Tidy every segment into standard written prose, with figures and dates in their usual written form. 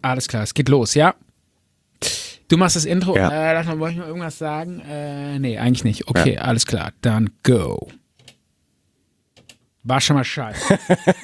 Alles klar, es geht los, ja? Du machst das Intro. Ja. Lass mal, wollte ich noch irgendwas sagen? Nee, eigentlich nicht. Okay, alles klar, dann go. War schon mal scheiße.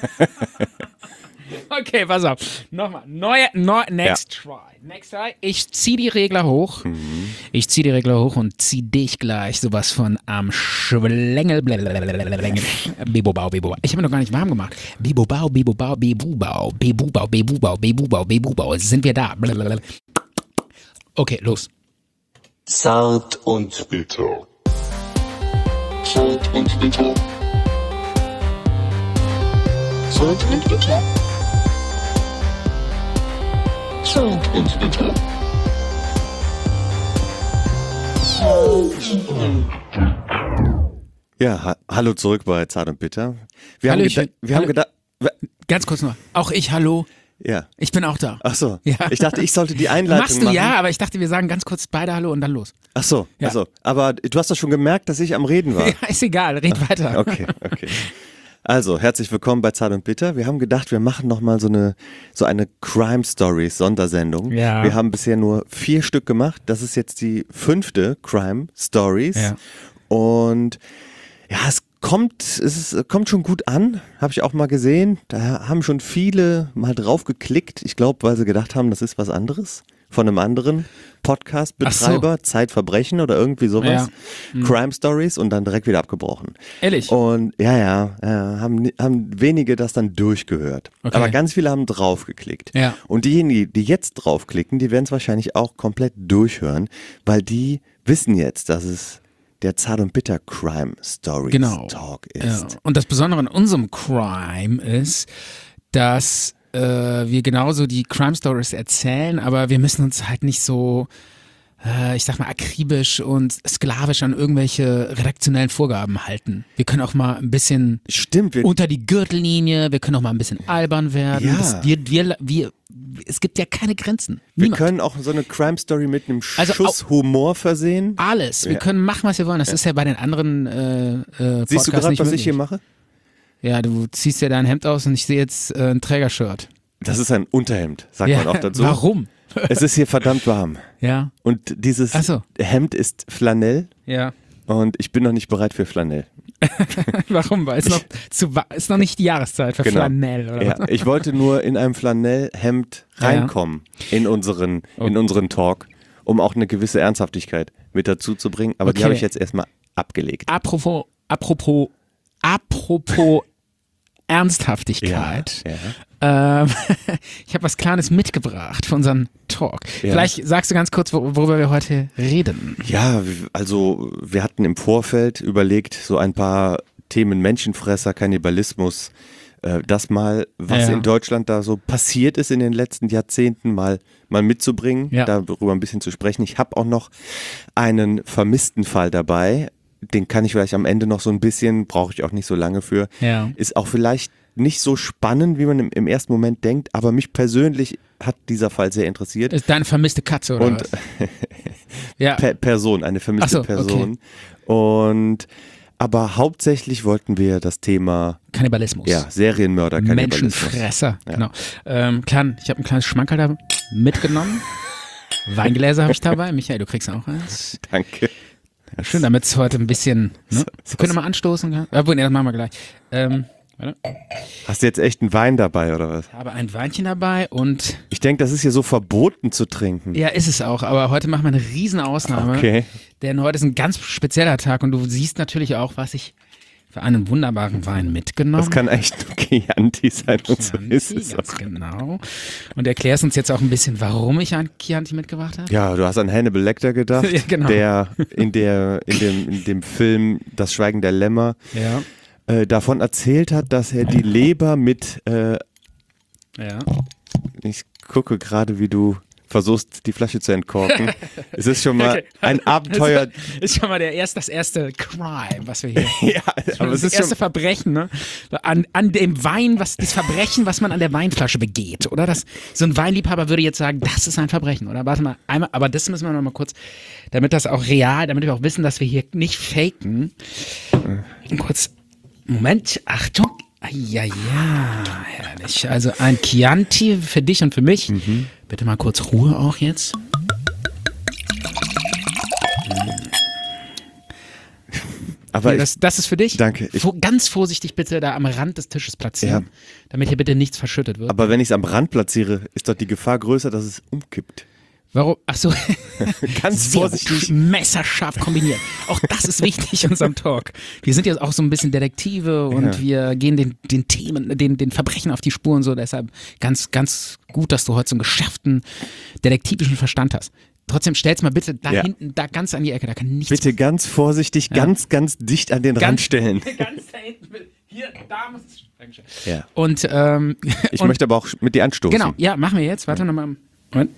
Okay, pass auf. Nochmal. Next try. Next try. Ich zieh die Regler hoch. Ich zieh die Regler hoch und zieh dich gleich sowas von am Schwlängel. Bibobau, Bibobau. Ich habe mir noch gar nicht warm gemacht. Bibobau, Bibobau, Bibubau. Bibubau, Bibubau, Bibubau, Bibubau. Sind wir da? Okay, los. Zart und bitter. Zart und bitter. Zart und bitter. Zart und bitter. Ja, hallo zurück bei Zart und Bitter. Wir Hallo, haben gedacht, Ganz kurz noch. Auch ich, hallo. ja. Ich bin auch da. Ach so. Ja. Ich dachte, ich sollte die Einleitung Machst du machen. ja, aber ich dachte, wir sagen ganz kurz beide Hallo und dann los. Ach so, Ja. ach so. Aber du hast doch schon gemerkt, dass ich am Reden war. Ja, ist egal, red weiter. Okay. Also, herzlich willkommen bei Zart und Bitter. Wir haben gedacht, wir machen nochmal so eine Crime Stories Sondersendung. Ja. Wir haben bisher nur 4 Stück gemacht. Das ist jetzt die 5. Crime Stories. Ja. Und ja, es kommt schon gut an, habe ich auch mal gesehen. Da haben schon viele mal drauf geklickt. Ich glaube, weil sie gedacht haben, das ist was anderes. Von einem anderen Podcast-Betreiber, Ach Zeitverbrechen oder irgendwie sowas. Ja. Crime Stories und dann direkt wieder abgebrochen. Ehrlich? Und haben wenige das dann durchgehört. Okay. Aber ganz viele haben draufgeklickt. Ja. Und diejenigen, die jetzt draufklicken, die werden es wahrscheinlich auch komplett durchhören, weil die wissen jetzt, dass es der Zart und Bitter Crime Stories Talk ist. Ja. Und das Besondere an unserem Crime ist, dass wir genauso die Crime Stories erzählen, aber wir müssen uns halt nicht so, ich sag mal, akribisch und sklavisch an irgendwelche redaktionellen Vorgaben halten. Wir können auch mal ein bisschen Stimmt, unter die Gürtellinie, wir können auch mal ein bisschen albern werden. Ja. Es gibt ja keine Grenzen. Wir Niemand. können auch so eine Crime Story mit einem Also Schuss Humor versehen. Alles. Wir können machen, was wir wollen. Das ist ja bei den anderen Podcasts Siehst du gerade, nicht was möglich. ich hier mache? Ja, du ziehst ja dein Hemd aus und ich sehe jetzt ein Trägershirt. Das ist ein Unterhemd, sagt man auch dazu. Warum? Es ist hier verdammt warm. Ja, Und dieses Ach so. Hemd ist Flanell ja. und ich bin noch nicht bereit für Flanell. Warum? Weil es ist noch nicht die Jahreszeit für Genau. Flanell oder Ja, was? ich wollte nur in einem Flanellhemd reinkommen in unseren Talk, um auch eine gewisse Ernsthaftigkeit mit dazu zu bringen. Aber die Okay. habe ich jetzt erstmal abgelegt. Apropos Ernsthaftigkeit. Ja. Ich habe was Kleines mitgebracht für unseren Talk. Ja. Vielleicht sagst du ganz kurz, worüber wir heute reden. Ja, also wir hatten im Vorfeld überlegt, so ein paar Themen Menschenfresser, Kannibalismus, das mal, was Ja. in Deutschland da so passiert ist in den letzten Jahrzehnten, mal mitzubringen, Ja. darüber ein bisschen zu sprechen. Ich habe auch noch einen vermissten Fall dabei, den kann ich vielleicht am Ende noch so ein bisschen, brauche ich auch nicht so lange für. Ja. Ist auch vielleicht nicht so spannend, wie man im ersten Moment denkt, aber mich persönlich hat dieser Fall sehr interessiert. Ist deine vermisste Katze oder Und was? Ja. Person, eine vermisste Ach so, okay. Person. Aber hauptsächlich wollten wir das Thema Kannibalismus. Serienmörder, Kannibalismus. Menschenfresser, genau. Ich habe ein kleines Schmankerl da mitgenommen. Weingläser habe ich dabei. Michael, du kriegst auch eins. Danke. Ja, schön, damit es heute ein bisschen, ne? Wir können wir mal anstoßen. Obwohl, nee, das machen wir gleich. Warte. Hast du jetzt echt einen Wein dabei oder was? Ich habe ein Weinchen dabei und Ich denke, das ist hier so verboten zu trinken. ja, ist es auch, aber heute machen wir eine riesen Ausnahme. Okay. Denn heute ist ein ganz spezieller Tag und du siehst natürlich auch, was ich für einen wunderbaren Wein mitgenommen Das kann echt nur Chianti sein und so Chianti, ist es ganz auch. genau. Und erklärst uns jetzt auch ein bisschen, warum ich einen Chianti mitgebracht habe. Ja, du hast an Hannibal Lecter gedacht, Ja, genau. der in dem Film Das Schweigen der Lämmer Ja. davon erzählt hat, dass er die Leber mit Ja. ich gucke gerade, wie du versuchst, die Flasche zu entkorken. Es ist schon mal Okay. ein Abenteuer. Das ist schon mal das erste Crime, was wir hier. Ja, aber es Das ist erste schon. Verbrechen, ne? An dem Wein, das Verbrechen, was man an der Weinflasche begeht, oder? So ein Weinliebhaber würde jetzt sagen, das ist ein Verbrechen, oder? Warte mal, einmal, aber das müssen wir noch mal kurz, damit das auch real, damit wir auch wissen, dass wir hier nicht faken. Kurz, Moment, Achtung. Ja, herrlich. Also ein Chianti für dich und für mich. Bitte mal kurz Ruhe auch jetzt. Aber Das ist für dich. Danke. Ganz vorsichtig bitte da am Rand des Tisches platzieren, Ja. damit hier bitte nichts verschüttet wird. Aber wenn ich es am Rand platziere, ist doch die Gefahr größer, dass es umkippt. Warum? Ach so. Ganz Sehr vorsichtig. gut, messerscharf kombiniert. Auch das ist wichtig in unserem Talk. Wir sind jetzt auch so ein bisschen Detektive und wir gehen den Themen, den Verbrechen auf die Spuren so. Deshalb ganz, ganz gut, dass du heute so einen geschärften detektivischen Verstand hast. Trotzdem stell's mal bitte da hinten, da ganz an die Ecke, da kann nichts. Bitte ganz vorsichtig, ganz dicht an den Rand stellen. Ganz da hinten. Hier, da muss es. Dankeschön. Ja. Und, Ich möchte aber auch mit dir anstoßen. genau, ja, machen wir jetzt. Warte nochmal. Moment.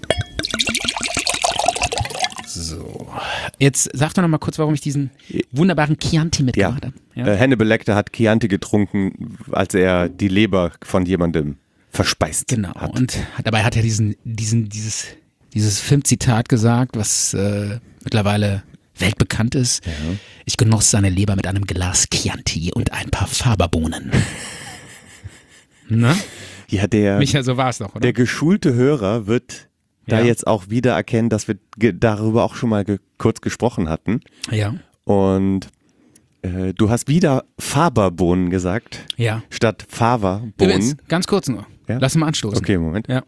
So. Jetzt sag doch noch mal kurz, warum ich diesen wunderbaren Chianti mitgebracht habe. Ja. Hannibal Lecter hat Chianti getrunken, als er die Leber von jemandem verspeist Genau. hat. Und dabei hat er dieses Filmzitat gesagt, was mittlerweile weltbekannt ist. Ja. Ich genoss seine Leber mit einem Glas Chianti und ein paar Faberbohnen. Na? Ja, der Michael, so war es doch, oder? Der geschulte Hörer wird da jetzt auch wieder erkennen, dass wir darüber auch schon mal kurz gesprochen hatten. Ja. Und du hast wieder Faberbohnen gesagt, statt Faberbohnen. Übrigens, ganz kurz nur. Ja? Lass mal anstoßen. Okay, Moment. Ja.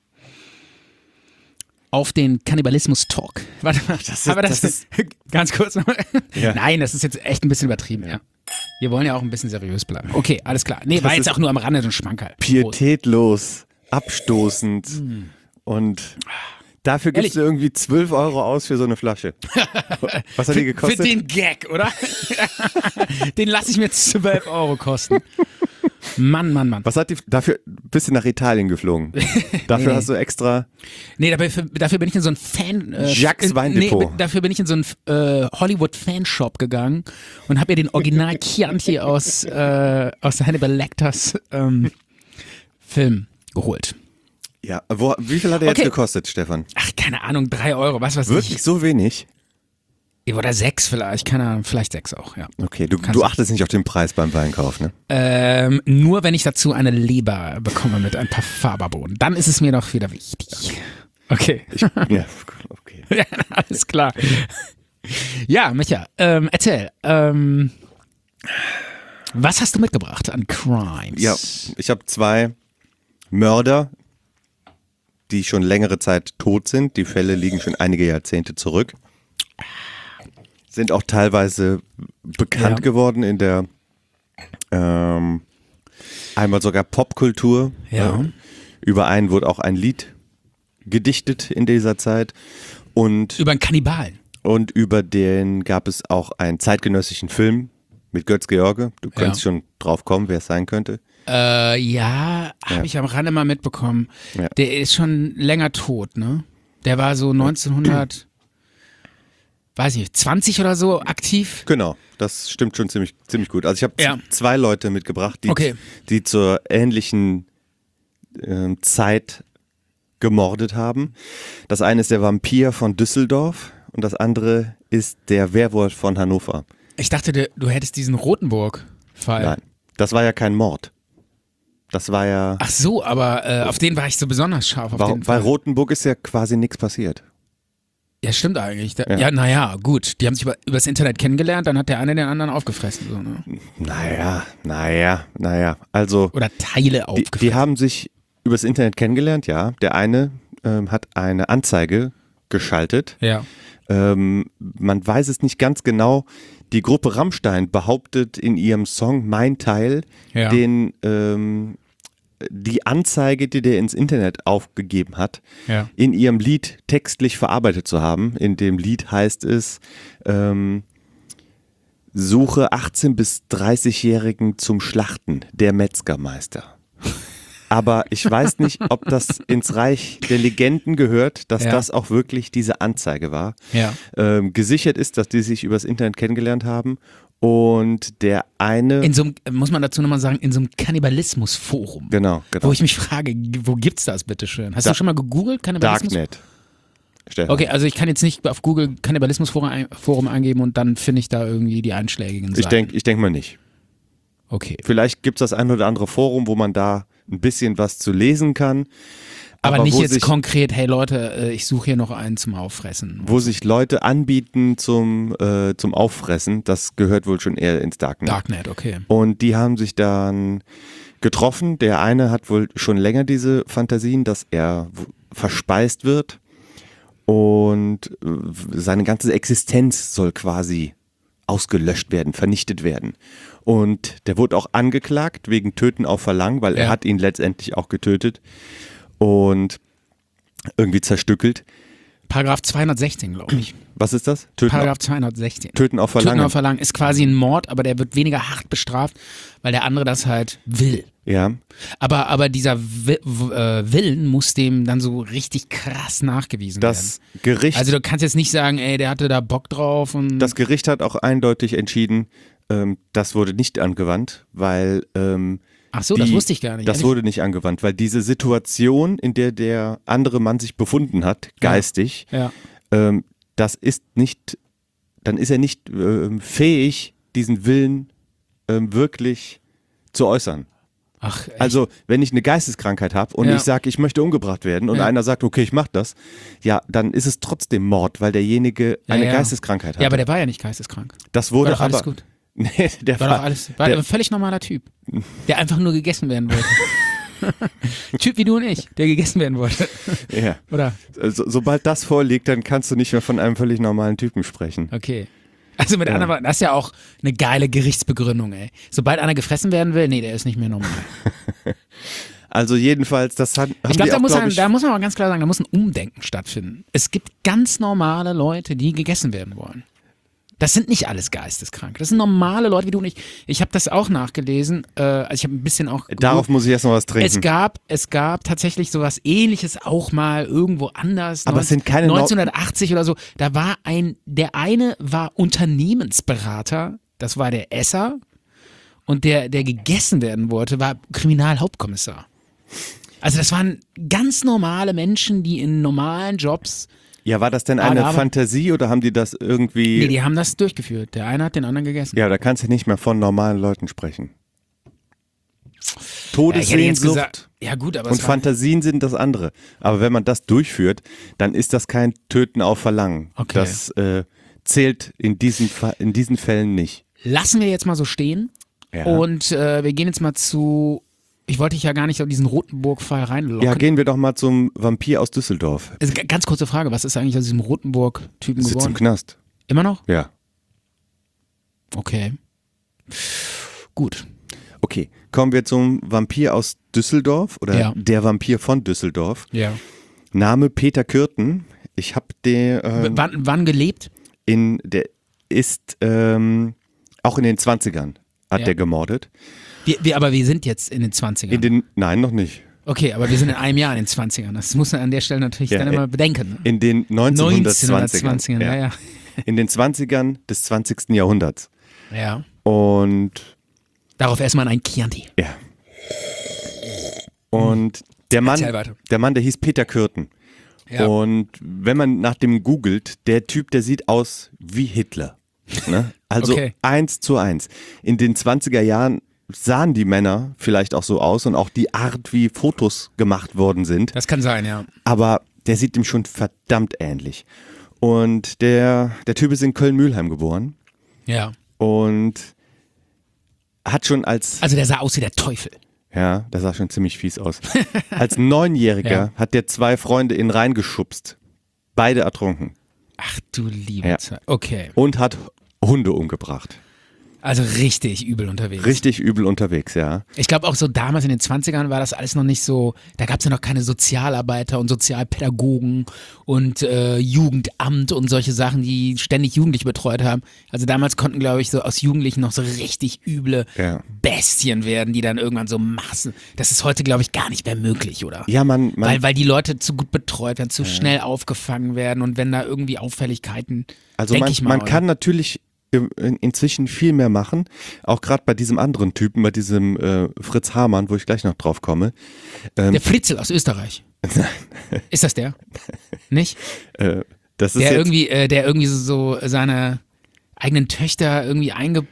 Auf den Kannibalismus-Talk. Warte mal, das ist ganz kurz noch. Ja. Nein, das ist jetzt echt ein bisschen übertrieben, ja. Wir wollen ja auch ein bisschen seriös bleiben. Okay, alles klar. Nee, war jetzt auch nur am Rande so ein Schmankerl. Pietätlos, abstoßend und dafür gibst du irgendwie 12 Euro aus für so eine Flasche. Was hat die gekostet? Für den Gag, oder? Den lasse ich mir 12 Euro kosten. Mann. Was hat die dafür? Bist du nach Italien geflogen? Dafür hast du extra. Nee, dafür bin ich in so ein Jacques Weindepot. Dafür bin ich in so einen Hollywood-Fanshop gegangen und habe mir den Original Chianti aus Hannibal Lecters Film geholt. Ja, wie viel hat er jetzt gekostet, Stefan? Ach, keine Ahnung, 3 Euro, was weiß ich. Wirklich so wenig? Oder 6 vielleicht, keine Ahnung, vielleicht 6 auch, ja. Okay, du achtest nicht auf den Preis beim Weinkauf, ne? Nur wenn ich dazu eine Leber bekomme mit ein paar Faberbohnen, dann ist es mir doch wieder wichtig. Okay. Ja, okay. Ja, alles klar. Ja, Micha, erzähl, was hast du mitgebracht an Crimes? Ja, ich habe 2 Mörder, die schon längere Zeit tot sind. Die Fälle liegen schon einige Jahrzehnte zurück. Sind auch teilweise bekannt geworden in der einmal sogar Popkultur. Ja. Über einen wurde auch ein Lied gedichtet in dieser Zeit. Und über einen Kannibalen. Und über den gab es auch einen zeitgenössischen Film mit Götz George. Du kannst schon drauf kommen, wer es sein könnte. Habe ich am Rande mal mitbekommen. Ja. Der ist schon länger tot, ne? Der war so 1900, weiß nicht, 20 oder so aktiv. Genau, das stimmt schon ziemlich gut. Also ich habe 2 Leute mitgebracht, die zur ähnlichen Zeit gemordet haben. Das eine ist der Vampir von Düsseldorf und das andere ist der Werwolf von Hannover. Ich dachte, du hättest diesen Rotenburg-Fall. Nein, das war ja kein Mord. Das war ja... Ach so, aber auf den war ich so besonders scharf. Bei Rotenburg ist ja quasi nichts passiert. Ja, stimmt eigentlich. Naja, gut. Die haben sich übers Internet kennengelernt, dann hat der eine den anderen aufgefressen. So, ne? Naja. Also... Oder Teile aufgefressen. Die haben sich übers Internet kennengelernt, ja. Der eine hat eine Anzeige geschaltet. Ja. Man weiß es nicht ganz genau. Die Gruppe Rammstein behauptet in ihrem Song Mein Teil, die Anzeige, die der ins Internet aufgegeben hat, in ihrem Lied textlich verarbeitet zu haben. In dem Lied heißt es, suche 18- bis 30-Jährigen zum Schlachten, der Metzgermeister. Aber ich weiß nicht, ob das ins Reich der Legenden gehört, dass das auch wirklich diese Anzeige war. Ja. Gesichert ist, dass die sich übers Internet kennengelernt haben und der eine... In so einem, muss man dazu nochmal sagen, in so einem Kannibalismus-Forum. Genau. Wo ich mich frage, wo gibt's das bitteschön? Hast du schon mal gegoogelt, Kannibalismus? Darknet. Stefan. Okay, also ich kann jetzt nicht auf Google Kannibalismus-Forum eingeben und dann finde ich da irgendwie die einschlägigen Seiten. Ich denk mal nicht. Okay. Vielleicht gibt es das ein oder andere Forum, wo man da ein bisschen was zu lesen kann. Aber nicht wo jetzt sich, konkret, hey Leute, ich suche hier noch einen zum Auffressen. wo sich Leute anbieten zum Auffressen, das gehört wohl schon eher ins Darknet. Darknet, okay. Und die haben sich dann getroffen. Der eine hat wohl schon länger diese Fantasien, dass er verspeist wird und seine ganze Existenz soll quasi ausgelöscht werden, vernichtet werden. Und der wurde auch angeklagt wegen Töten auf Verlangen, weil er hat ihn letztendlich auch getötet und irgendwie zerstückelt. Paragraph 216, glaube ich. Was ist das? Paragraph 216. Töten auf Verlangen. Töten auf Verlangen ist quasi ein Mord, aber der wird weniger hart bestraft, weil der andere das halt will. Ja. Aber dieser Willen muss dem dann so richtig krass nachgewiesen Das werden. Gericht, Also du kannst jetzt nicht sagen, ey, der hatte da Bock drauf und das Gericht hat auch eindeutig entschieden, das wurde nicht angewandt, weil ach so, das wusste ich gar nicht. Das ehrlich. wurde nicht angewandt, weil diese Situation, in der der andere Mann sich befunden hat, geistig, Ja. das ist nicht, dann ist er nicht fähig, diesen Willen wirklich zu äußern. Ach, echt? Also, wenn ich eine Geisteskrankheit habe und Ja. ich sage, ich möchte umgebracht werden und Ja. einer sagt, okay, ich mach das, ja, dann ist es trotzdem Mord, weil derjenige eine ja. Geisteskrankheit hat. Ja, aber der war ja nicht geisteskrank. das War wurde doch alles aber gut. Nee, der War doch alles. War der, ein völlig normaler Typ, der einfach nur gegessen werden wollte. Typ wie du und ich, der gegessen werden wollte. ja. Oder? Sobald das vorliegt, dann kannst du nicht mehr von einem völlig normalen Typen sprechen. Okay. Also mit anderen Worten, das ist ja auch eine geile Gerichtsbegründung, ey. Sobald einer gefressen werden will, nee, der ist nicht mehr normal. Also jedenfalls, das haben Ich glaube, die auch, da muss man mal ganz klar sagen, da muss ein Umdenken stattfinden. Es gibt ganz normale Leute, die gegessen werden wollen. Das sind nicht alles geisteskrank. Das sind normale Leute wie du und ich. Ich habe das auch nachgelesen. Also ich habe ein bisschen auch Darauf muss ich erst noch was trinken. Es gab tatsächlich sowas Ähnliches auch mal irgendwo anders. Aber es sind keine 1980 oder so. Da war der eine war Unternehmensberater, das war der Esser. Und der gegessen werden wollte, war Kriminalhauptkommissar. Also das waren ganz normale Menschen, die in normalen Jobs. Ja, war das denn eine aber- Fantasie oder haben die das irgendwie... Nee, die haben das durchgeführt. Der eine hat den anderen gegessen. Ja, da kannst du nicht mehr von normalen Leuten sprechen. Ja, ich hätte jetzt Todessehnsucht gesagt, ja gut, aber und es war, Fantasien sind das andere. Aber wenn man das durchführt, dann ist das kein Töten auf Verlangen. Okay. Das zählt in diesen Fällen nicht. lassen wir jetzt mal so stehen. Ja. Und wir gehen jetzt mal zu. Ich wollte dich ja gar nicht auf diesen Rotenburg-Fall reinlocken. Ja, gehen wir doch mal zum Vampir aus Düsseldorf. Also, ganz kurze Frage, was ist eigentlich aus diesem Rotenburg-Typen Sitzt im geworden? Knast. Immer noch? Ja. Okay. Gut. Okay, kommen wir zum Vampir aus Düsseldorf oder Ja. der Vampir von Düsseldorf. Ja. Name Peter Kürten. Ich habe den Wann gelebt? der ist auch in den 20ern hat Ja. der gemordet. Aber wir sind jetzt in den 20ern. Nein, noch nicht. Okay, aber wir sind in einem Jahr in den 20ern. Das muss man an der Stelle natürlich Ja, dann immer bedenken. Ne? In den 1920ern. 1920ern, ja. In den 20ern des 20. Jahrhunderts. Ja. Und Darauf erstmal ein Chianti. ja. Und der Mann, Erzähl weiter. der hieß Peter Kürten. Ja. Und wenn man nach dem googelt, der Typ, der sieht aus wie Hitler. Ne? Also Okay. 1:1. In den 20er Jahren sahen die Männer vielleicht auch so aus und auch die Art, wie Fotos gemacht worden sind. Das kann sein, ja. Aber der sieht ihm schon verdammt ähnlich. Und der Typ ist in Köln-Mühlheim geboren Ja. und hat schon als, Also der sah aus wie der Teufel. ja, das sah schon ziemlich fies aus. Als 9-Jähriger Ja. hat der 2 Freunde in den Rhein geschubst. Beide ertrunken. Ach du liebe Ja. Zeit. Okay. Und hat Hunde umgebracht. Also richtig übel unterwegs. Richtig übel unterwegs, ja. Ich glaube auch so damals in den 20ern war das alles noch nicht so, da gab es ja noch keine Sozialarbeiter und Sozialpädagogen und Jugendamt und solche Sachen, die ständig Jugendliche betreut haben. Also damals konnten, glaube ich, so aus Jugendlichen noch so richtig üble Ja. Bestien werden, die dann irgendwann so Massen. Das ist heute, glaube ich, gar nicht mehr möglich, oder? Ja, man Weil die Leute zu gut betreut werden, zu schnell aufgefangen werden und wenn da irgendwie Auffälligkeiten, also denk ich mal, man oder? kann natürlich inzwischen viel mehr machen, auch gerade bei diesem anderen Typen, bei diesem Fritz Hamann, wo ich gleich noch drauf komme. Der Fritzl aus Österreich. Ist das der? Nicht? Das ist Der jetzt, irgendwie so seine eigenen Töchter irgendwie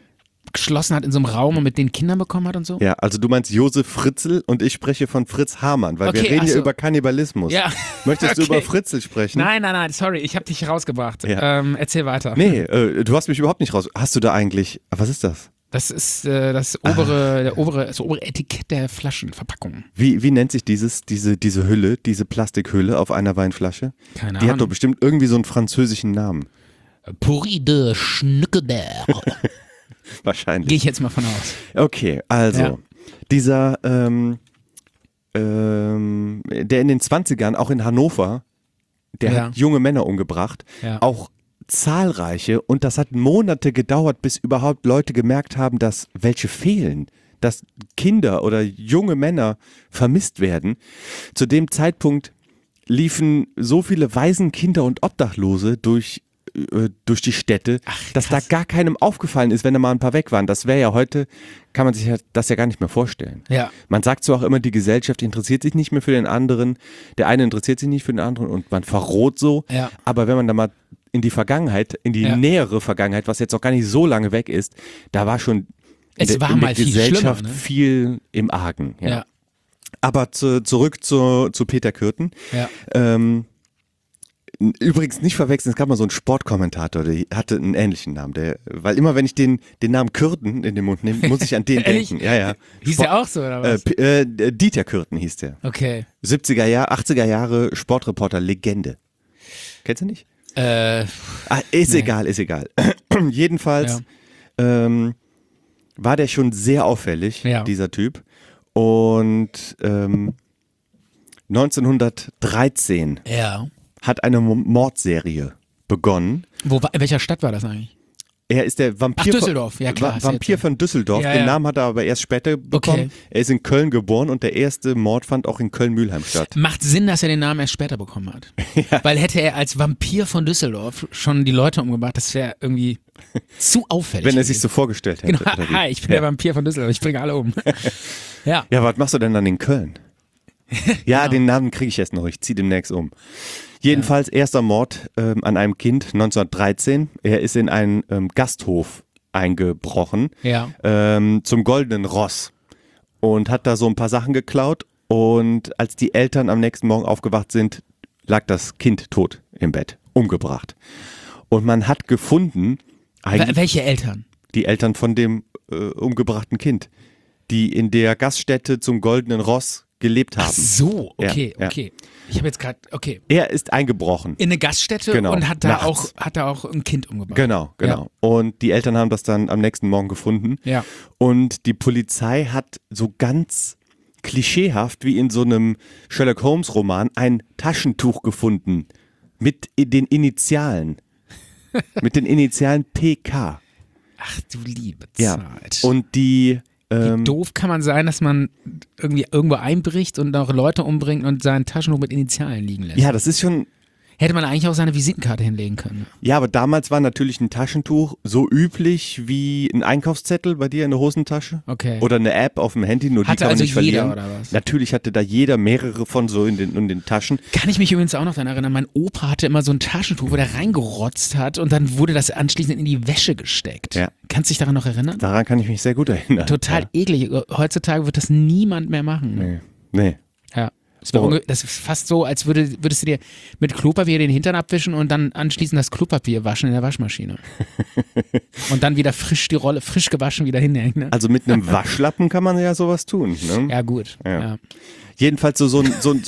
geschlossen hat in so einem Raum und mit den Kindern bekommen hat und so? Ja, also du meinst Josef Fritzl und ich spreche von Fritz Hamann, weil wir Okay, reden ach ja so. über Kannibalismus. Ja. Möchtest du Okay. über Fritzl sprechen? Nein, sorry, ich habe dich rausgebracht. Ja. Erzähl weiter. Nee, du hast mich überhaupt nicht raus. Hast du da eigentlich, was ist das? Das ist das obere Etikett der Flaschenverpackung. Wie nennt sich diese Hülle, diese Plastikhülle auf einer Weinflasche? Keine Die hat Ahnung. doch bestimmt irgendwie so einen französischen Namen. Pourri de Schnückeberg. Wahrscheinlich. Gehe ich jetzt mal von aus. Okay, also Ja. dieser, der in den 20ern, auch in Hannover, der Ja. hat junge Männer umgebracht, Ja. auch zahlreiche, und das hat Monate gedauert, bis überhaupt Leute gemerkt haben, dass welche fehlen, dass Kinder oder junge Männer vermisst werden. Zu dem Zeitpunkt liefen so viele Waisenkinder und Obdachlose durch die Städte, dass da gar keinem aufgefallen ist, wenn da mal ein paar weg waren. Das wäre ja heute, kann man sich ja das ja gar nicht mehr vorstellen. Ja. Man sagt zwar auch immer, die Gesellschaft interessiert sich nicht mehr für den anderen, der eine interessiert sich nicht für den anderen und man verroht so, Ja. aber wenn man da mal in die Vergangenheit, in die Ja. nähere Vergangenheit, was jetzt auch gar nicht so lange weg ist, da war schon Es war in mal der viel Gesellschaft schlimmer, ne? viel im Argen. Ja. Ja. Aber zurück zu Peter Kürten. Ja. Übrigens nicht verwechseln, es gab mal so einen Sportkommentator, der hatte einen ähnlichen Namen. Weil immer wenn ich den Namen Kürten in den Mund nehme, muss ich an den Ehrlich? denken. Ja, ja. Hieß der auch so, oder was? Dieter Kürten hieß der. Okay. 70er Jahre, 80er Jahre Sportreporter, Legende. Kennst du nicht? Ist egal. Jedenfalls war der schon sehr auffällig, Ja. dieser Typ. Und 1913 Ja. hat eine Mordserie begonnen. In welcher Stadt war das eigentlich? Er ist der Vampir, Ach, Düsseldorf. Ja, klar, hast du Vampir erzählt. von Düsseldorf. Ja, Den ja. Namen hat er aber erst später bekommen. Okay. Er ist in Köln geboren und der erste Mord fand auch in Köln-Mühlheim statt. Macht Sinn, dass er den Namen erst später bekommen hat. Weil hätte er als Vampir von Düsseldorf schon die Leute umgebracht, das wäre irgendwie zu auffällig. Wenn er sich so vorgestellt hätte. Genau, oder wie? hi, ich bin der Vampir von Düsseldorf, ich bringe alle um. Ja. Ja, was machst du denn dann in Köln? Ja, Genau. den Namen kriege ich erst noch. Ich ziehe demnächst um. Jedenfalls erster Mord an einem Kind 1913. Er ist in einen Gasthof eingebrochen Ja. zum Goldenen Ross und hat da so ein paar Sachen geklaut. Und als die Eltern am nächsten Morgen aufgewacht sind, lag das Kind tot im Bett, umgebracht. Und man hat gefunden, eigentlich Welche Eltern? die Eltern von dem umgebrachten Kind, die in der Gaststätte zum Goldenen Ross gelebt haben. Ach so, okay, Ja, ja. okay. Ich habe jetzt gerade, okay. Er ist eingebrochen. In eine Gaststätte Genau, und hat da nachts. auch ein Kind umgebracht. Genau. Und die Eltern haben das dann am nächsten Morgen gefunden. Ja. Und die Polizei hat so ganz klischeehaft wie in so einem Sherlock Holmes Roman ein Taschentuch gefunden mit den Initialen. Mit den Initialen PK. Ach du liebe Ja. Zeit. Und die Wie doof kann man sein, dass man irgendwie irgendwo einbricht und auch Leute umbringt und sein Taschentuch mit Initialen liegen lässt? ja, das ist schon. Hätte man eigentlich auch seine Visitenkarte hinlegen können. Ja, aber damals war natürlich ein Taschentuch so üblich wie ein Einkaufszettel bei dir in der Hosentasche. Okay. Oder eine App auf dem Handy, nur die Hatte kann man also nicht jeder, verlieren. oder was? Natürlich hatte da jeder mehrere von so in den Taschen. Kann ich mich übrigens auch noch daran erinnern, mein Opa hatte immer so ein Taschentuch, wo der reingerotzt hat und dann wurde das anschließend in die Wäsche gesteckt. Ja. Kannst du dich daran noch erinnern? Daran kann ich mich sehr gut erinnern. Total eklig. Heutzutage wird das niemand mehr machen. Nee. Ja. Das, Oh. das ist fast so, als würdest du dir mit Klopapier den Hintern abwischen und dann anschließend das Klopapier waschen in der Waschmaschine. Und dann wieder frisch die Rolle, frisch gewaschen wieder hinhängen. Ne? Also mit einem Waschlappen kann man ja sowas tun. Ne? Ja, gut. Ja. Ja. Jedenfalls so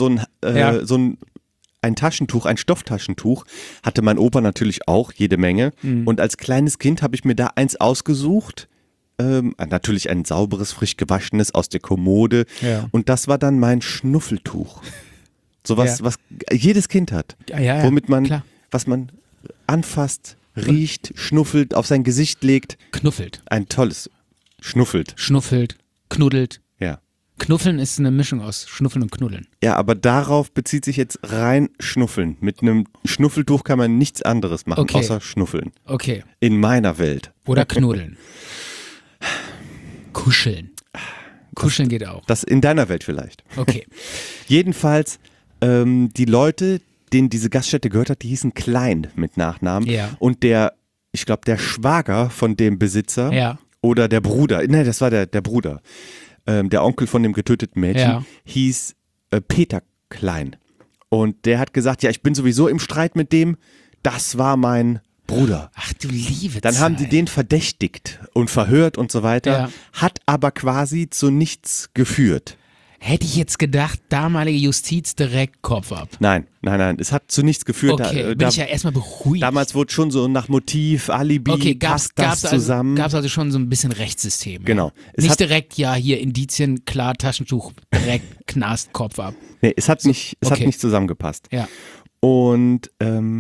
Ja. ein Taschentuch, ein Stofftaschentuch hatte mein Opa natürlich auch jede Menge. Mhm. Und als kleines Kind habe ich mir da eins ausgesucht. Natürlich ein sauberes, frisch gewaschenes aus der Kommode. Ja. Und das war dann mein Schnuffeltuch. Sowas, Ja. was jedes Kind hat. Ja, Womit man, klar. was man anfasst, riecht, schnuffelt, auf sein Gesicht legt. Knuffelt, Ein tolles. Schnuffelt. schnuffelt, knuddelt. Ja. Knuffeln ist eine Mischung aus Schnuffeln und Knuddeln. Ja, aber darauf bezieht sich jetzt rein Schnuffeln. Mit einem Schnuffeltuch kann man nichts anderes machen, Okay. außer Schnuffeln. Okay. In meiner Welt. Oder knuddeln. Kuscheln. Kuscheln geht auch. Das in deiner Welt vielleicht. Okay. Jedenfalls, die Leute, denen diese Gaststätte gehört hat, die hießen Klein mit Nachnamen. Ja. Und ich glaube, der Schwager von dem Besitzer Ja. Oder der Bruder, ne, das war der Bruder. Der Onkel von dem getöteten Mädchen hieß Peter Klein. Und der hat gesagt, ja, ich bin sowieso im Streit mit dem, das war mein Bruder. Ach du liebe Dann haben die den verdächtigt und verhört und so weiter, Ja. hat aber quasi zu nichts geführt. Hätte ich jetzt gedacht, damalige Justiz direkt Kopf ab. Nein, es hat zu nichts geführt. Okay, bin ich ja erstmal beruhigt. Damals wurde schon so nach Motiv, Alibi, okay, passt das zusammen. Gab's also schon so ein bisschen Rechtssystem. Genau. Ja. Es Nicht hat- direkt, ja, hier Indizien, klar, Taschentuch, direkt Knast, Kopf ab. Nee, es hat nicht zusammengepasst. Ja. Und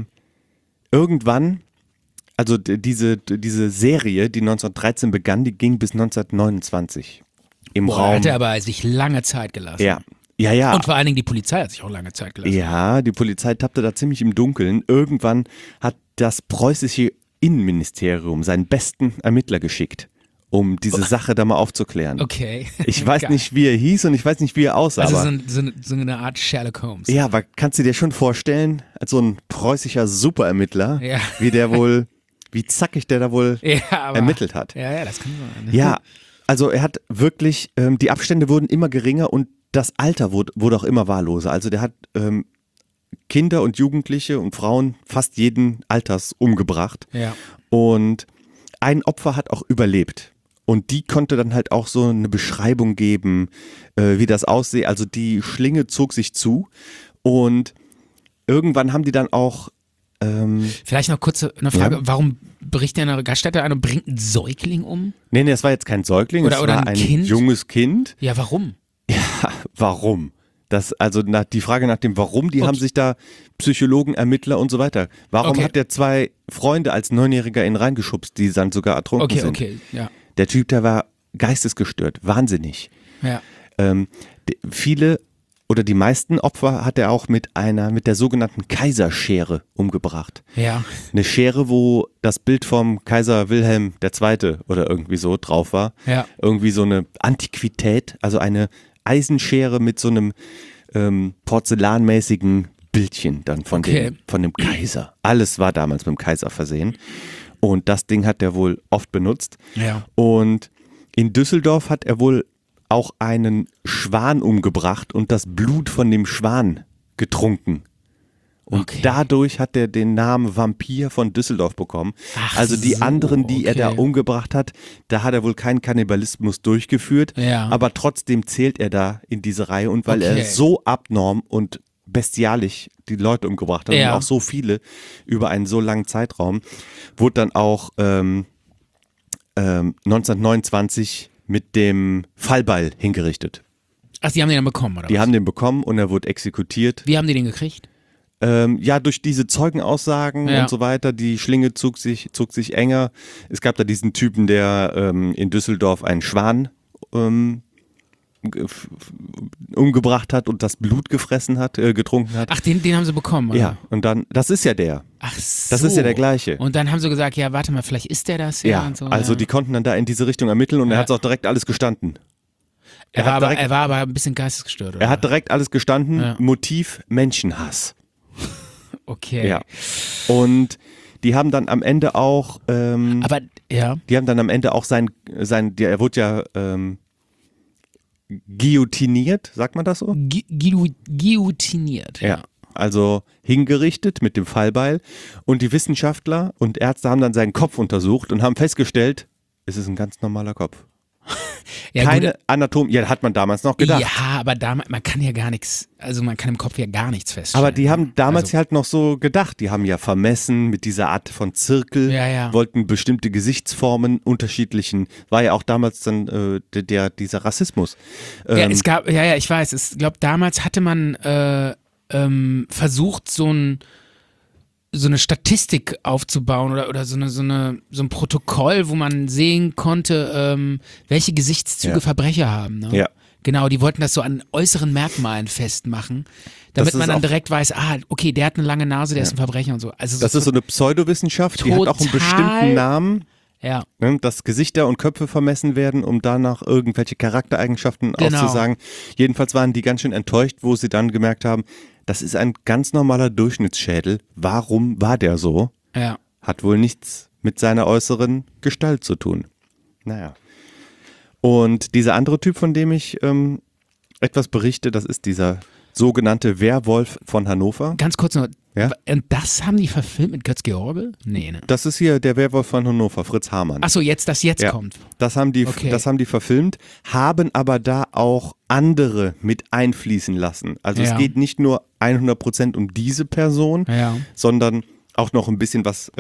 irgendwann, also diese Serie, die 1913 begann, die ging bis 1929 im Boah, Raum. hat er aber sich lange Zeit gelassen. Ja. Und vor allen Dingen die Polizei hat sich auch lange Zeit gelassen. Ja, die Polizei tappte da ziemlich im Dunkeln. Irgendwann hat das preußische Innenministerium seinen besten Ermittler geschickt, um diese Sache da mal aufzuklären. Okay. Ich weiß Geil. nicht, wie er hieß und ich weiß nicht, wie er aussah. Also aber so eine Art Sherlock Holmes. ja, aber kannst du dir schon vorstellen, als so ein preußischer Superermittler, Ja. wie zackig der da wohl Ja, aber, ermittelt hat. Ja, das kann sein. Ja, also er hat wirklich, die Abstände wurden immer geringer und das Alter wurde auch immer wahlloser. Also der hat Kinder und Jugendliche und Frauen fast jeden Alters umgebracht. Ja. Und ein Opfer hat auch überlebt. Und die konnte dann halt auch so eine Beschreibung geben, wie das aussehe. Also die Schlinge zog sich zu und irgendwann haben die dann auch Vielleicht noch kurz eine Frage, warum bricht der eine Gaststätte ein und bringt einen Säugling um? nee, das war jetzt kein Säugling, Oder es war ein ein Kind? junges Kind. Ja, warum? Warum? Die Frage nach dem Warum, die Okay. haben sich da Psychologen, Ermittler und so weiter. Warum Okay. hat der 2 Freunde als 9-Jähriger ihn reingeschubst, die dann sogar ertrunken sind? Okay, ja. Der Typ, der war geistesgestört, wahnsinnig. Ja. Viele oder die meisten Opfer hat er auch mit der sogenannten Kaiserschere umgebracht. Ja. Eine Schere, wo das Bild vom Kaiser Wilhelm II. Oder irgendwie so drauf war. Ja. Irgendwie so eine Antiquität, also eine Eisenschere mit so einem porzellanmäßigen Bildchen dann von dem Kaiser. Alles war damals mit dem Kaiser versehen. Und das Ding hat er wohl oft benutzt. Ja. Und in Düsseldorf hat er wohl auch einen Schwan umgebracht und das Blut von dem Schwan getrunken. Und Okay. dadurch hat er den Namen Vampir von Düsseldorf bekommen. Ach also die so, anderen, die er da okay. umgebracht hat, da hat er wohl keinen Kannibalismus durchgeführt. Ja. Aber trotzdem zählt er da in diese Reihe. Und weil Okay. er so abnorm und bestialisch die Leute umgebracht hat Ja. und auch so viele über einen so langen Zeitraum, wurde dann auch 1929 mit dem Fallbeil hingerichtet. Ach, die haben den dann bekommen, oder Die was? haben den bekommen und er wurde exekutiert. Wie haben die den gekriegt? Ja, durch diese Zeugenaussagen Ja. und so weiter, die Schlinge zog sich enger. Es gab da diesen Typen, der in Düsseldorf einen Schwan umgebracht hat und das Blut getrunken hat. Ach, den haben sie bekommen, oder? Ja, und dann, das ist ja der. Ach so. Das ist ja der gleiche. Und dann haben sie gesagt, ja, warte mal, vielleicht ist der das Ja, und so. also ja. die konnten dann da in diese Richtung ermitteln und er Ja. hat auch direkt alles gestanden. er hat direkt- war aber ein bisschen geistesgestört, oder? Er hat direkt alles gestanden. Ja. Motiv Menschenhass. Okay. Ja. Und die haben dann am Ende auch, Aber, ja. er wurde ja guillotiniert, sagt man das so? Guillotiniert. Ja. Also hingerichtet mit dem Fallbeil. Und die Wissenschaftler und Ärzte haben dann seinen Kopf untersucht und haben festgestellt, es ist ein ganz normaler Kopf. Ja, Keine gut, Anatomie, ja, hat man damals noch gedacht. ja, aber damals, man kann ja gar nichts, also man kann im Kopf ja gar nichts feststellen. Aber die haben damals Also- halt noch so gedacht, die haben ja vermessen mit dieser Art von Zirkel, Ja, ja. wollten bestimmte Gesichtsformen unterschiedlichen, war ja auch damals dann dieser Rassismus. Ja, es gab, ich weiß, ich glaube, damals hatte man versucht, so eine Statistik aufzubauen oder so ein Protokoll, wo man sehen konnte, welche Gesichtszüge Ja. Verbrecher haben. Ne? Ja. Genau, die wollten das so an äußeren Merkmalen festmachen, damit Das man ist dann auch- direkt weiß, okay, der hat eine lange Nase, der ist ein Verbrecher und so. Also Das ist so eine Pseudowissenschaft, die hat auch einen Total- bestimmten Namen, ja. ne, dass Gesichter und Köpfe vermessen werden, um danach irgendwelche Charaktereigenschaften Genau. auszusagen. Jedenfalls waren die ganz schön enttäuscht, wo sie dann gemerkt haben, das ist ein ganz normaler Durchschnittsschädel. Warum war der so? Ja. Hat wohl nichts mit seiner äußeren Gestalt zu tun. Naja. Und dieser andere Typ, von dem ich etwas berichte, das ist dieser sogenannte Werwolf von Hannover. Ganz kurz noch. Ja? Und das haben die verfilmt mit Götz-George? Nee, ne? Das ist hier der Werwolf von Hannover, Fritz Hamann. Achso, das jetzt Ja. kommt. Das haben die verfilmt, haben aber da auch andere mit einfließen lassen. Also Ja. es geht nicht nur 100% um diese Person, Ja. sondern auch noch ein bisschen was,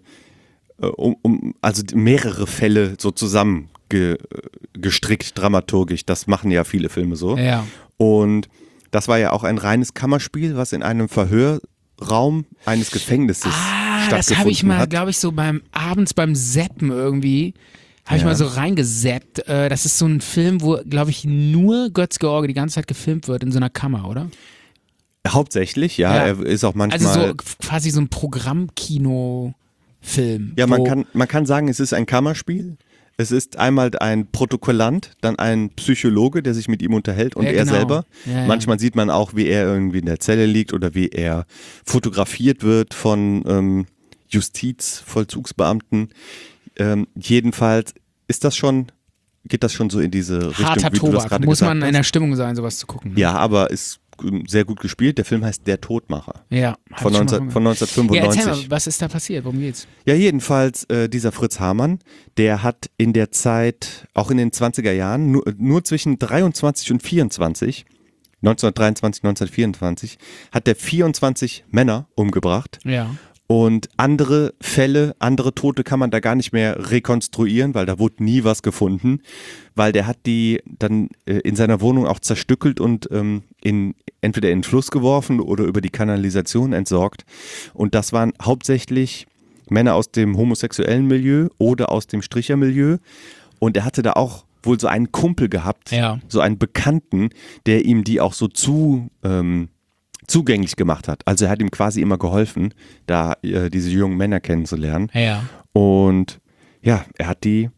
also mehrere Fälle so zusammen gestrickt, dramaturgisch. Das machen ja viele Filme so. Ja. Und das war ja auch ein reines Kammerspiel, was in einem Verhörraum eines Gefängnisses stattgefunden das habe ich mal, hat. glaube ich, so abends beim Zappen irgendwie, habe ich mal so reingesappt. Das ist so ein Film, wo, glaube ich, nur Götz-George die ganze Zeit gefilmt wird in so einer Kammer, oder? Hauptsächlich, ja. Er ist auch manchmal. Also so quasi so ein Programmkino-Film. Ja, man kann sagen, es ist ein Kammerspiel. Es ist einmal ein Protokollant, dann ein Psychologe, der sich mit ihm unterhält und Ja, er genau. selber. Ja, ja. Manchmal sieht man auch, wie er irgendwie in der Zelle liegt oder wie er fotografiert wird von Justizvollzugsbeamten. Jedenfalls geht das schon so in diese Richtung, Harter wie du das Tobak. gerade Muss gesagt man hast. in der Stimmung sein, sowas zu gucken. Ne? Ja, aber ist sehr gut gespielt. Der Film heißt Der Todmacher Ja. von 1995. Ja, erzähl mal, was ist da passiert? Worum geht's? Ja, jedenfalls dieser Fritz Hamann, der hat in der Zeit, auch in den 20er Jahren, nur zwischen 23 und 24, 1923, 1924, hat der 24 Männer umgebracht. Ja. Und andere Fälle, andere Tote kann man da gar nicht mehr rekonstruieren, weil da wurde nie was gefunden, weil der hat die dann in seiner Wohnung auch zerstückelt und entweder in den Fluss geworfen oder über die Kanalisation entsorgt. Und das waren hauptsächlich Männer aus dem homosexuellen Milieu oder aus dem Strichermilieu. Und er hatte da auch wohl so einen Kumpel gehabt, Ja. so einen Bekannten, der ihm die auch so zugänglich gemacht hat. Also er hat ihm quasi immer geholfen, da diese jungen Männer kennenzulernen. Ja. Und ja, er hat die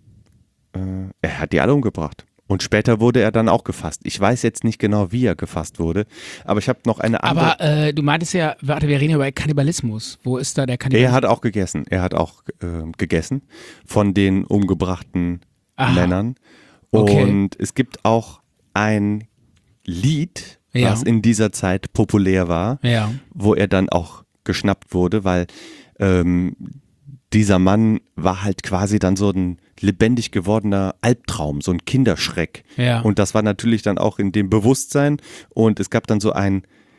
alle umgebracht. Und später wurde er dann auch gefasst. Ich weiß jetzt nicht genau, wie er gefasst wurde, aber ich habe noch eine andere. Aber du meintest ja, warte, wir reden ja über Kannibalismus. Wo ist da der Kannibalismus? Er hat auch gegessen. Er hat auch gegessen von den umgebrachten Männern. Okay. Und es gibt auch ein Lied, Ja. was in dieser Zeit populär war, Ja. wo er dann auch geschnappt wurde, weil dieser Mann war halt quasi dann so ein lebendig gewordener Albtraum, so ein Kinderschreck. Ja. Und das war natürlich dann auch in dem Bewusstsein. Und es gab dann so ein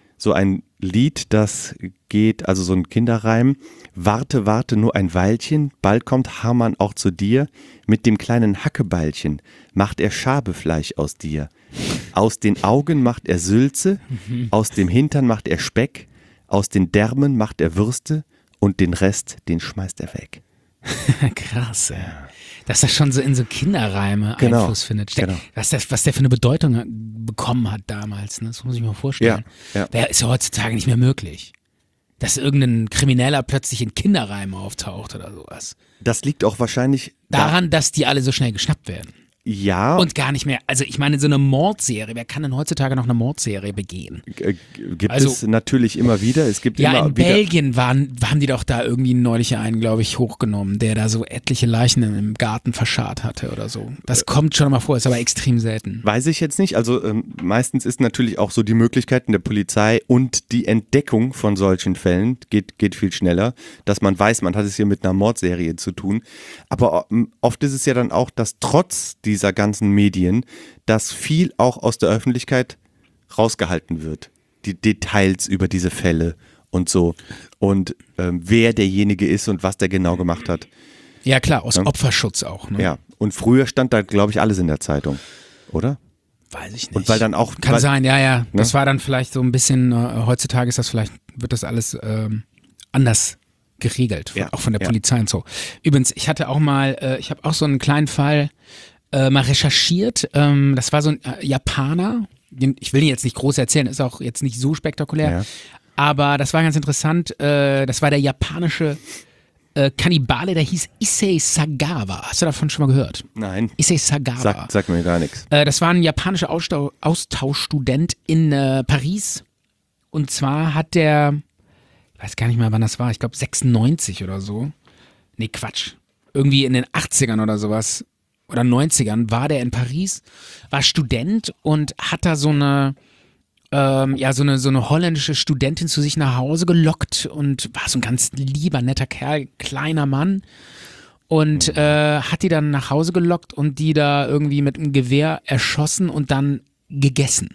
Lied, das geht, also so ein Kinderreim. Warte, warte nur ein Weilchen, bald kommt Hamann auch zu dir. Mit dem kleinen Hackebeilchen macht er Schabefleisch aus dir. Aus den Augen macht er Sülze, aus dem Hintern macht er Speck, aus den Därmen macht er Würste und den Rest, den schmeißt er weg. Krass, ey. Dass das schon so in so Kinderreime Genau, Einfluss findet. genau. Was der für eine Bedeutung bekommen hat damals, ne? Das muss ich mir vorstellen. Ja. Ist ja heutzutage nicht mehr möglich. Dass irgendein Krimineller plötzlich in Kinderreimen auftaucht oder sowas. Das liegt auch wahrscheinlich Daran, dass die alle so schnell geschnappt werden. Ja. Und gar nicht mehr, also ich meine, so eine Mordserie, wer kann denn heutzutage noch eine Mordserie begehen? Gibt Also- es natürlich immer wieder. Es gibt Ja, immer in wieder. Belgien haben die doch da irgendwie neulich einen, glaube ich, hochgenommen, der da so etliche Leichen im Garten verscharrt hatte oder so. Das kommt schon mal vor, ist aber extrem selten. Weiß ich jetzt nicht. Also meistens ist natürlich auch so die Möglichkeiten der Polizei und die Entdeckung von solchen Fällen geht viel schneller, dass man weiß, man hat es hier mit einer Mordserie zu tun. Aber oft ist es ja dann auch, dass trotz dieser ganzen Medien, dass viel auch aus der Öffentlichkeit rausgehalten wird. Die Details über diese Fälle und so. Und wer derjenige ist und was der genau gemacht hat. Ja klar, aus Opferschutz auch. Ne? Ja. Und früher stand da, glaube ich, alles in der Zeitung, oder? Weiß ich nicht. Und weil dann auch. Kann weil, sein, ja. Das war dann vielleicht so ein bisschen, heutzutage wird das alles anders geregelt, Ja, auch von der ja. Polizei und so. Übrigens, ich hatte auch mal, ich habe auch so einen kleinen Fall mal recherchiert. Das war so ein Japaner, ich will ihn jetzt nicht groß erzählen, ist auch jetzt nicht so spektakulär, Ja. aber das war ganz interessant. Das war der japanische Kannibale, der hieß Issei Sagawa. Hast du davon schon mal gehört? Nein. Issei Sagawa. Sagt mir gar nichts. Das war ein japanischer Austauschstudent in Paris. Und zwar hat der, ich weiß gar nicht mehr, wann das war, ich glaube 96 oder so. Nee, Quatsch. Irgendwie in den 80ern oder sowas oder 90ern war der in Paris, war Student und hat da so eine holländische Studentin zu sich nach Hause gelockt und war so ein ganz lieber, netter Kerl, kleiner Mann. Und hat die dann nach Hause gelockt und die da irgendwie mit einem Gewehr erschossen und dann gegessen.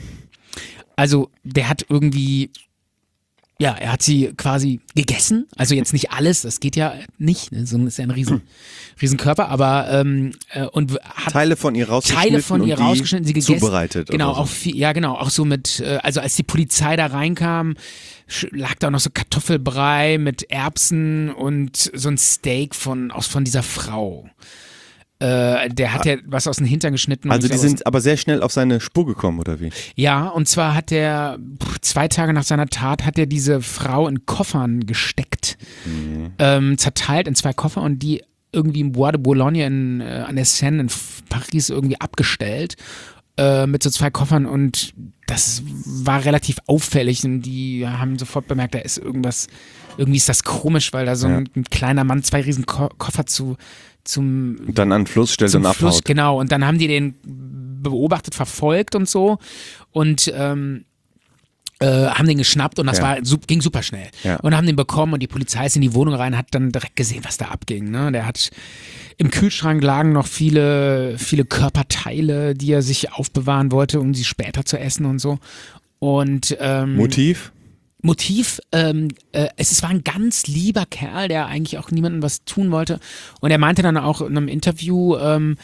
Also der hat irgendwie, ja, er hat sie quasi gegessen. Also jetzt nicht alles, das geht ja nicht. Ne? So ist ja ein riesen Körper, aber und hat Teile von ihr rausgeschnitten, sie gegessen. Zubereitet. Genau, oder so. auch viel, ja genau, auch so mit, also als die Polizei da reinkam, lag da auch noch so Kartoffelbrei mit Erbsen und so ein Steak von dieser Frau. Der hat ja was aus dem Hintern geschnitten. Also die sind aber sehr schnell auf seine Spur gekommen, oder wie? Ja, und zwar hat der 2 Tage nach seiner Tat hat er diese Frau in Koffern gesteckt, zerteilt in 2 Koffer und die irgendwie im Bois de Boulogne an der Seine in Paris irgendwie abgestellt mit so 2 Koffern und das war relativ auffällig und die haben sofort bemerkt, da ist irgendwas, irgendwie ist das komisch, weil da so ein kleiner Mann 2 riesen Koffer zum dann an den Fluss stellt und abhaut. Genau, und dann haben die den beobachtet, verfolgt und so und haben den geschnappt und das ging super schnell. Ja. Und haben den bekommen und die Polizei ist in die Wohnung rein, hat dann direkt gesehen, was da abging. Ne? Der hat im Kühlschrank lagen noch viele Körperteile, die er sich aufbewahren wollte, um sie später zu essen und so. Und Motiv, es war ein ganz lieber Kerl, der eigentlich auch niemandem was tun wollte. Und er meinte dann auch in einem Interview,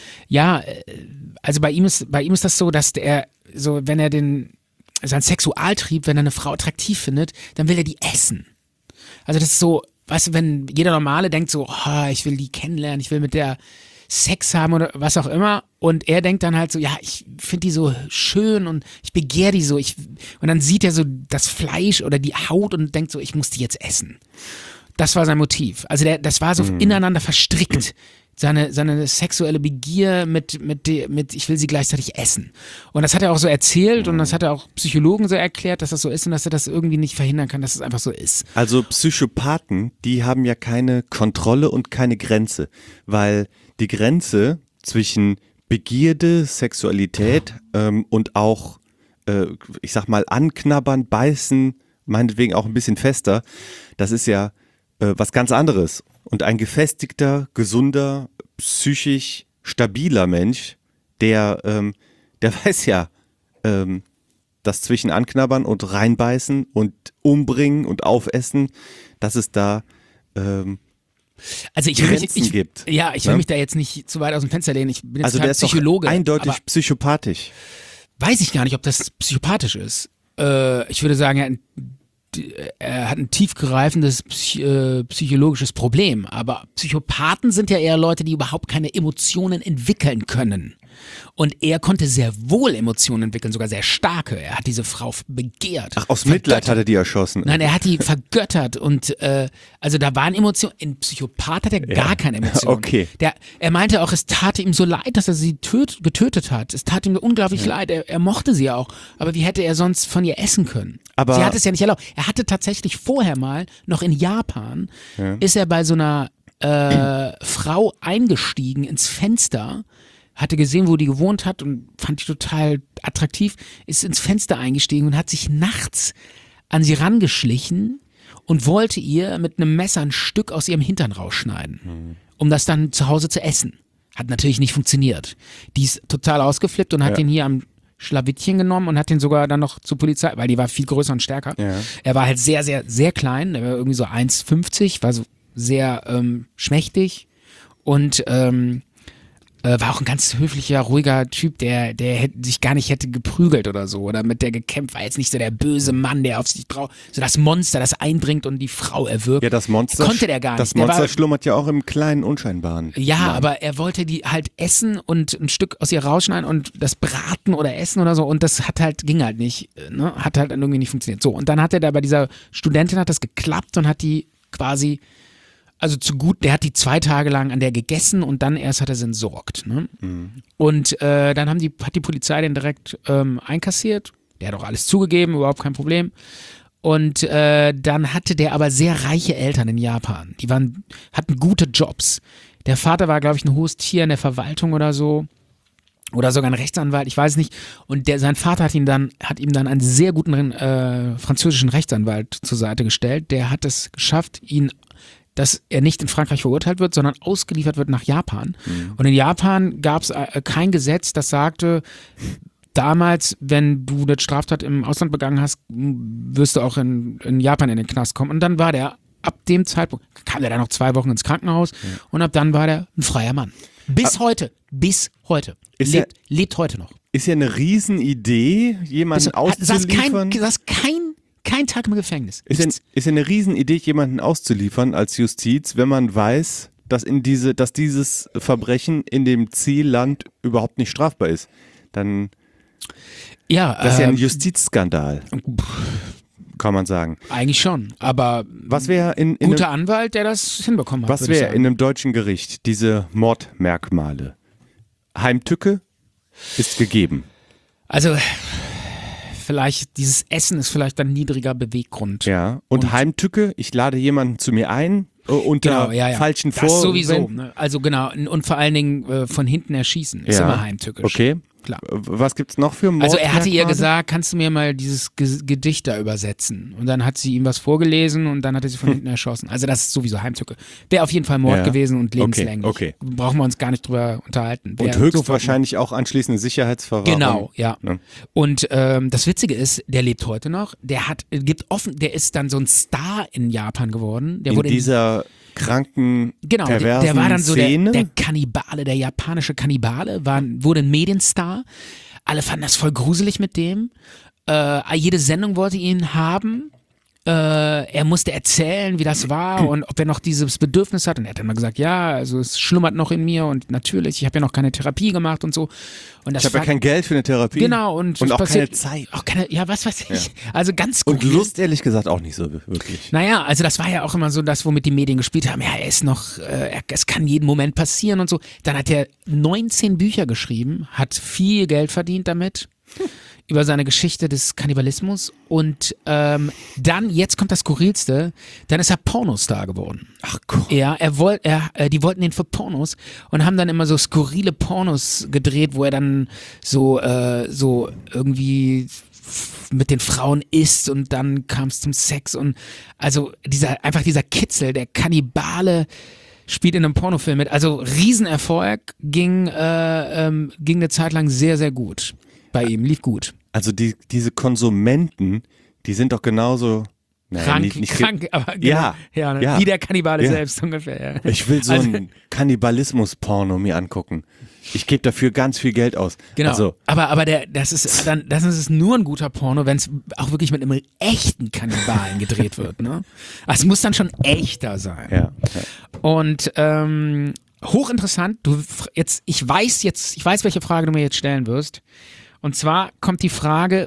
also bei ihm ist das so, dass der, so wenn er sein Sexualtrieb, wenn er eine Frau attraktiv findet, dann will er die essen. Also das ist so, weißt du, wenn jeder Normale denkt so, ich will die kennenlernen, ich will mit der Sex haben oder was auch immer und er denkt dann halt so, ja, ich finde die so schön und ich begehre die so und dann sieht er so das Fleisch oder die Haut und denkt so, ich muss die jetzt essen. Das war sein Motiv. Also das war so ineinander verstrickt. Seine sexuelle Begier mit ich will sie gleichzeitig essen. Und das hat er auch so erzählt und das hat er auch Psychologen so erklärt, dass das so ist und dass er das irgendwie nicht verhindern kann, dass es einfach so ist. Also Psychopathen, die haben ja keine Kontrolle und keine Grenze, weil die Grenze zwischen Begierde, Sexualität und auch, ich sag mal, anknabbern, beißen, meinetwegen auch ein bisschen fester, das ist ja was ganz anderes. Und ein gefestigter, gesunder, psychisch stabiler Mensch, der weiß ja, das zwischen anknabbern und reinbeißen und umbringen und aufessen, dass es da also ich Grenzen gibt. Ja, ich will mich da jetzt nicht zu weit aus dem Fenster lehnen. Ich bin jetzt also der ist Psychologe. Doch eindeutig psychopathisch. Weiß ich gar nicht, ob das psychopathisch ist. Ich würde sagen, er hat ein tiefgreifendes psychologisches Problem. Aber Psychopathen sind ja eher Leute, die überhaupt keine Emotionen entwickeln können. Und er konnte sehr wohl Emotionen entwickeln, sogar sehr starke. Er hat diese Frau begehrt. Ach, aus Mitleid hat er die erschossen. Nein, er hat die vergöttert und also da waren Emotionen. Ein Psychopath hat er gar keine Emotionen. Okay. Er meinte auch, es tat ihm so leid, dass er sie getötet hat. Es tat ihm unglaublich leid. Er mochte sie auch. Aber wie hätte er sonst von ihr essen können? Aber sie hat es ja nicht erlaubt. Er hatte tatsächlich vorher mal, noch in Japan, ist er bei so einer Frau eingestiegen ins Fenster, hatte gesehen, wo die gewohnt hat und fand die total attraktiv, ist ins Fenster eingestiegen und hat sich nachts an sie rangeschlichen und wollte ihr mit einem Messer ein Stück aus ihrem Hintern rausschneiden, um das dann zu Hause zu essen. Hat natürlich nicht funktioniert. Die ist total ausgeflippt und hat ihn hier am Schlawittchen genommen und hat den sogar dann noch zur Polizei, weil die war viel größer und stärker. Ja. Er war halt sehr, sehr, sehr klein, er war irgendwie so 1,50, war so sehr schmächtig und war auch ein ganz höflicher, ruhiger Typ, der sich gar nicht hätte geprügelt oder so oder mit der gekämpft, war jetzt nicht so der böse Mann, der auf sich drauf, so das Monster, das eindringt und die Frau erwürgt. Ja, das Monster konnte der gar nicht. Das Monster schlummert ja auch im kleinen, unscheinbaren. Ja, Mann. aber er wollte die halt essen und ein Stück aus ihr rausschneiden und das braten oder essen oder so und das ging halt nicht, ne? Hat halt irgendwie nicht funktioniert. So, und dann hat er da bei dieser Studentin hat das geklappt und hat die quasi der hat die 2 Tage lang an der gegessen und dann erst hat er sie entsorgt. Ne? Und dann hat die Polizei den direkt einkassiert. Der hat auch alles zugegeben, überhaupt kein Problem. Und dann hatte der aber sehr reiche Eltern in Japan. Die hatten gute Jobs. Der Vater war, glaube ich, ein hohes Tier in der Verwaltung oder so. Oder sogar ein Rechtsanwalt, ich weiß nicht. Und sein Vater hat ihm dann einen sehr guten französischen Rechtsanwalt zur Seite gestellt. Der hat es geschafft, dass er nicht in Frankreich verurteilt wird, sondern ausgeliefert wird nach Japan. Und in Japan gab es kein Gesetz, das sagte, damals, wenn du eine Straftat im Ausland begangen hast, wirst du auch in Japan in den Knast kommen. Und dann war der, ab dem Zeitpunkt, kam der dann noch 2 Wochen ins Krankenhaus und ab dann war der ein freier Mann. Bis heute. Lebt heute noch. Ist ja eine Riesenidee, jemanden auszuliefern. Saß kein Tag im Gefängnis. Ist ja eine Riesenidee, jemanden auszuliefern als Justiz, wenn man weiß, dass dieses Verbrechen in dem Zielland überhaupt nicht strafbar ist. Dann das ist ja ein Justizskandal, kann man sagen. Eigentlich schon, aber was wäre guter Anwalt, der das hinbekommen hat. Was wäre in einem deutschen Gericht diese Mordmerkmale? Heimtücke ist gegeben. Also vielleicht, dieses Essen ist vielleicht ein niedriger Beweggrund. Ja, und Heimtücke, ich lade jemanden zu mir ein, unter falschen Vorwänden. Das sowieso, ne? Also genau, und vor allen Dingen von hinten erschießen, ist immer heimtückisch. Okay. Klar. Was gibt's noch für Mordmerkmale? Also er hatte ihr gesagt, kannst du mir mal dieses Gedicht da übersetzen? Und dann hat sie ihm was vorgelesen und dann hat er sie von hinten erschossen. Also das ist sowieso Heimtücke. Wäre auf jeden Fall Mord gewesen und lebenslänglich. Okay. Brauchen wir uns gar nicht drüber unterhalten. Und höchstwahrscheinlich auch anschließend Sicherheitsverwahrung. Genau, ja. Und das Witzige ist, der lebt heute noch. Der ist dann so ein Star in Japan geworden. Der wurde in dieser kranken, genau, perversen der war dann so Szene. der Kannibale, der japanische Kannibale, wurde ein Medienstar. Alle fanden das voll gruselig mit dem. Jede Sendung wollte ihn haben. Er musste erzählen, wie das war und ob er noch dieses Bedürfnis hat. Und er hat dann mal gesagt, ja, also es schlummert noch in mir und natürlich, ich habe ja noch keine Therapie gemacht und so. Und das ich habe ja kein Geld für eine Therapie. Genau. Und auch keine Zeit. Ja, was weiß ich. Ja. Also ganz gut. Und Lust ehrlich gesagt auch nicht so wirklich. Naja, also das war ja auch immer so das, womit die Medien gespielt haben. Ja, er ist noch, es kann jeden Moment passieren und so. Dann hat er 19 Bücher geschrieben, hat viel Geld verdient damit. Über seine Geschichte des Kannibalismus und dann, jetzt kommt das Skurrilste, dann ist er Pornostar geworden. Ach Gott. Ja, die wollten ihn für Pornos und haben dann immer so skurrile Pornos gedreht, wo er dann so irgendwie mit den Frauen isst und dann kam es zum Sex und also dieser Kitzel, der Kannibale spielt in einem Pornofilm mit, also Riesenerfolg, ging eine Zeit lang sehr, sehr gut. Bei ihm, lief gut. Also diese Konsumenten, die sind doch genauso krank, aber genau, ja, wie der Kannibale selbst ungefähr. Ja. Ich will so ein Kannibalismus-Porno mir angucken. Ich gebe dafür ganz viel Geld aus. Genau, also, aber das ist nur ein guter Porno, wenn es auch wirklich mit einem echten Kannibalen gedreht wird. Ne? Also es muss dann schon echter sein. Ja. Und hochinteressant, ich weiß, welche Frage du mir jetzt stellen wirst. Und zwar kommt die Frage,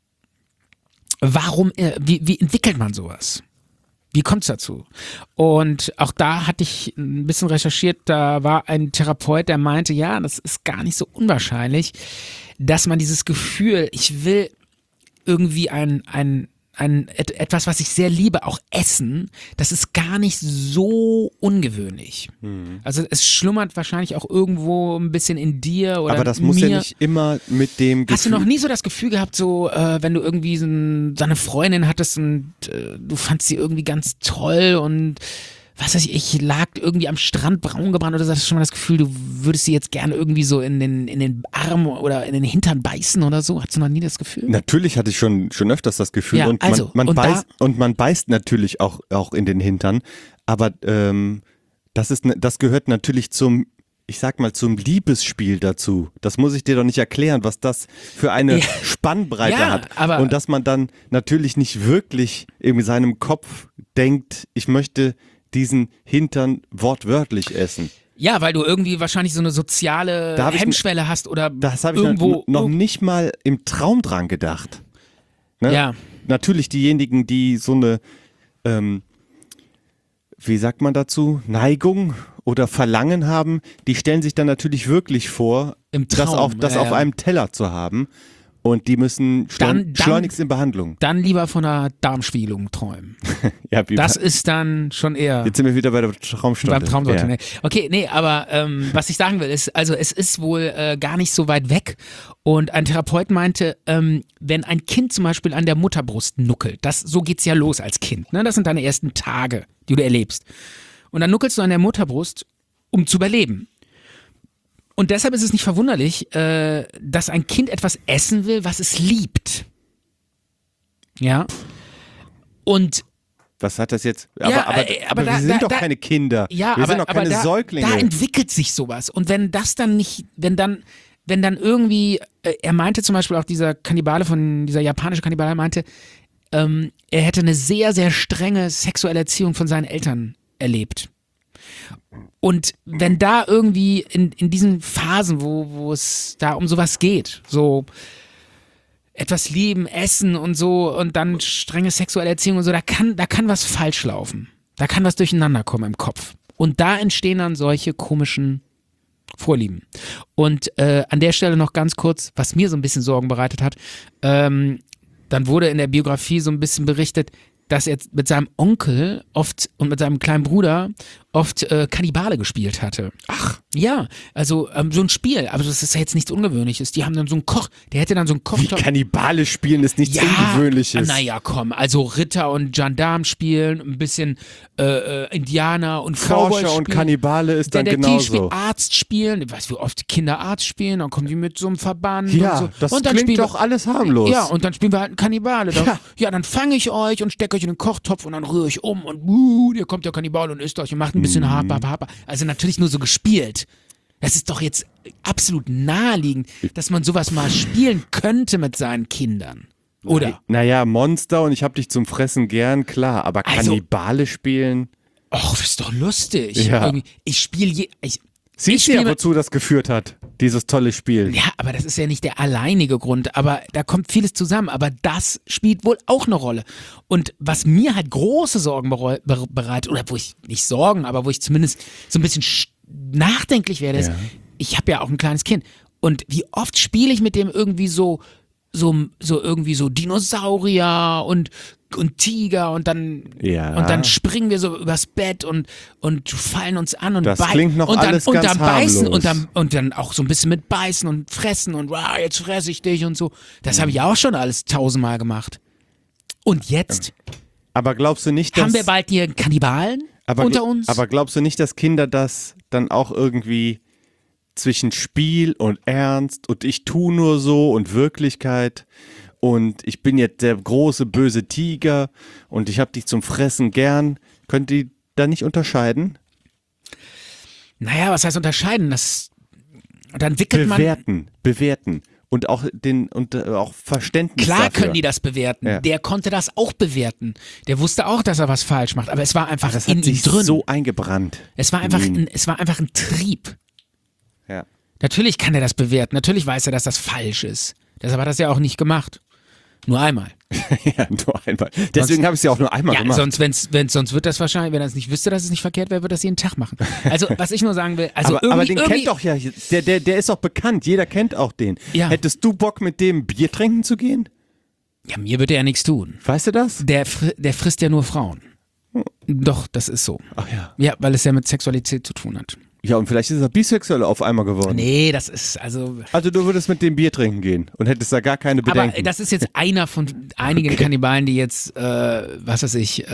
wie entwickelt man sowas? Wie kommt es dazu? Und auch da hatte ich ein bisschen recherchiert, da war ein Therapeut, der meinte, ja, das ist gar nicht so unwahrscheinlich, dass man dieses Gefühl, ich will irgendwie etwas, was ich sehr liebe, auch essen, das ist gar nicht so ungewöhnlich. Also es schlummert wahrscheinlich auch irgendwo ein bisschen in dir oder aber das muss ja nicht immer mit dem Gefühl. Hast du noch nie so das Gefühl gehabt, so wenn du irgendwie so eine Freundin hattest und du fandst sie irgendwie ganz toll und was weiß ich lag irgendwie am Strand braun gebrannt oder so, hast du schon mal das Gefühl, du würdest sie jetzt gerne irgendwie so in den Arm oder in den Hintern beißen oder so? Hattest du noch nie das Gefühl? Natürlich hatte ich schon öfters das Gefühl ja, man beißt natürlich auch in den Hintern, aber das gehört natürlich zum Liebesspiel dazu. Das muss ich dir doch nicht erklären, was das für eine Spannbreite hat. Und dass man dann natürlich nicht wirklich in seinem Kopf denkt, ich möchte diesen Hintern wortwörtlich essen. Ja, weil du irgendwie wahrscheinlich so eine soziale Hemmschwelle hast oder das habe ich irgendwo noch nicht mal im Traum dran gedacht. Ne? Ja. Natürlich diejenigen, die so eine, wie sagt man dazu, Neigung oder Verlangen haben, die stellen sich dann natürlich wirklich vor, im Traum, das auf einem Teller zu haben. und die müssen Dann- schleunigst in Behandlung. Dann lieber von einer Darmspiegelung träumen. Ja, wie Das ist dann schon eher jetzt sind wir wieder bei der Traumstunde. beim Traumdeutung. Ja. Ne? Okay, nee, aber was ich sagen will, ist, also es ist wohl gar nicht so weit weg. Und ein Therapeut meinte, wenn ein Kind zum Beispiel an der Mutterbrust nuckelt, so geht's ja los als Kind. Ne? Das sind deine ersten Tage, die du erlebst. Und dann nuckelst du an der Mutterbrust, um zu überleben. Und deshalb ist es nicht verwunderlich, dass ein Kind etwas essen will, was es liebt. Ja. Und Was hat das jetzt? Ja, Aber wir sind doch keine Kinder. ja, wir sind doch keine da, Säuglinge. Da entwickelt sich sowas. Und wenn das dann nicht, wenn dann irgendwie, er meinte zum Beispiel auch dieser japanische Kannibale meinte, er hätte eine sehr, sehr strenge sexuelle Erziehung von seinen Eltern erlebt. Und wenn da irgendwie in diesen Phasen, wo es da um sowas geht, so etwas lieben, essen und so und dann strenge sexuelle Erziehung und so, da kann was falsch laufen. Da kann was durcheinander kommen im Kopf. Und da entstehen dann solche komischen Vorlieben. Und an der Stelle noch ganz kurz, was mir so ein bisschen Sorgen bereitet hat, dann wurde in der Biografie so ein bisschen berichtet, dass er mit seinem Onkel oft und mit seinem kleinen Bruder oft Kannibale gespielt hatte. Ach. Ja, also so ein Spiel, aber das ist ja jetzt nichts Ungewöhnliches. Die haben dann so einen der hätte dann so einen Wie Kochtopf. Kannibale spielen ist nichts Ja, Ungewöhnliches. naja, komm, also Ritter und Gendarm spielen, ein bisschen Indianer und Cowboys Forscher und spielen. Kannibale ist dann Detektiv genauso. Arzt spielen, ich weiß, wie oft Kinder Arzt spielen, dann kommen die mit so einem Verband Ja, und so. das und dann klingt spielen doch alles harmlos. Ja, und dann spielen wir halt einen Kannibale. Dann, Ja. dann fange ich euch und stecke euch in den Kochtopf und dann rühre ich um und hier kommt der Kannibale und isst euch und macht ein bisschen Hapa. Also natürlich nur so gespielt. Das ist doch jetzt absolut naheliegend, dass man sowas mal spielen könnte mit seinen Kindern. Oder? Naja, Monster und ich hab dich zum Fressen gern, klar, aber Also- Kannibale spielen. Och, das ist doch lustig. Ja. Ich spiele Siehst du ja, wozu das geführt hat, dieses tolle Spiel. Ja, aber das ist ja nicht der alleinige Grund, aber da kommt vieles zusammen, aber das spielt wohl auch eine Rolle. Und was mir halt große Sorgen bereitet, oder wo ich nicht Sorgen, aber wo ich zumindest so ein bisschen nachdenklich werde, ist, ich habe ja auch ein kleines Kind und wie oft spiele ich mit dem irgendwie so irgendwie so Dinosaurier und Tiger und dann springen wir so übers Bett und fallen uns an und Das klingt noch alles ganz dann beißen harmlos. und dann auch so ein bisschen mit beißen und fressen und jetzt fresse ich dich und so. Das habe ich auch schon alles 1000-mal gemacht. Und jetzt Aber glaubst du nicht, dass... haben wir bald hier Kannibalen unter uns? Aber glaubst du nicht, dass Kinder das dann auch irgendwie zwischen Spiel und Ernst und ich tu nur so und Wirklichkeit und ich bin jetzt der große böse Tiger und ich hab dich zum Fressen gern, könnt ihr da nicht unterscheiden? Naja, was heißt unterscheiden? Da entwickelt man... Bewerten und auch auch Verständnis Klar dafür. können die das bewerten. Ja. Der konnte das auch bewerten. Der wusste auch, dass er was falsch macht, aber es war einfach Das in hat ihm sich drin. so eingebrannt. Es war einfach ein Trieb. Ja. Natürlich kann er das bewerten. Natürlich weiß er, dass das falsch ist. Deshalb hat er das ja auch nicht gemacht. Nur einmal. Ja, nur einmal. Deswegen habe ich es ja auch nur einmal Ja, gemacht. sonst wird das wahrscheinlich, wenn er es nicht wüsste, dass es nicht verkehrt wäre, wird das jeden Tag machen. Also, was ich nur sagen will, also aber den irgendwie kennt doch ja, der ist doch bekannt, jeder kennt auch den. Ja. Hättest du Bock, mit dem Bier trinken zu gehen? ja, mir würde er nichts tun. Weißt du das? Der frisst ja nur Frauen. Doch, das ist so. Ach ja. Ja, weil es ja mit Sexualität zu tun hat. Ja, und vielleicht ist er bisexuell auf einmal geworden. Nee, das ist also... Also du würdest mit dem Bier trinken gehen und hättest da gar keine Bedenken. Aber das ist jetzt einer von einigen Kannibalen, die jetzt, was weiß ich,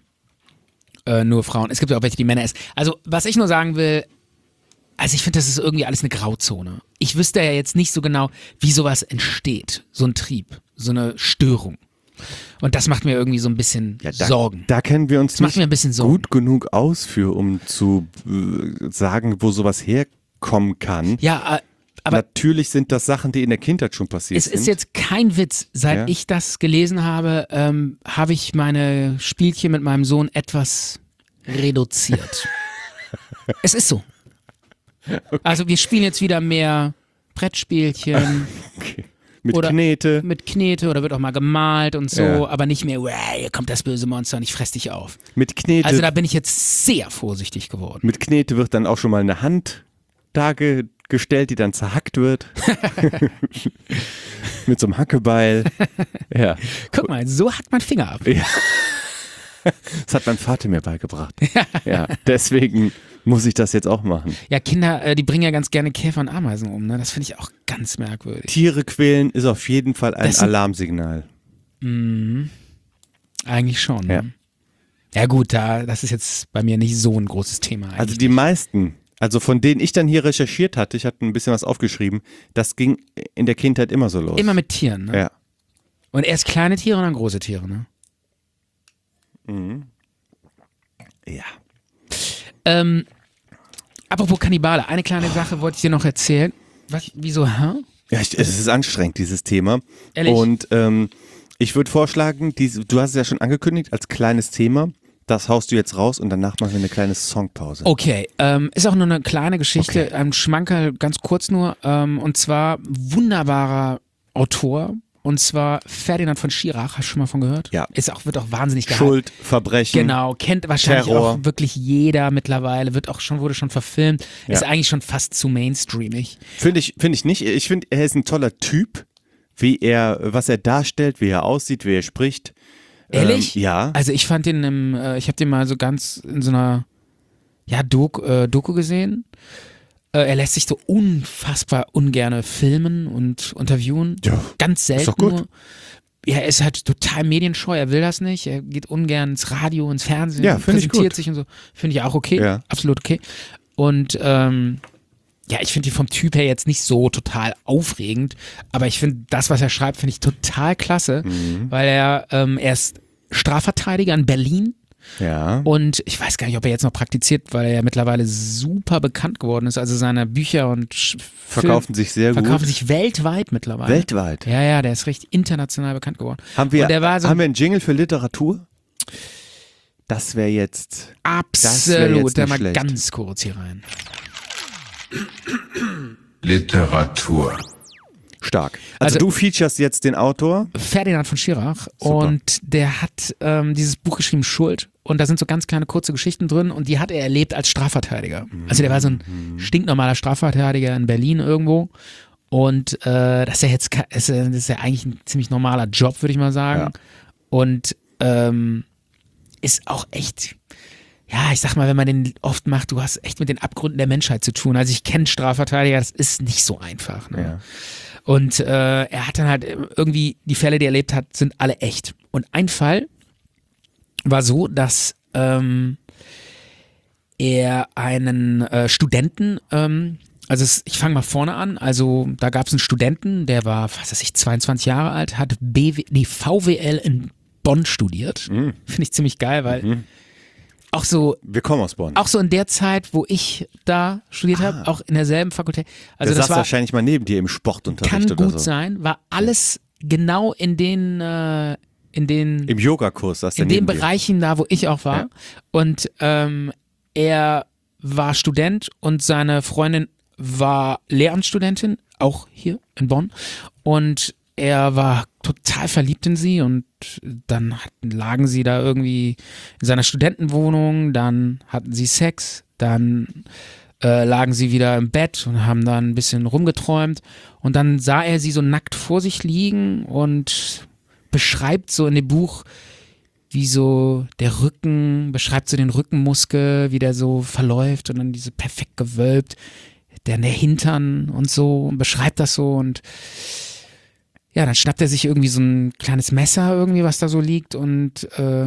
nur Frauen. Es gibt ja auch welche, die Männer essen. Also, was ich nur sagen will, also ich finde, das ist irgendwie alles eine Grauzone. Ich wüsste ja jetzt nicht so genau, wie sowas entsteht. So ein Trieb, so eine Störung. Und das macht mir irgendwie so ein bisschen Sorgen. Da kennen wir uns Das macht nicht mir ein bisschen Sorgen. gut genug aus für, um zu sagen, wo sowas herkommen kann. Ja, aber Natürlich sind das Sachen, die in der Kindheit schon passiert es sind. ist jetzt kein Witz. Seit Ja. ich das gelesen habe, habe ich meine Spielchen mit meinem Sohn etwas reduziert. Es ist so. Also wir spielen jetzt wieder mehr Brettspielchen Okay. Mit oder Knete. mit Knete oder wird auch mal gemalt und so, Ja. aber nicht mehr, hier kommt das böse Monster und ich fress dich auf. Mit Knete. Also da bin ich jetzt sehr vorsichtig geworden. Mit Knete wird dann auch schon mal eine Hand gestellt, die dann zerhackt wird. Mit so einem Hackebeil. Ja. Guck mal, so hackt man Finger ab. Ja. Das hat mein Vater mir beigebracht. Ja, deswegen muss ich das jetzt auch machen. Ja, Kinder, die bringen ja ganz gerne Käfer und Ameisen um, ne? Das finde ich auch ganz merkwürdig. Tiere quälen ist auf jeden Fall ein Alarmsignal. Eigentlich schon. Ja. Ne? Ja gut, das ist jetzt bei mir nicht so ein großes Thema eigentlich. Also die meisten, also von denen ich dann hier recherchiert hatte, ich hatte ein bisschen was aufgeschrieben, das ging in der Kindheit immer so los. Immer mit Tieren, ne? Ja. Und erst kleine Tiere und dann große Tiere, ne? Ja. Apropos Kannibale, eine kleine Sache wollte ich dir noch erzählen. Was? Wieso, hä? Ja, es ist anstrengend, dieses Thema. Ehrlich? Und ich würde vorschlagen, du hast es ja schon angekündigt als kleines Thema, das haust du jetzt raus und danach machen wir eine kleine Songpause. Okay, ist auch nur eine kleine Geschichte, Okay. ein Schmankerl, ganz kurz nur, und zwar wunderbarer Autor, und zwar Ferdinand von Schirach, hast du schon mal von gehört? Ja. Wird auch wahnsinnig gehalten. Schuld, Verbrechen. Genau, kennt wahrscheinlich Terror. auch wirklich jeder mittlerweile, wurde schon verfilmt, ist Ja. eigentlich schon fast zu mainstreamig. Finde ich nicht. Ich finde, er ist ein toller Typ, was er darstellt, wie er aussieht, wie er spricht. Ehrlich? Ja. Also ich fand den ich habe den mal so ganz in so einer Doku gesehen. Er lässt sich so unfassbar ungerne filmen und interviewen. Ja, Ganz selten ist doch gut. nur. Ja, er ist halt total medienscheu, er will das nicht. Er geht ungern ins Radio, ins Fernsehen, Ja, finde ich präsentiert gut. sich und so. Finde ich auch okay. Ja. Absolut okay. Und ja, ich finde ihn vom Typ her jetzt nicht so total aufregend, aber ich finde das, was er schreibt, finde ich total klasse, weil er ist Strafverteidiger in Berlin. Ja. Und ich weiß gar nicht, ob er jetzt noch praktiziert, weil er ja mittlerweile super bekannt geworden ist. Also seine Bücher und Verkaufen sich sehr gut. verkaufen sich weltweit mittlerweile. Weltweit. Ja, der ist richtig international bekannt geworden. Haben wir, und der war so haben wir einen Jingle für Literatur? Das wäre jetzt das wär absolut, jetzt da nicht mal schlecht. ganz kurz hier rein. Literatur. stark. Also du featurest jetzt den Autor. Ferdinand von Schirach Super. und der hat dieses Buch geschrieben, Schuld, und da sind so ganz kleine kurze Geschichten drin und die hat er erlebt als Strafverteidiger. Also der war so ein stinknormaler Strafverteidiger in Berlin irgendwo und das ist ja eigentlich ein ziemlich normaler Job, würde ich mal sagen. Ja. Und ist auch echt, ja, ich sag mal, wenn man den oft macht, du hast echt mit den Abgründen der Menschheit zu tun. Also ich kenne Strafverteidiger, das ist nicht so einfach. Ne? Ja. Und er hat dann halt irgendwie, die Fälle, die er erlebt hat, sind alle echt. Und ein Fall war so, dass er einen Studenten, ich fange mal vorne an, also da gab es einen Studenten, der war, 22 Jahre alt, hat VWL in Bonn studiert. Finde ich ziemlich geil, weil auch so Wir kommen aus Bonn. auch so in der Zeit, wo ich da studiert habe, auch in derselben Fakultät. Also der das saß war, wahrscheinlich mal neben dir im Sportunterricht kann oder gut so. sein, war alles genau in den Im Yogakurs saß der in den neben dir. Bereichen da, wo ich auch war. Ja. Und er war Student und seine Freundin war Lehramtsstudentin, auch hier in Bonn. Und er war total verliebt in sie und dann lagen sie da irgendwie in seiner Studentenwohnung, dann hatten sie Sex, dann lagen sie wieder im Bett und haben dann ein bisschen rumgeträumt und dann sah er sie so nackt vor sich liegen und beschreibt so in dem Buch, wie so der Rücken, beschreibt so den Rückenmuskel, wie der so verläuft und dann diese perfekt gewölbt, der Hintern und so, und beschreibt das so und ja, dann schnappt er sich irgendwie so ein kleines Messer irgendwie, was da so liegt und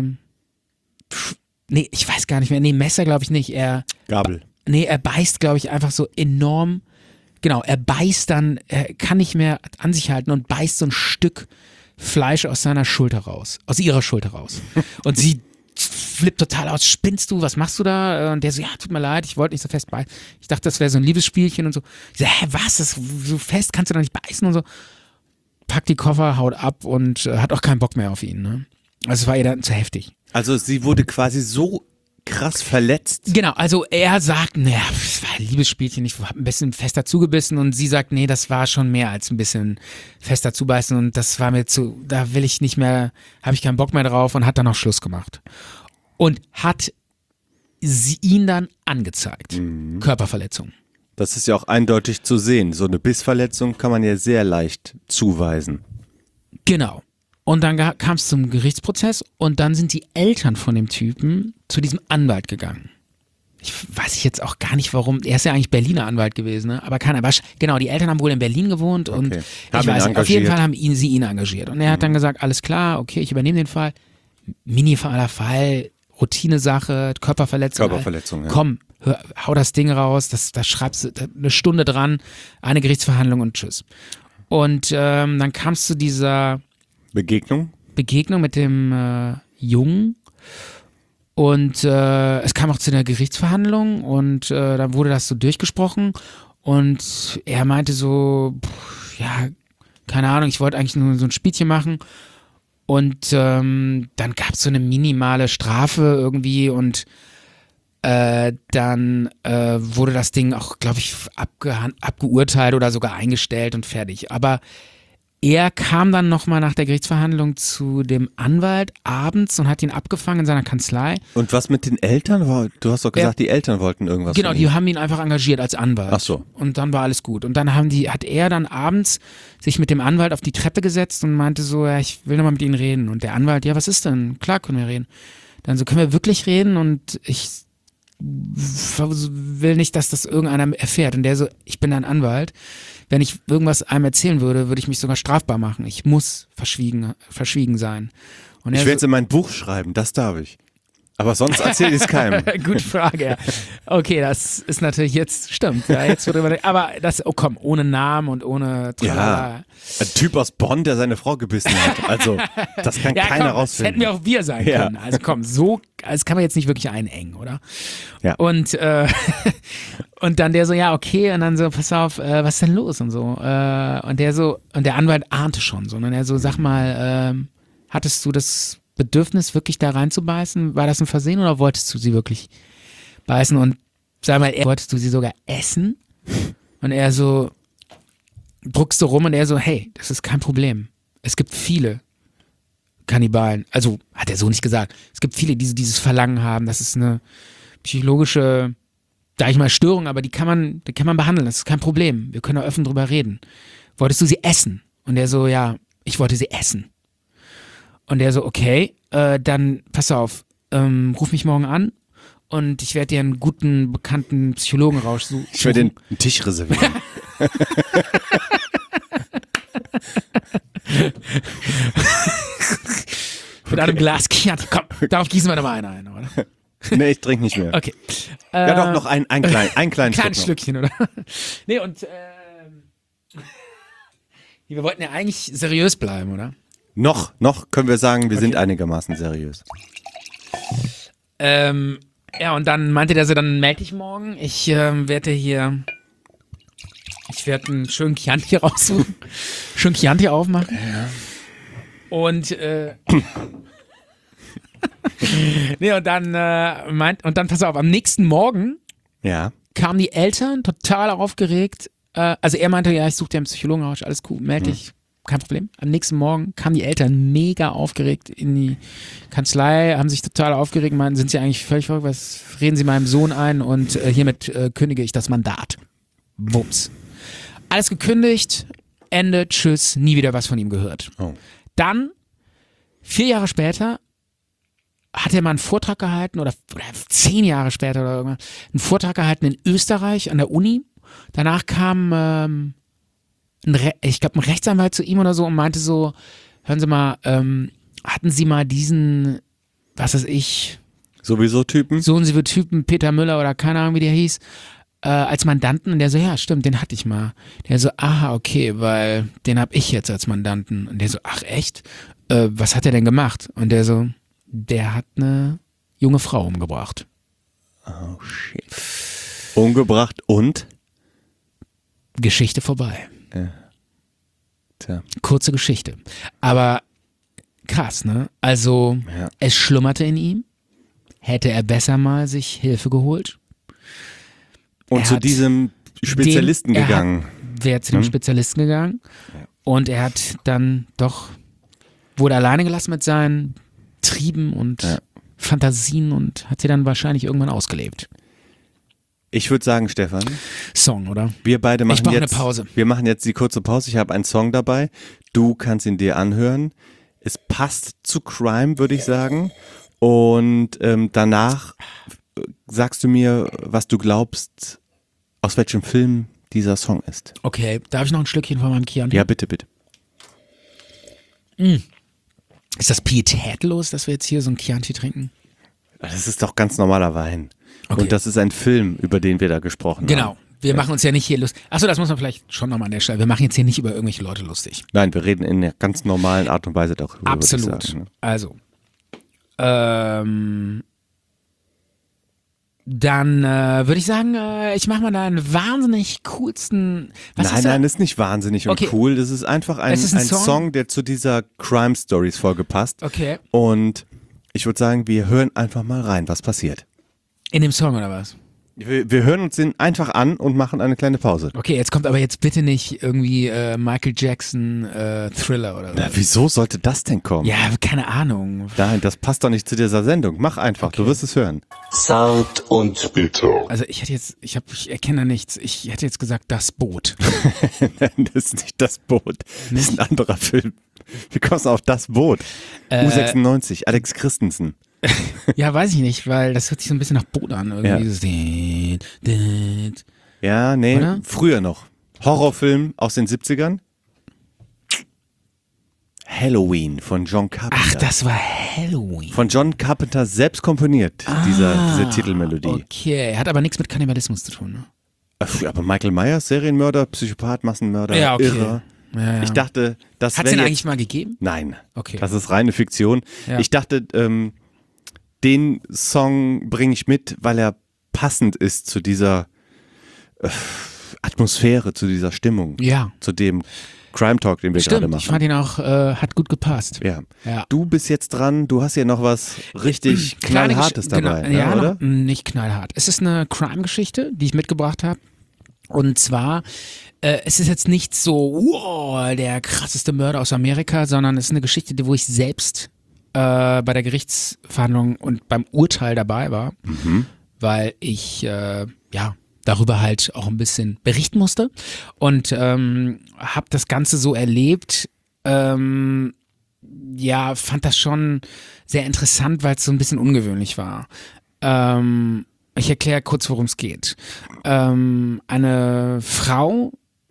nee, ich weiß gar nicht mehr, nee, Messer glaube ich nicht, er beißt glaube ich einfach so enorm, genau, er beißt dann, er kann nicht mehr an sich halten und beißt so ein Stück Fleisch aus seiner Schulter raus, aus ihrer Schulter raus und sie flippt total aus, spinnst du, was machst du da? Und der so, ja, tut mir leid, ich wollte nicht so fest beißen, ich dachte, das wäre so ein Liebesspielchen und so, ich so, hä, was, das so fest kannst du doch nicht beißen und so. Packt die Koffer, haut ab und hat auch keinen Bock mehr auf ihn. Ne? Also es war ihr dann zu heftig. Also sie wurde quasi so krass verletzt. Genau, also er sagt, naja, es war ein Liebesspielchen, ich habe ein bisschen fester zugebissen und sie sagt, nee, das war schon mehr als ein bisschen fester zubeißen und das war mir da will ich nicht mehr, habe ich keinen Bock mehr drauf und hat dann auch Schluss gemacht. Und hat sie ihn dann angezeigt. Körperverletzung. Das ist ja auch eindeutig zu sehen. So eine Bissverletzung kann man ja sehr leicht zuweisen. Genau. Und dann kam es zum Gerichtsprozess und dann sind die Eltern von dem Typen zu diesem Anwalt gegangen. Ich weiß jetzt auch gar nicht warum, er ist ja eigentlich Berliner Anwalt gewesen, ne? Aber keiner, genau, die Eltern haben wohl in Berlin gewohnt und Okay. ich Haben ihn weiß nicht, auf jeden engagiert. Fall haben sie ihn engagiert. Und er hat dann gesagt, alles klar, okay, ich übernehme den Fall. Minimaler Fall, Routinesache, Körperverletzung. Körperverletzung, ja. Komm, hau das Ding raus, das schreibst du eine Stunde dran, eine Gerichtsverhandlung und tschüss. Und dann kam es zu dieser Begegnung? Begegnung mit dem Jungen und es kam auch zu einer Gerichtsverhandlung und dann wurde das so durchgesprochen und er meinte so, ja, keine Ahnung, ich wollte eigentlich nur so ein Spielchen machen und dann gab es so eine minimale Strafe irgendwie und dann wurde das Ding auch, glaube ich, abgeurteilt oder sogar eingestellt und fertig. Aber er kam dann nochmal nach der Gerichtsverhandlung zu dem Anwalt abends und hat ihn abgefangen in seiner Kanzlei. Und was mit den Eltern? Du hast doch gesagt, die Eltern wollten irgendwas Genau, von die ihm. haben ihn einfach engagiert als Anwalt. Ach so. Und dann war alles gut. Und dann hat er dann abends sich mit dem Anwalt auf die Treppe gesetzt und meinte so, ja, ich will nochmal mit Ihnen reden. Und der Anwalt, ja, was ist denn? Klar können wir reden. Dann so, können wir wirklich reden? Und ich will nicht, dass das irgendeiner erfährt. Und der so, ich bin ein Anwalt. Wenn ich irgendwas einem erzählen würde, würde ich mich sogar strafbar machen. Ich muss verschwiegen sein. Und er Ich werde es in mein Buch schreiben, das darf ich. Aber sonst erzähle ich es keinem. Gute Frage, ja. Okay, das ist natürlich jetzt, stimmt. Ja, jetzt aber das, oh komm, ohne Namen und ohne Tralala. Ja, ein Typ aus Bonn, der seine Frau gebissen hat. Also, das kann Ja, keiner komm, das hätten rausfinden. wir auch wir sein Ja. können. Also komm, so, das kann man jetzt nicht wirklich einengen, oder? Ja. Und, und dann der so, ja, okay, und dann so, pass auf, was ist denn los und so. Und der Anwalt ahnte schon so. Und er so, sag mal, hattest du das Bedürfnis, wirklich da reinzubeißen? War das ein Versehen oder wolltest du sie wirklich beißen? Und sag mal, wolltest du sie sogar essen? Und er so, druckst du rum und er so, hey, das ist kein Problem. Es gibt viele Kannibalen. Also, hat er so nicht gesagt. Es gibt viele, die dieses Verlangen haben. Das ist eine psychologische, sag ich mal, Störung, aber die kann man behandeln. Das ist kein Problem. Wir können da offen drüber reden. Wolltest du sie essen? Und er so, ja, ich wollte sie essen. Und der so, okay, dann pass auf, ruf mich morgen an und ich werde dir einen guten, bekannten Psychologen raussuchen. Ich werde den Tisch reservieren. Mit einem Glas Chianti. Komm, darauf gießen wir nochmal einen ein, oder? Nee, ich trinke nicht mehr. Okay. Ja, doch, noch einen kleinen Kleines Schluck noch. Schlückchen, oder? Nee, und wir wollten ja eigentlich seriös bleiben, oder? Noch können wir sagen, wir sind einigermaßen seriös. Ja, und dann meinte der so, dann melde dich morgen. Ich werde einen schönen Chianti raussuchen. Schön Chianti aufmachen. Ja. Und nee, und dann pass auf, am nächsten Morgen Ja. kamen die Eltern total aufgeregt. Also er meinte, ja, ich suche dir einen Psychologen raus, alles cool, melde dich. Kein Problem. Am nächsten Morgen kamen die Eltern mega aufgeregt in die Kanzlei, haben sich total aufgeregt, meinten, sind sie eigentlich völlig verrückt, was reden sie meinem Sohn ein und hiermit kündige ich das Mandat. Wumms. Alles gekündigt, Ende, tschüss, nie wieder was von ihm gehört. Oh. Dann, 4 Jahre später, hat er mal einen Vortrag gehalten oder 10 Jahre später oder irgendwann, einen Vortrag gehalten in Österreich an der Uni. Danach kam ich glaube, ein Rechtsanwalt zu ihm oder so und meinte so, hören Sie mal, hatten Sie mal diesen, was weiß ich, Sowieso Typen? so und so Typen, Peter Müller oder keine Ahnung, wie der hieß, als Mandanten? Und der so, ja, stimmt, den hatte ich mal. Der so, aha, okay, weil den habe ich jetzt als Mandanten. Und der so, ach echt? Was hat er denn gemacht? Und der so, der hat eine junge Frau umgebracht. Oh shit. Umgebracht und? Geschichte vorbei. Tja. Kurze Geschichte. Aber krass, ne? Also, Ja. es schlummerte in ihm. Hätte er besser mal sich Hilfe geholt. Und Er zu hat diesem Spezialisten gegangen. Wäre zu dem Spezialisten gegangen. Und er hat dann doch, wurde alleine gelassen mit seinen Trieben und Fantasien und hat sie dann wahrscheinlich irgendwann ausgelebt. Ich würde sagen, Stefan, Song, oder? wir beide machen brauche jetzt eine Pause. Wir machen jetzt die kurze Pause. Ich habe einen Song dabei. Du kannst ihn dir anhören. Es passt zu Crime, würde ich sagen. Und danach sagst du mir, was du glaubst, aus welchem Film dieser Song ist. Okay, darf ich noch ein Schlückchen von meinem Chianti? Ja, bitte, bitte. Ist das pietätlos, dass wir jetzt hier so ein Chianti trinken? Das ist doch ganz normaler Wein. Okay. Und das ist ein Film, über den wir da gesprochen haben. Genau. Wir machen uns ja nicht hier lustig. Achso, das muss man vielleicht schon nochmal an der Stelle. Wir machen jetzt hier nicht über irgendwelche Leute lustig. Nein, wir reden in einer ganz normalen Art und Weise darüber. Absolut. Würde ich sagen, ne? Also. Dann würde ich sagen, ich mache mal da einen wahnsinnig coolsten. Nein, ist nicht wahnsinnig und cool. Das ist einfach ein Song, der zu dieser Crime Stories Folge passt. Okay. Und ich würde sagen, wir hören einfach mal rein, was passiert. In dem Song oder was? Wir hören uns den einfach an und machen eine kleine Pause. Okay, jetzt kommt aber jetzt bitte nicht irgendwie Michael Jackson Thriller oder so. Na, wieso sollte das denn kommen? Ja, keine Ahnung. Nein, das passt doch nicht zu dieser Sendung. Mach einfach, du wirst es hören. Zart und bitter. Also ich erkenne da nichts. Ich hätte jetzt gesagt, das Boot. Nein, das ist nicht das Boot. Das ist ein anderer Film. Wie kommst du auf das Boot? U96, Alex Christensen. Ja, weiß ich nicht, weil das hört sich so ein bisschen nach Boot an. Irgendwie dieses Ja, nee, Oder? früher noch. Horrorfilm aus den 70ern. Halloween von John Carpenter. Ach, das war Halloween. Von John Carpenter selbst komponiert, diese Titelmelodie. Okay, hat aber nichts mit Kannibalismus zu tun, ne? Aber Michael Myers, Serienmörder, Psychopath, Massenmörder, Ja, okay. Irrer. Ja. Ich dachte, das Hat es wäre den jetzt... eigentlich mal gegeben? Nein, Okay. das ist reine Fiktion. Ja. Ich dachte, den Song bringe ich mit, weil er passend ist zu dieser Atmosphäre, zu dieser Stimmung, Ja. zu dem Crime Talk, den wir gerade Stimmt, machen. ich fand ihn auch, hat gut gepasst. Ja. Ja. Du bist jetzt dran, du hast hier noch was richtig Kleine knallhartes Gesch- dabei, genau, ne, ja, oder? noch, nicht knallhart. Es ist eine Crime-Geschichte, die ich mitgebracht habe. Und zwar, es ist jetzt nicht so, wow, der krasseste Mörder aus Amerika, sondern es ist eine Geschichte, wo ich selbst bei der Gerichtsverhandlung und beim Urteil dabei war, weil ich darüber halt auch ein bisschen berichten musste und habe das Ganze so erlebt. Fand das schon sehr interessant, weil es so ein bisschen ungewöhnlich war. Ich erkläre kurz, worum es geht. Eine Frau,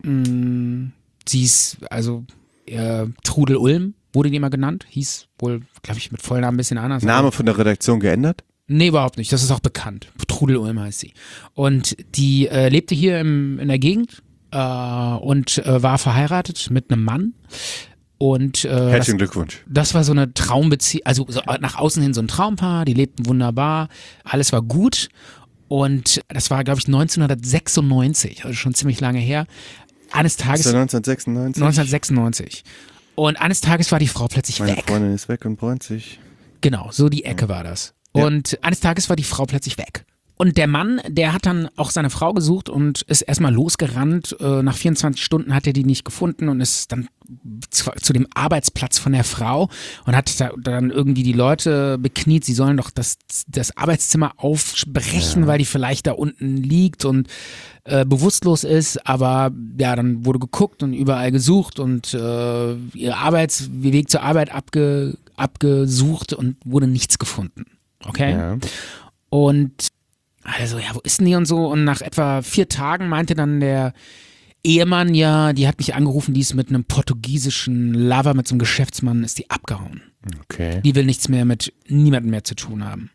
sie ist also Trudel Ulm, wurde die immer genannt, hieß wohl, glaube ich, mit Vollnamen ein bisschen anders. Name von der Redaktion geändert? Nee, überhaupt nicht. Das ist auch bekannt. Trudel Ulm heißt sie. Und die lebte hier in der Gegend und war verheiratet mit einem Mann. Und Herzlichen Glückwunsch. das war so eine Traumbeziehung, also so nach außen hin so ein Traumpaar, die lebten wunderbar, alles war gut. Und das war, glaube ich, 1996, also schon ziemlich lange her. Eines Tages. 1996. 1996. Und eines Tages war die Frau plötzlich Meine weg. Freundin ist weg und bräunt sich. Genau, so die Ecke war das. Ja. Und eines Tages war die Frau plötzlich weg. Und der Mann, der hat dann auch seine Frau gesucht und ist erstmal losgerannt. Nach 24 Stunden hat er die nicht gefunden und ist dann zu dem Arbeitsplatz von der Frau und hat da dann irgendwie die Leute bekniet, sie sollen doch das Arbeitszimmer aufbrechen, weil die vielleicht da unten liegt und bewusstlos ist. Aber ja, dann wurde geguckt und überall gesucht und ihr Weg zur Arbeit abgesucht und wurde nichts gefunden. Okay? Ja. Und also, ja, wo ist denn die und so? Und nach etwa 4 Tagen meinte dann der Ehemann, ja, die hat mich angerufen, die ist mit einem portugiesischen Lover, mit so einem Geschäftsmann, ist die abgehauen. Okay. Die will nichts mehr mit niemandem mehr zu tun haben.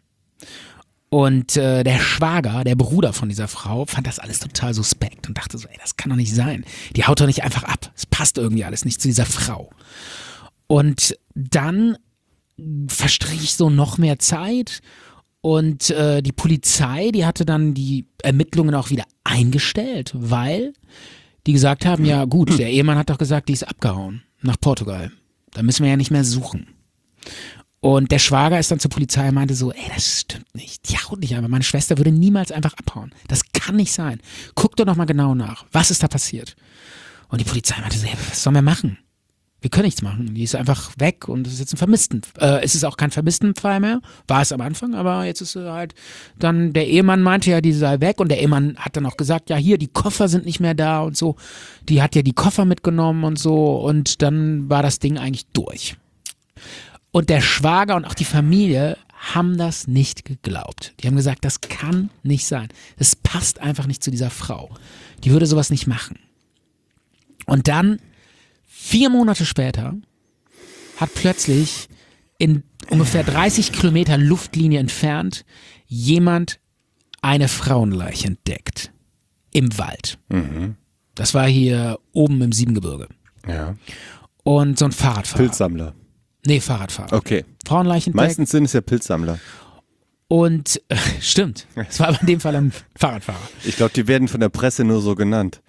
Und der Schwager, der Bruder von dieser Frau, fand das alles total suspekt und dachte so, ey, das kann doch nicht sein. Die haut doch nicht einfach ab. Es passt irgendwie alles nicht zu dieser Frau. Und dann verstrich so noch mehr Zeit. Und die Polizei, die hatte dann die Ermittlungen auch wieder eingestellt, weil die gesagt haben, ja gut, der Ehemann hat doch gesagt, die ist abgehauen nach Portugal. Da müssen wir ja nicht mehr suchen. Und der Schwager ist dann zur Polizei und meinte so, ey, das stimmt nicht, die haut nicht einfach. Meine Schwester würde niemals einfach abhauen. Das kann nicht sein. Guck doch noch mal genau nach. Was ist da passiert? Und die Polizei meinte so, ja, was sollen wir machen? Wir können nichts machen. Die ist einfach weg und es ist jetzt es ist auch kein Vermisstenfall mehr. War es am Anfang, aber jetzt ist halt dann, der Ehemann meinte ja, die sei weg und der Ehemann hat dann auch gesagt, ja hier, die Koffer sind nicht mehr da und so. Die hat ja die Koffer mitgenommen und so und dann war das Ding eigentlich durch. Und der Schwager und auch die Familie haben das nicht geglaubt. Die haben gesagt, das kann nicht sein. Das passt einfach nicht zu dieser Frau. Die würde sowas nicht machen. Und dann 4 Monate später hat plötzlich in ungefähr 30 Kilometer Luftlinie entfernt jemand eine Frauenleiche entdeckt. Im Wald. Das war hier oben im Siebengebirge. Ja. Und so ein Fahrradfahrer. Pilzsammler. Nee, Fahrradfahrer. Okay. Frauenleichen entdeckt. Meistens sind es ja Pilzsammler. Und stimmt, es war aber in dem Fall ein Fahrradfahrer. Ich glaube, die werden von der Presse nur so genannt.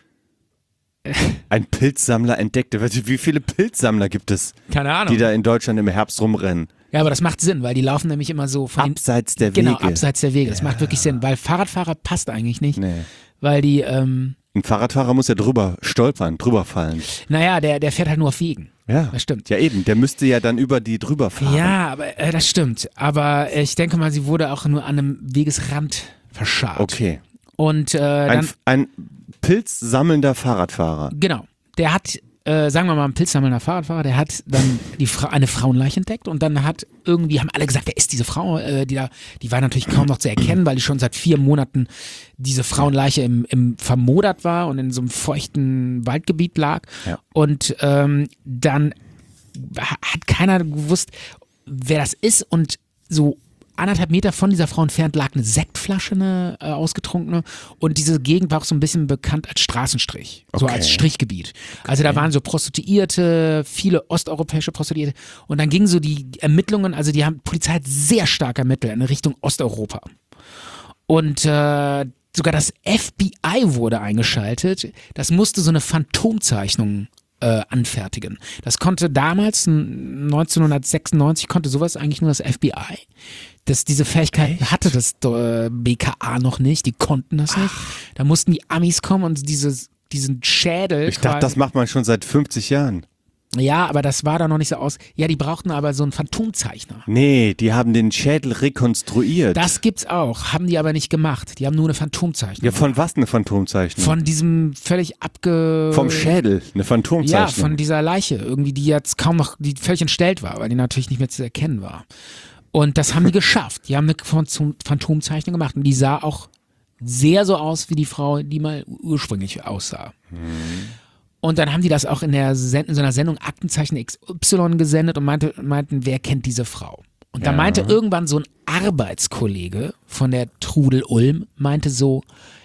Ein Pilzsammler entdeckte. Weißt du, wie viele Pilzsammler gibt es, Keine Ahnung. die da in Deutschland im Herbst rumrennen? Ja, aber das macht Sinn, weil die laufen nämlich immer so von Abseits der Genau, Wege. abseits der Wege. Das macht wirklich Sinn, weil Fahrradfahrer passt eigentlich nicht. Nee. Weil die, Ein Fahrradfahrer muss ja drüber stolpern, drüber fallen. naja, der fährt halt nur auf Wegen. Ja. Das stimmt. Ja eben, der müsste ja dann über die drüber fahren. Ja, aber das stimmt. Aber ich denke mal, sie wurde auch nur an einem Wegesrand verscharrt. Okay. Und dann, Ein pilzsammelnder Fahrradfahrer. genau, der hat, sagen wir mal, ein pilzsammelnder Fahrradfahrer, der hat dann eine Frauenleiche entdeckt und dann haben alle gesagt, wer ist diese Frau? Die war natürlich kaum noch zu erkennen, weil die schon seit 4 Monaten diese Frauenleiche im vermodert war und in so einem feuchten Waldgebiet lag. Ja. Und dann hat keiner gewusst, wer das ist und so 1,5 Meter von dieser Frau entfernt lag eine Sektflasche, eine ausgetrunkene, und diese Gegend war auch so ein bisschen bekannt als Straßenstrich, so Okay. als Strichgebiet. Also da waren so Prostituierte, viele osteuropäische Prostituierte, und dann gingen so die Ermittlungen, also die Polizei hat sehr stark ermittelt in Richtung Osteuropa. Und sogar das FBI wurde eingeschaltet, das musste so eine Phantomzeichnung anfertigen. Das konnte damals, 1996, konnte sowas eigentlich nur das FBI. Diese Fähigkeiten hatte das BKA noch nicht, die konnten das nicht. Da mussten die Amis kommen und diesen Schädel. Ich dachte, das macht man schon seit 50 Jahren. Ja, aber das war da noch nicht so aus. Ja, die brauchten aber so einen Phantomzeichner. Nee, die haben den Schädel rekonstruiert. Das gibt's auch, haben die aber nicht gemacht. Die haben nur eine Phantomzeichnung. Ja, von was eine Phantomzeichnung? Von diesem völlig Vom Schädel, eine Phantomzeichnung. Ja, von dieser Leiche irgendwie, die jetzt kaum noch, die völlig entstellt war, weil die natürlich nicht mehr zu erkennen war. Und das haben die geschafft. Die haben eine Phantomzeichnung gemacht und die sah auch sehr so aus wie die Frau, die mal ursprünglich aussah. Und dann haben die das auch in so einer Sendung Aktenzeichen XY gesendet und meinten, wer kennt diese Frau? Und da meinte irgendwann so ein Arbeitskollege von der Trudel Ulm, meinte so,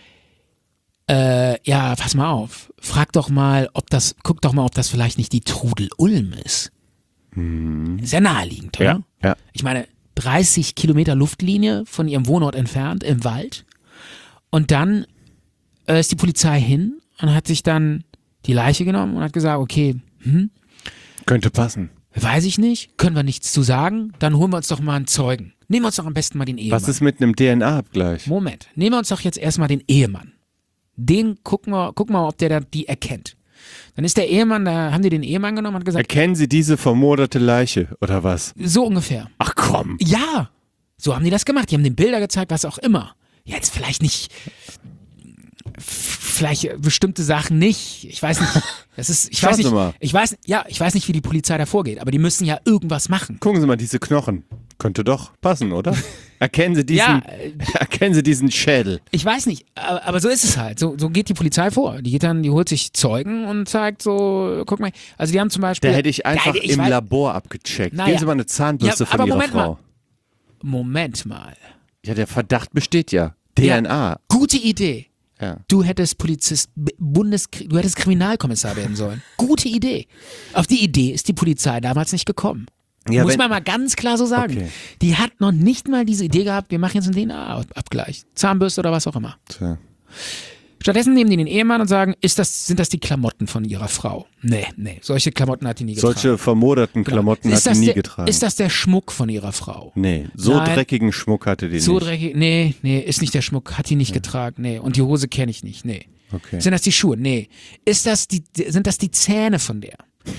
ja, pass mal auf, guck doch mal, ob das vielleicht nicht die Trudel Ulm ist. Ist ja naheliegend, oder? Ja. Ich meine, 30 Kilometer Luftlinie von ihrem Wohnort entfernt, im Wald. Und dann ist die Polizei hin und hat sich dann die Leiche genommen und hat gesagt, okay, Könnte passen. weiß ich nicht, können wir nichts zu sagen, dann holen wir uns doch mal einen Zeugen. Nehmen wir uns doch am besten mal den Ehemann. Was ist mit einem DNA-Abgleich? Moment, nehmen wir uns doch jetzt erstmal den Ehemann. Den gucken wir mal, ob der die erkennt. Dann ist der Ehemann, da haben die den Ehemann genommen und hat gesagt, Erkennen Sie diese vermoderte Leiche, oder was? so ungefähr. Ach komm. Ja, so haben die das gemacht. Die haben den Bilder gezeigt, was auch immer. Jetzt vielleicht nicht, vielleicht bestimmte Sachen nicht. Ich weiß nicht. Das ist, ich Schauen weiß Sie nicht. mal. Ich weiß nicht, wie die Polizei da vorgeht, aber die müssen ja irgendwas machen. Gucken Sie mal, diese Knochen. Könnte doch passen, oder? Erkennen Sie Ja, diesen Schädel. ich weiß nicht, aber so ist es halt. So geht die Polizei vor. Die holt sich Zeugen und zeigt so, guck mal. Also die haben zum Beispiel. Der hätte ich einfach im weiß- Labor abgecheckt. Naja. Geben Sie mal eine Zahnbürste Ja, von aber Ihrer Moment Frau. Moment mal. Ja, der Verdacht besteht ja. DNA. Gute Idee. Ja. Du hättest du hättest Kriminalkommissar werden sollen. Gute Idee. Auf die Idee ist die Polizei damals nicht gekommen. Ja, Muss wenn- man mal ganz klar so sagen. Okay. Die hat noch nicht mal diese Idee gehabt, wir machen jetzt einen DNA-Abgleich. Zahnbürste oder was auch immer. Tja. Stattdessen nehmen die den Ehemann und sagen, sind das die Klamotten von ihrer Frau? Nee, solche Klamotten hat die nie getragen. Solche vermoderten Klamotten Ist hat das sie nie der- getragen. Ist das der Schmuck von ihrer Frau? Nee, so Nein. dreckigen Schmuck hatte die So nicht. dreckig, nee, ist nicht der Schmuck, hat die nicht getragen, nee. Und die Hose kenne ich nicht, nee. Okay. Sind das die Schuhe? Nee. Sind das die Zähne von der?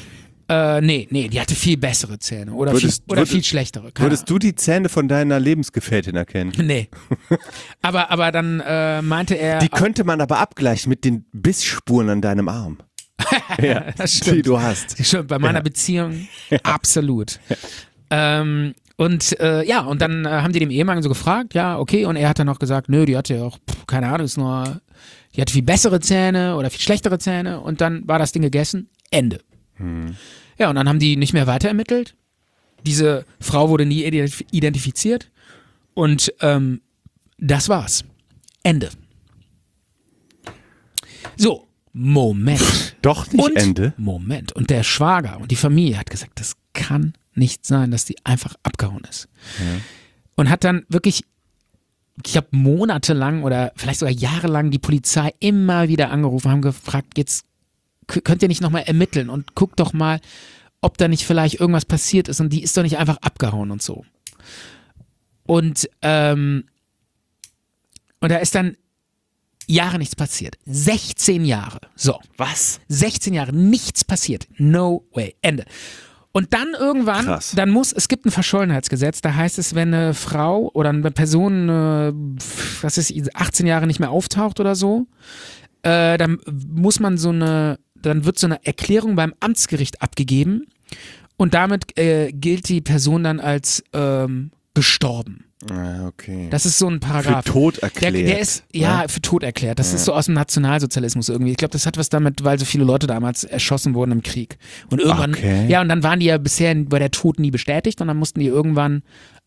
Nee, die hatte viel bessere Zähne oder viel schlechtere. Würdest du die Zähne von deiner Lebensgefährtin erkennen? Nee. aber dann meinte er... Die könnte man aber abgleichen mit den Bissspuren an deinem Arm. Ja, das stimmt. Die du hast. Stimmt, bei meiner Beziehung absolut. Und dann haben die dem Ehemann so gefragt, ja, okay, und er hat dann auch gesagt, nö, die hatte ja auch, keine Ahnung, die hatte viel bessere Zähne oder viel schlechtere Zähne und dann war das Ding gegessen, Ende. Ja, und dann haben die nicht mehr weiterermittelt. Diese Frau wurde nie identifiziert und das war's. Ende. So, Moment. Doch nicht Ende? Moment. Und der Schwager und die Familie hat gesagt, das kann nicht sein, dass die einfach abgehauen ist. Ja. Und hat dann wirklich, ich glaube, monatelang oder vielleicht sogar jahrelang die Polizei immer wieder angerufen, haben gefragt, jetzt könnt ihr nicht nochmal ermitteln und guckt doch mal, ob da nicht vielleicht irgendwas passiert ist und die ist doch nicht einfach abgehauen und so. Und da ist dann Jahre nichts passiert. 16 Jahre. So. Was? 16 Jahre, nichts passiert. No way. Ende. Und dann irgendwann, es gibt ein Verschollenheitsgesetz, da heißt es, wenn eine Frau oder eine Person, 18 Jahre nicht mehr auftaucht oder so, dann wird so eine Erklärung beim Amtsgericht abgegeben und damit gilt die Person dann als gestorben. Ah, okay. Das ist so ein Paragraph. Für tot erklärt. Der ist, für tot erklärt. Das ist so aus dem Nationalsozialismus irgendwie. Ich glaube, das hat was damit, weil so viele Leute damals erschossen wurden im Krieg. Und irgendwann, und dann waren die ja bisher bei der Tod nie bestätigt und dann mussten die irgendwann,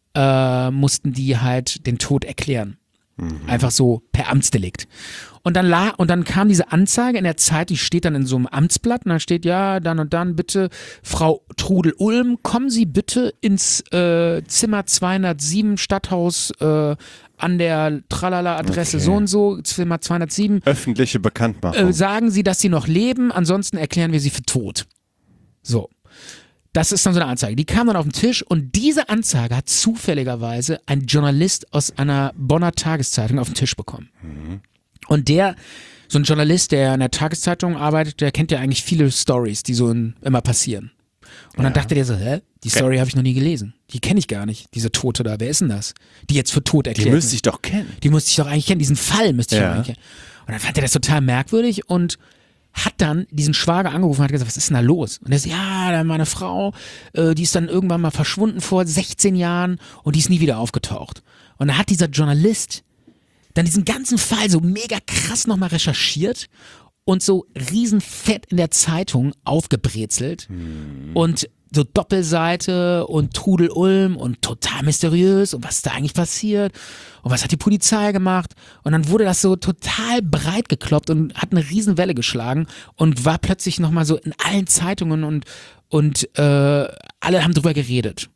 halt den Tod erklären. Einfach so per Amtsdelikt. Und dann kam diese Anzeige in der Zeit, die steht dann in so einem Amtsblatt und da steht, ja, dann und dann bitte, Frau Trudel-Ulm, kommen Sie bitte ins Zimmer 207 Stadthaus an der Tralala-Adresse so und so, Zimmer 207. Öffentliche Bekanntmachung. Sagen Sie, dass Sie noch leben, ansonsten erklären wir Sie für tot. So. Das ist dann so eine Anzeige. Die kam dann auf den Tisch und diese Anzeige hat zufälligerweise ein Journalist aus einer Bonner Tageszeitung auf den Tisch bekommen. Und so ein Journalist, der in der Tageszeitung arbeitet, der kennt ja eigentlich viele Stories, die so immer passieren. Und dann dachte der so, die Story habe ich noch nie gelesen. Die kenne ich gar nicht, diese Tote da. Wer ist denn das? Die jetzt für tot erklärt. Die müsste ich doch kennen. Die müsste ich doch eigentlich kennen. Diesen Fall müsste ich doch eigentlich kennen. Und dann fand er das total merkwürdig und hat dann diesen Schwager angerufen und hat gesagt, was ist denn da los? Und er sagt, ja, meine Frau, die ist dann irgendwann mal verschwunden vor 16 Jahren und die ist nie wieder aufgetaucht. Und da hat dieser Journalist dann diesen ganzen Fall so mega krass nochmal recherchiert und so riesenfett in der Zeitung aufgebrezelt und so Doppelseite und Trudel-Ulm und total mysteriös und was ist da eigentlich passiert und was hat die Polizei gemacht und dann wurde das so total breit gekloppt und hat eine Riesenwelle geschlagen und war plötzlich nochmal so in allen Zeitungen und alle haben drüber geredet.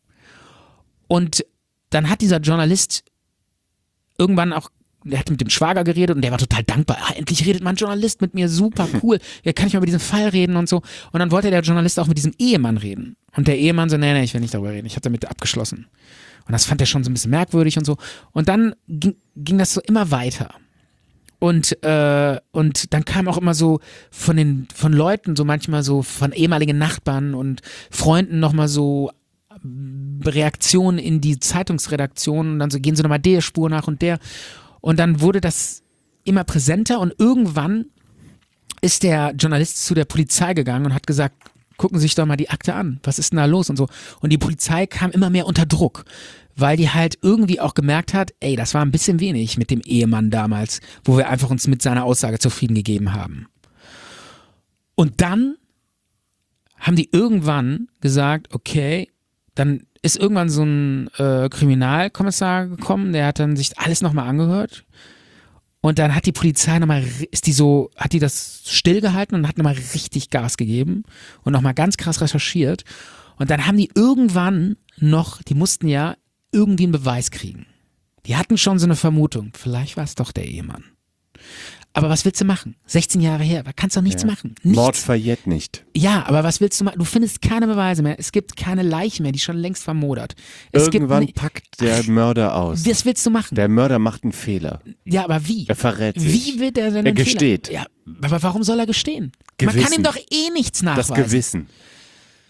Und dann hat dieser Journalist irgendwann auch, der hat mit dem Schwager geredet und der war total dankbar. Endlich redet mein Journalist mit mir, super cool. Ja, kann ich mal über diesen Fall reden und so. Und dann wollte der Journalist auch mit diesem Ehemann reden. Und der Ehemann so, nee, ich will nicht darüber reden. Ich habe damit abgeschlossen. Und das fand er schon so ein bisschen merkwürdig und so. Und dann ging das so immer weiter. Und dann kam auch immer so von Leuten, so manchmal so von ehemaligen Nachbarn und Freunden nochmal so Reaktionen in die Zeitungsredaktion und dann so gehen sie nochmal der Spur nach und der. Und dann wurde das immer präsenter und irgendwann ist der Journalist zu der Polizei gegangen und hat gesagt, gucken Sie sich doch mal die Akte an, was ist denn da los und so. Und die Polizei kam immer mehr unter Druck, weil die halt irgendwie auch gemerkt hat, ey, das war ein bisschen wenig mit dem Ehemann damals, wo wir einfach uns mit seiner Aussage zufrieden gegeben haben. Und dann haben die irgendwann gesagt, okay, dann ist irgendwann so ein Kriminalkommissar gekommen, der hat dann sich alles nochmal angehört und dann hat die Polizei nochmal, hat die das stillgehalten und hat nochmal richtig Gas gegeben und nochmal ganz krass recherchiert und dann haben die irgendwann die mussten ja irgendwie einen Beweis kriegen. Die hatten schon so eine Vermutung, vielleicht war es doch der Ehemann. Aber was willst du machen? 16 Jahre her, da kannst du doch nichts machen. Nichts. Mord verjährt nicht. Ja, aber was willst du machen? Du findest keine Beweise mehr. Es gibt keine Leiche mehr, die ist schon längst vermodert. Irgendwann packt der Mörder aus. Was willst du machen? Der Mörder macht einen Fehler. Ja, aber wie? Er verrät sich. Wie wird er denn Er gesteht. Ja, aber warum soll er gestehen? Gewissen. Man kann ihm doch eh nichts nachweisen. Das Gewissen.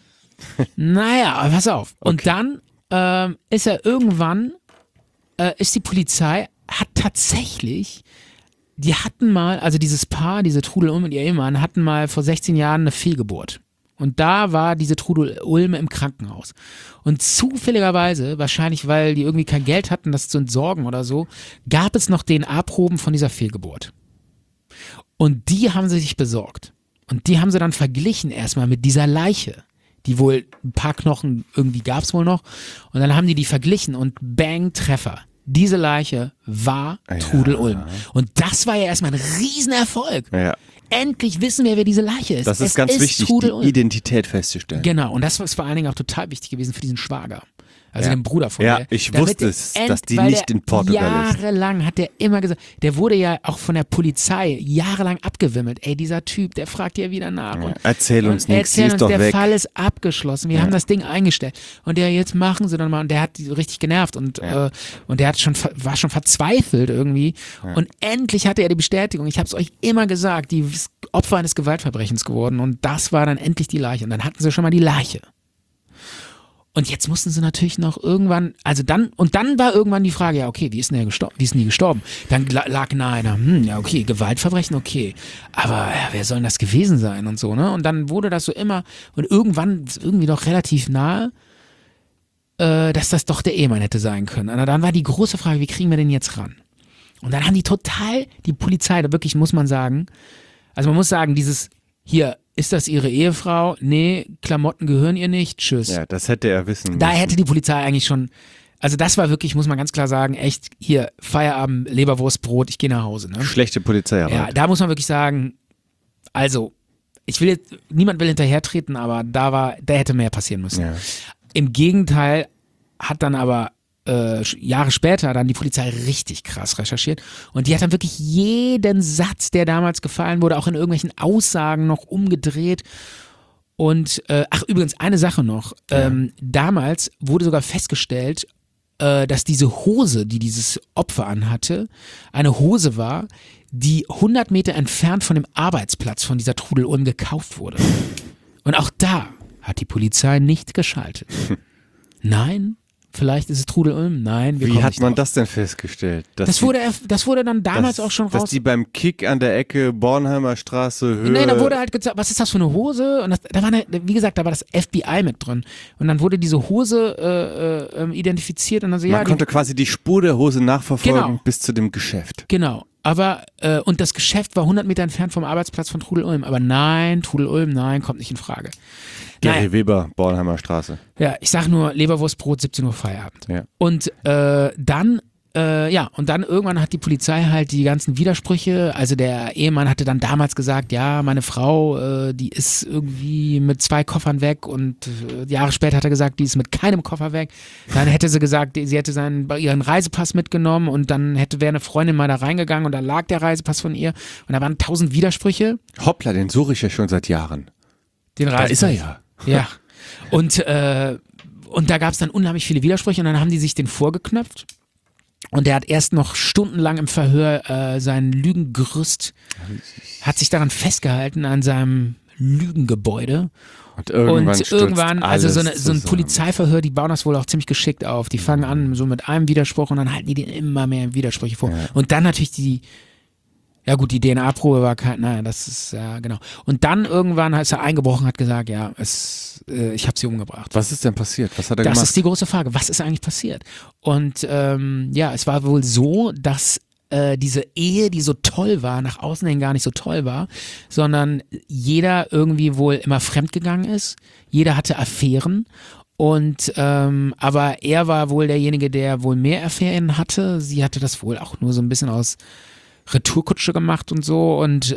Naja, aber pass auf. Und dann ist er irgendwann, ist die Polizei, hat tatsächlich, die hatten mal, also dieses Paar, diese Trudel Ulm und ihr Ehemann, hatten mal vor 16 Jahren eine Fehlgeburt. Und da war diese Trudel Ulm im Krankenhaus. Und zufälligerweise, wahrscheinlich weil die irgendwie kein Geld hatten, das zu entsorgen oder so, gab es noch DNA-Proben von dieser Fehlgeburt. Und die haben sie sich besorgt. Und die haben sie dann verglichen erstmal mit dieser Leiche. Die wohl, ein paar Knochen irgendwie gab es wohl noch. Und dann haben die verglichen und bang, Treffer. Diese Leiche war Trudel Ulm. Und das war ja erstmal ein Riesenerfolg. Ja. Endlich wissen wir, wer diese Leiche ist. Das ist ganz wichtig, Trudel die Ulm. Identität festzustellen. Genau, und das ist vor allen Dingen auch total wichtig gewesen für diesen Schwager. Also den Bruder von Ja, der. ich Damit wusste es, der dass die weil nicht der in Portugal ist. Jahrelang hat der immer gesagt, der wurde ja auch von der Polizei jahrelang abgewimmelt. Ey, dieser Typ, der fragt ja wieder nach. Ja, Und, erzähl uns und nichts, sie erzähl ist uns, doch der weg. Fall ist abgeschlossen. Wir haben das Ding eingestellt. Und der, jetzt machen sie dann mal. Und der hat die so richtig genervt. Und der hat war schon verzweifelt irgendwie. Und endlich hatte er die Bestätigung. Ich habe es euch immer gesagt, die ist Opfer eines Gewaltverbrechens geworden. Und das war dann endlich die Leiche. Und dann hatten sie schon mal die Leiche. Und jetzt mussten sie natürlich noch irgendwann, dann war irgendwann die Frage, ja okay, wie ist denn die gestorben? Dann lag nahe, ja okay, Gewaltverbrechen, okay, aber ja, wer soll denn das gewesen sein und so, ne? Und dann wurde das so immer, und irgendwann irgendwie doch relativ nahe, dass das doch der Ehemann hätte sein können. Und dann war die große Frage, wie kriegen wir den jetzt ran? Und dann haben die Polizei, da wirklich muss man sagen, also man muss sagen, hier, ist das ihre Ehefrau? Nee, Klamotten gehören ihr nicht, tschüss. Ja, das hätte er wissen müssen. Da hätte die Polizei eigentlich schon, also das war wirklich, muss man ganz klar sagen, echt, hier, Feierabend, Leberwurst, Brot, ich gehe nach Hause. Ne? Schlechte Polizeiarbeit. Ja, da muss man wirklich sagen, also, niemand will hinterhertreten, aber da hätte mehr passieren müssen. Ja. Im Gegenteil hat dann aber Jahre später dann die Polizei richtig krass recherchiert und die hat dann wirklich jeden Satz, der damals gefallen wurde, auch in irgendwelchen Aussagen noch umgedreht. Und übrigens eine Sache noch, damals wurde sogar festgestellt, dass diese Hose, die dieses Opfer anhatte, eine Hose war, die 100 Meter entfernt von dem Arbeitsplatz von dieser Trudel Ulm gekauft wurde. Und auch da hat die Polizei nicht geschaltet. Nein, vielleicht ist es Trudel Ulm. Nein, wir Wie kommen hat nicht man drauf. das denn festgestellt? Das wurde dann damals auch schon Dass raus. die beim Kick an der Ecke Bornheimer Straße Höhe... Nee, da wurde halt gesagt, was ist das für eine Hose? Und da war wie gesagt, da war das FBI mit drin. Und dann wurde diese Hose identifiziert und dann so, man konnte quasi die Spur der Hose nachverfolgen Genau. bis zu dem Geschäft. Genau. Aber, und das Geschäft war 100 Meter entfernt vom Arbeitsplatz von Trudel Ulm. Aber nein, Trudel Ulm, nein, kommt nicht in Frage. Gary Weber, Bornheimer Straße. Ja, ich sag nur Leberwurstbrot, 17 Uhr Feierabend. Ja. Und dann irgendwann hat die Polizei halt die ganzen Widersprüche, also der Ehemann hatte dann damals gesagt, ja, meine Frau, die ist irgendwie mit 2 Koffern weg und Jahre später hat er gesagt, die ist mit keinem Koffer weg. Dann hätte sie gesagt, sie hätte ihren Reisepass mitgenommen und dann wäre eine Freundin mal da reingegangen und da lag der Reisepass von ihr und da waren 1000 Widersprüche. Hoppla, den suche ich ja schon seit Jahren. Den Da Reisepass. ist er ja. Ja. Und da gab es dann unheimlich viele Widersprüche und dann haben die sich den vorgeknöpft. Und der hat erst noch stundenlang im Verhör sein Lügengerüst, hat sich daran festgehalten an seinem Lügengebäude. Und irgendwann also so ein zusammen. Polizeiverhör, die bauen das wohl auch ziemlich geschickt auf. Die fangen an so mit einem Widerspruch und dann halten die den immer mehr Widersprüche vor. Ja. Und dann natürlich die DNA-Probe war das ist, ja genau. Und dann irgendwann ist er eingebrochen, hat gesagt, ja, ich habe sie umgebracht. Was ist denn passiert? Was hat er Das gemacht? ist die große Frage. Was ist eigentlich passiert? Und es war wohl so, dass diese Ehe, die so toll war, nach außen hin gar nicht so toll war, sondern jeder irgendwie wohl immer fremdgegangen ist. Jeder hatte Affären. Und aber er war wohl derjenige, der wohl mehr Affären hatte. Sie hatte das wohl auch nur so ein bisschen aus Retourkutsche gemacht und so. Und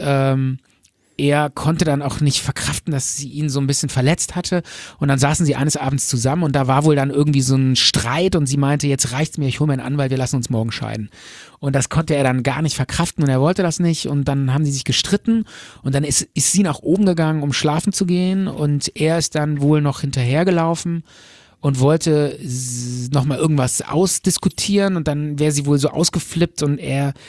er konnte dann auch nicht verkraften, dass sie ihn so ein bisschen verletzt hatte. Und dann saßen sie eines Abends zusammen und da war wohl dann irgendwie so ein Streit und sie meinte, jetzt reicht's mir, ich hole mir einen Anwalt, wir lassen uns morgen scheiden. Und das konnte er dann gar nicht verkraften und er wollte das nicht und dann haben sie sich gestritten und dann ist sie nach oben gegangen, um schlafen zu gehen und er ist dann wohl noch hinterhergelaufen und wollte nochmal irgendwas ausdiskutieren und dann wäre sie wohl so ausgeflippt und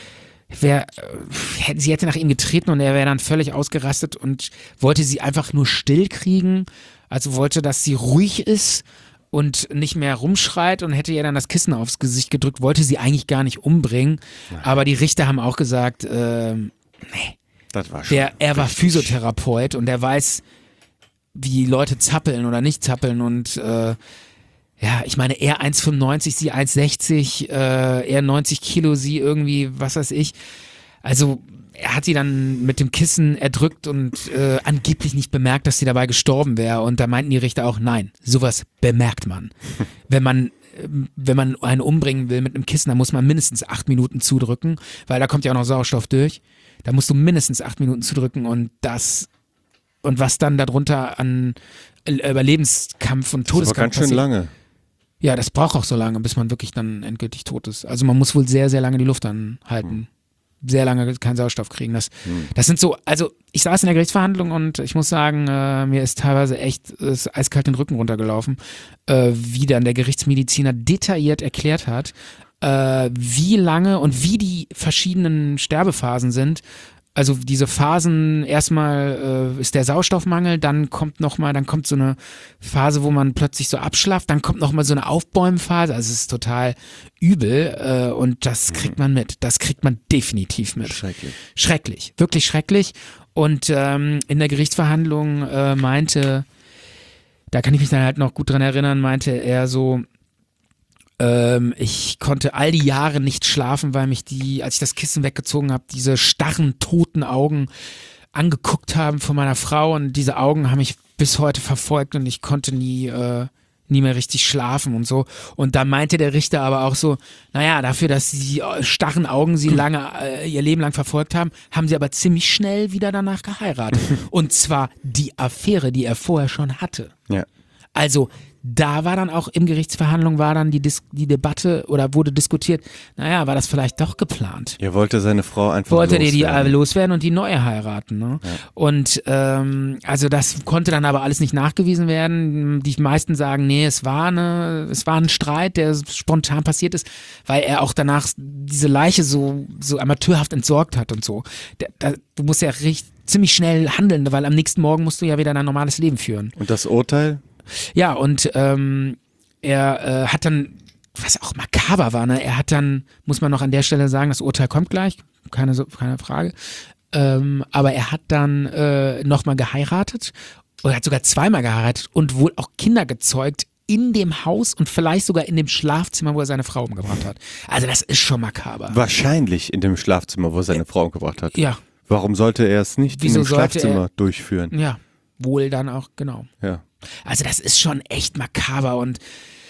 sie hätte nach ihm getreten und er wäre dann völlig ausgerastet und wollte sie einfach nur still kriegen, Also wollte, dass sie ruhig ist und nicht mehr rumschreit und hätte ihr dann das Kissen aufs Gesicht gedrückt, wollte sie eigentlich gar nicht umbringen. Aber die Richter haben auch gesagt, nee, Das war schon er war richtig. Physiotherapeut und er weiß, wie Leute zappeln oder nicht zappeln und ja, ich meine, er 1,95, sie 1,60, er 90 Kilo, sie irgendwie, was weiß ich. Also er hat sie dann mit dem Kissen erdrückt und angeblich nicht bemerkt, dass sie dabei gestorben wäre. Und da meinten die Richter auch, nein, sowas bemerkt man. Wenn man einen umbringen will mit einem Kissen, dann muss man mindestens 8 Minuten zudrücken, weil da kommt ja auch noch Sauerstoff durch. Da musst du mindestens 8 Minuten zudrücken und was dann darunter an Überlebenskampf und Das war Todeskampf ganz schön passiert. lange. Ja, das braucht auch so lange, bis man wirklich dann endgültig tot ist. Also man muss wohl sehr, sehr lange die Luft anhalten. Sehr lange keinen Sauerstoff kriegen. Das sind so, also ich saß in der Gerichtsverhandlung und ich muss sagen, mir ist teilweise echt eiskalt den Rücken runtergelaufen, wie dann der Gerichtsmediziner detailliert erklärt hat, wie lange und wie die verschiedenen Sterbephasen sind. Also diese Phasen, erstmal ist der Sauerstoffmangel, dann kommt so eine Phase, wo man plötzlich so abschlafft, dann kommt nochmal so eine Aufbäumenphase, also es ist total übel und das kriegt man mit, das kriegt man definitiv mit. Schrecklich. Schrecklich, wirklich schrecklich und in der Gerichtsverhandlung meinte, da kann ich mich dann halt noch gut dran erinnern, meinte er so, ich konnte all die Jahre nicht schlafen, weil mich als ich das Kissen weggezogen habe, diese starren, toten Augen angeguckt haben von meiner Frau und diese Augen haben mich bis heute verfolgt und ich konnte nie mehr richtig schlafen und so. Und da meinte der Richter aber auch so, naja, dafür, dass die starren Augen sie lange, ihr Leben lang verfolgt haben, haben sie aber ziemlich schnell wieder danach geheiratet. Und zwar die Affäre, die er vorher schon hatte. Ja. Also da war dann auch in Gerichtsverhandlung war dann die Debatte oder wurde diskutiert, naja, war das vielleicht doch geplant? Er wollte seine Frau einfach Wollte die loswerden. loswerden und die neue heiraten. Ne? Ja. Und also das konnte dann aber alles nicht nachgewiesen werden. Die meisten sagen, nee, es war ein Streit, der spontan passiert ist, weil er auch danach diese Leiche so amateurhaft entsorgt hat und so. Du musst ja ziemlich schnell handeln, weil am nächsten Morgen musst du ja wieder dein normales Leben führen. Und das Urteil? Ja, und er hat dann, was auch makaber war, ne? Er hat dann, muss man noch an der Stelle sagen, das Urteil kommt gleich, keine Frage, aber er hat dann nochmal geheiratet oder hat sogar zweimal geheiratet und wohl auch Kinder gezeugt in dem Haus und vielleicht sogar in dem Schlafzimmer, wo er seine Frau umgebracht hat. Also das ist schon makaber. Wahrscheinlich in dem Schlafzimmer, wo er seine Frau umgebracht hat. Ja. Warum sollte er es nicht Wieso in dem Schlafzimmer durchführen? Ja, wohl dann auch, genau. Ja. Also das ist schon echt makaber und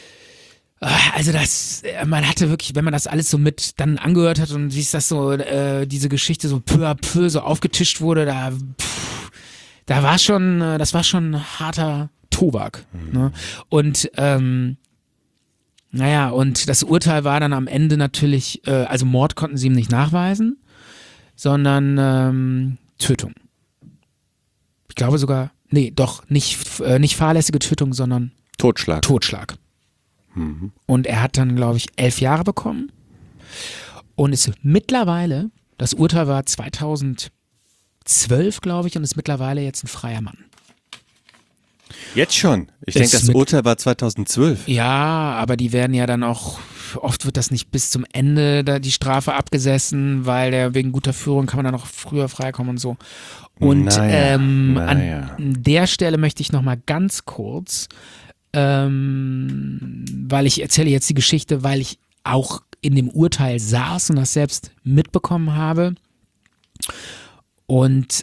also man hatte wirklich, wenn man das alles so mit dann angehört hat und siehst, dass so diese Geschichte so peu à peu so aufgetischt wurde, das war schon harter Tobak. Ne? Und naja, und das Urteil war dann am Ende natürlich, also Mord konnten sie ihm nicht nachweisen, sondern Tötung. Ich glaube sogar, nee, doch, nicht fahrlässige Tötung, sondern Totschlag. Mhm. Und er hat dann, glaube ich, 11 Jahre bekommen und ist mittlerweile, das Urteil war 2012, glaube ich, und ist mittlerweile jetzt ein freier Mann. Jetzt schon? Ich denke, das Urteil war 2012. Ja, aber die werden ja dann auch, oft wird das nicht bis zum Ende die Strafe abgesessen, weil der wegen guter Führung kann man dann noch früher freikommen und so. Und an der Stelle möchte ich nochmal ganz kurz, weil ich erzähle jetzt die Geschichte, weil ich auch in dem Urteil saß und das selbst mitbekommen habe. Und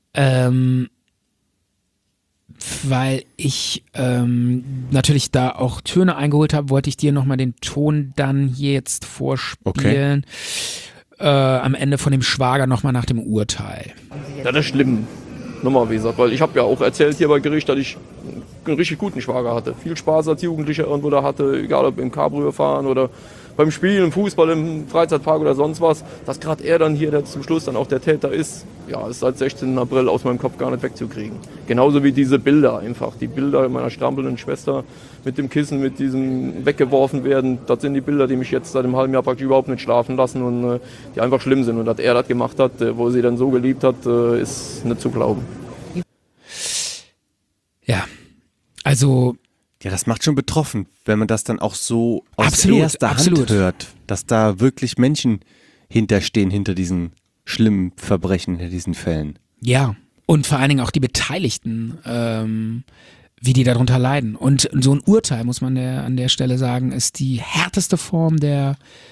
weil ich natürlich da auch Töne eingeholt habe, wollte ich dir nochmal den Ton dann hier jetzt vorspielen. Okay. Am Ende von dem Schwager nochmal nach dem Urteil. Ja, das ist schlimm, nochmal wie gesagt, weil ich habe ja auch erzählt hier bei Gericht, dass ich einen richtig guten Schwager hatte. Viel Spaß als Jugendlicher irgendwo da hatte, egal ob im Cabrio fahren oder beim Spielen, im Fußball, im Freizeitpark oder sonst was. Dass gerade er dann hier, der zum Schluss dann auch der Täter ist, ja, ist seit 16. April aus meinem Kopf gar nicht wegzukriegen. Genauso wie diese Bilder einfach. Die Bilder meiner strampelnden Schwester mit dem Kissen, mit diesem weggeworfen werden, das sind die Bilder, die mich jetzt seit einem halben Jahr praktisch überhaupt nicht schlafen lassen und die einfach schlimm sind. Und dass er das gemacht hat, wo sie dann so geliebt hat, ist nicht zu glauben. Ja, Also Ja, das macht schon betroffen, wenn man das dann auch so aus Absolut, erster absolut. Hand hört, dass da wirklich Menschen hinterstehen, hinter diesen schlimmen Verbrechen, hinter diesen Fällen. ja, und vor allen Dingen auch die Beteiligten, wie die darunter leiden. Und so ein Urteil, muss man an der Stelle sagen, ist die härteste Form der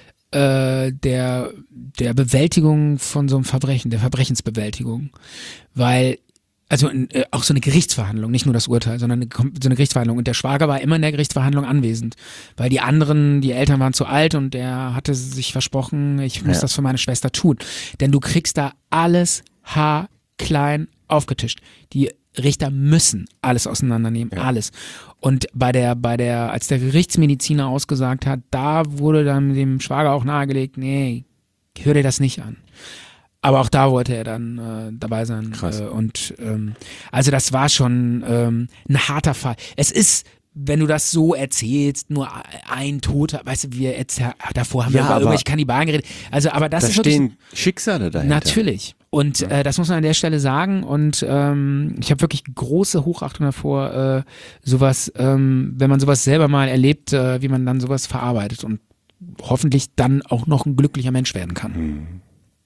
Bewältigung von so einem Verbrechen, der Verbrechensbewältigung. Weil, also auch so eine Gerichtsverhandlung, nicht nur das Urteil, sondern so eine Gerichtsverhandlung. Und der Schwager war immer in der Gerichtsverhandlung anwesend, weil die Eltern waren zu alt und er hatte sich versprochen, ich muss das für meine Schwester tun. Denn du kriegst da alles haarklein aufgetischt. Die Richter müssen alles auseinandernehmen, alles. Und als der Gerichtsmediziner ausgesagt hat, da wurde dann dem Schwager auch nahegelegt, nee, hör dir das nicht an. Aber auch da wollte er dann dabei sein. Krass. Also das war schon ein harter Fall. Es ist, wenn du das so erzählst, nur ein Toter, weißt du, davor haben wir über irgendwelche Kannibalen geredet. Also, aber das Da ist wirklich, stehen Schicksale dahinter. natürlich. Und das muss man an der Stelle sagen. Und ich habe wirklich große Hochachtung davor, sowas, wenn man sowas selber mal erlebt, wie man dann sowas verarbeitet und hoffentlich dann auch noch ein glücklicher Mensch werden kann.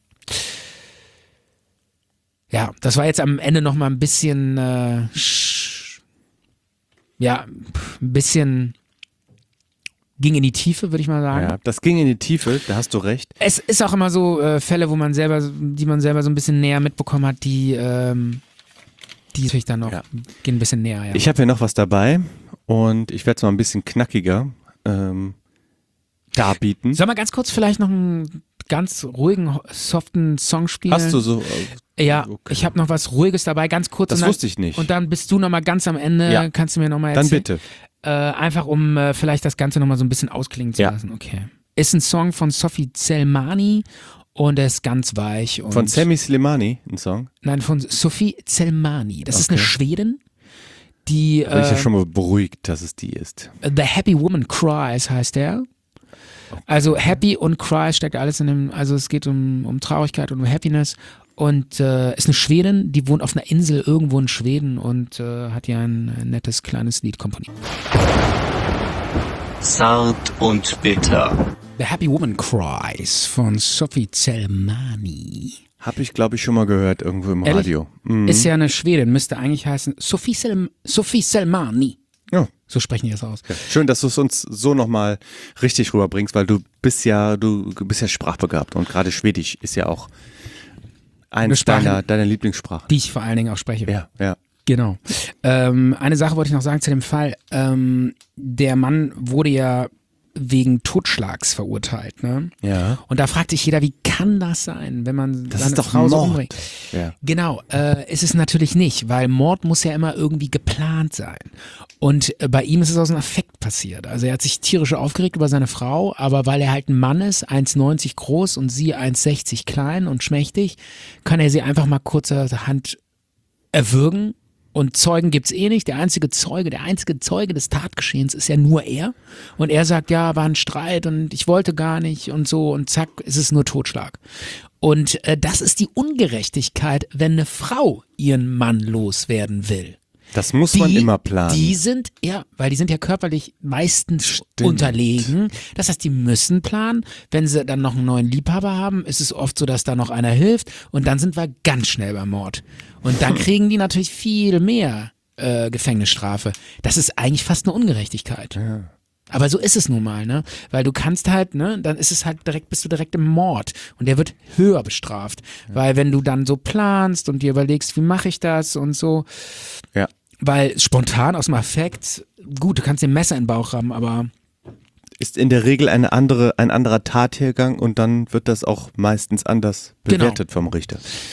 Ja, das war jetzt am Ende noch mal ein bisschen, ein bisschen ging in die Tiefe, würde ich mal sagen. Ja, das ging in die Tiefe, da hast du recht. Es ist auch immer so Fälle, die man selber so ein bisschen näher mitbekommen hat, die natürlich dann noch gehen ein bisschen näher. Ja. Ich habe hier noch was dabei und ich werde es mal ein bisschen knackiger darbieten. Sollen wir ganz kurz vielleicht noch einen ganz ruhigen, soften Song spielen? Hast du so? Ja, Okay. ich habe noch was Ruhiges dabei, ganz kurz. Das und dann, wusste ich nicht. Und dann bist du noch mal ganz am Ende, kannst du mir noch mal Dann erzählen. bitte. Einfach um vielleicht das Ganze noch mal so ein bisschen ausklingen zu lassen. Okay. Ist ein Song von Sophie Zelmani und er ist ganz weich. Und Von Sammy Slimani, ein Song. Nein, von Sophie Zelmani. Das ist eine Schwedin, die Bin ich ja schon mal beruhigt, dass es die ist. The Happy Woman Cries heißt der. Also Happy und Cry steckt alles in dem, also es geht um Traurigkeit und um Happiness und ist eine Schwedin, die wohnt auf einer Insel irgendwo in Schweden und hat ja ein nettes kleines Lied komponiert. Zart und bitter. The Happy Woman Cries von Sophie Zelmani. Habe ich, glaube ich, schon mal gehört irgendwo im Ehrlich? Radio. Mhm. Ist ja eine Schwedin, müsste eigentlich heißen Sophie Zelmani. Ja. So sprechen die das aus. Ja. Schön, dass du es uns so nochmal richtig rüberbringst, weil du bist ja sprachbegabt und gerade Schwedisch ist ja auch eins Sprache, deiner Lieblingssprachen. Die ich vor allen Dingen auch spreche. Ja. Genau. Eine Sache wollte ich noch sagen zu dem Fall. Der Mann wurde ja wegen Totschlags verurteilt. Ne? Ja. Und da fragt sich jeder, wie kann das sein, wenn man Das seine ist doch Frau so Mord. umbringt? Ja. Genau, ist es natürlich nicht, weil Mord muss ja immer irgendwie geplant sein. Und bei ihm ist es aus einem Affekt passiert. Also er hat sich tierisch aufgeregt über seine Frau, aber weil er halt ein Mann ist, 1,90 groß und sie 1,60 klein und schmächtig, kann er sie einfach mal kurzerhand erwürgen. Und Zeugen gibt's eh nicht. Der einzige Zeuge des Tatgeschehens ist ja nur er. Und er sagt, ja, war ein Streit und ich wollte gar nicht und so und zack, ist es nur Totschlag. Und das ist die Ungerechtigkeit, wenn eine Frau ihren Mann loswerden will. Das muss man immer planen. Weil die sind ja körperlich meistens unterlegen. Das heißt, die müssen planen. Wenn sie dann noch einen neuen Liebhaber haben, ist es oft so, dass da noch einer hilft und dann sind wir ganz schnell beim Mord. Und dann kriegen die natürlich viel mehr Gefängnisstrafe. Das ist eigentlich fast eine Ungerechtigkeit. Ja. Aber so ist es nun mal, ne? Weil du kannst halt, ne, dann ist es halt bist du direkt im Mord und der wird höher bestraft. Ja. Weil wenn du dann so planst und dir überlegst, wie mache ich das und so. Ja. Weil spontan aus dem Affekt, gut, du kannst dir ein Messer in den Bauch rammen, aber ist in der Regel ein anderer Tathergang und dann wird das auch meistens anders bewertet vom Richter.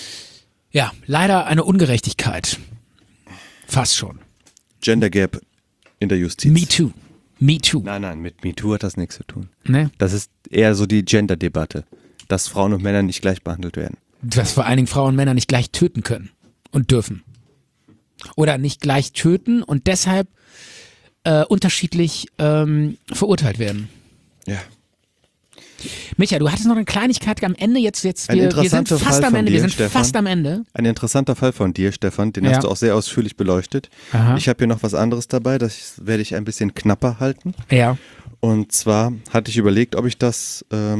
Ja, leider eine Ungerechtigkeit. Fast schon. Gender Gap in der Justiz. Me too. Nein, mit MeToo hat das nichts zu tun. Ne? Das ist eher so die Gender-Debatte, dass Frauen und Männer nicht gleich behandelt werden. Dass vor allen Dingen Frauen und Männer nicht gleich töten können und dürfen. Oder nicht gleich töten und deshalb unterschiedlich verurteilt werden. Ja. Micha, du hattest noch eine Kleinigkeit am Ende, jetzt Ein wir sind interessanter fast Fall am von Ende, dir, wir sind Stefan. fast am Ende. Ein interessanter Fall von dir, Stefan, den Ja. hast du auch sehr ausführlich beleuchtet. Aha. Ich habe hier noch was anderes dabei, das werde ich ein bisschen knapper halten. Ja. Und zwar hatte ich überlegt, ob ich das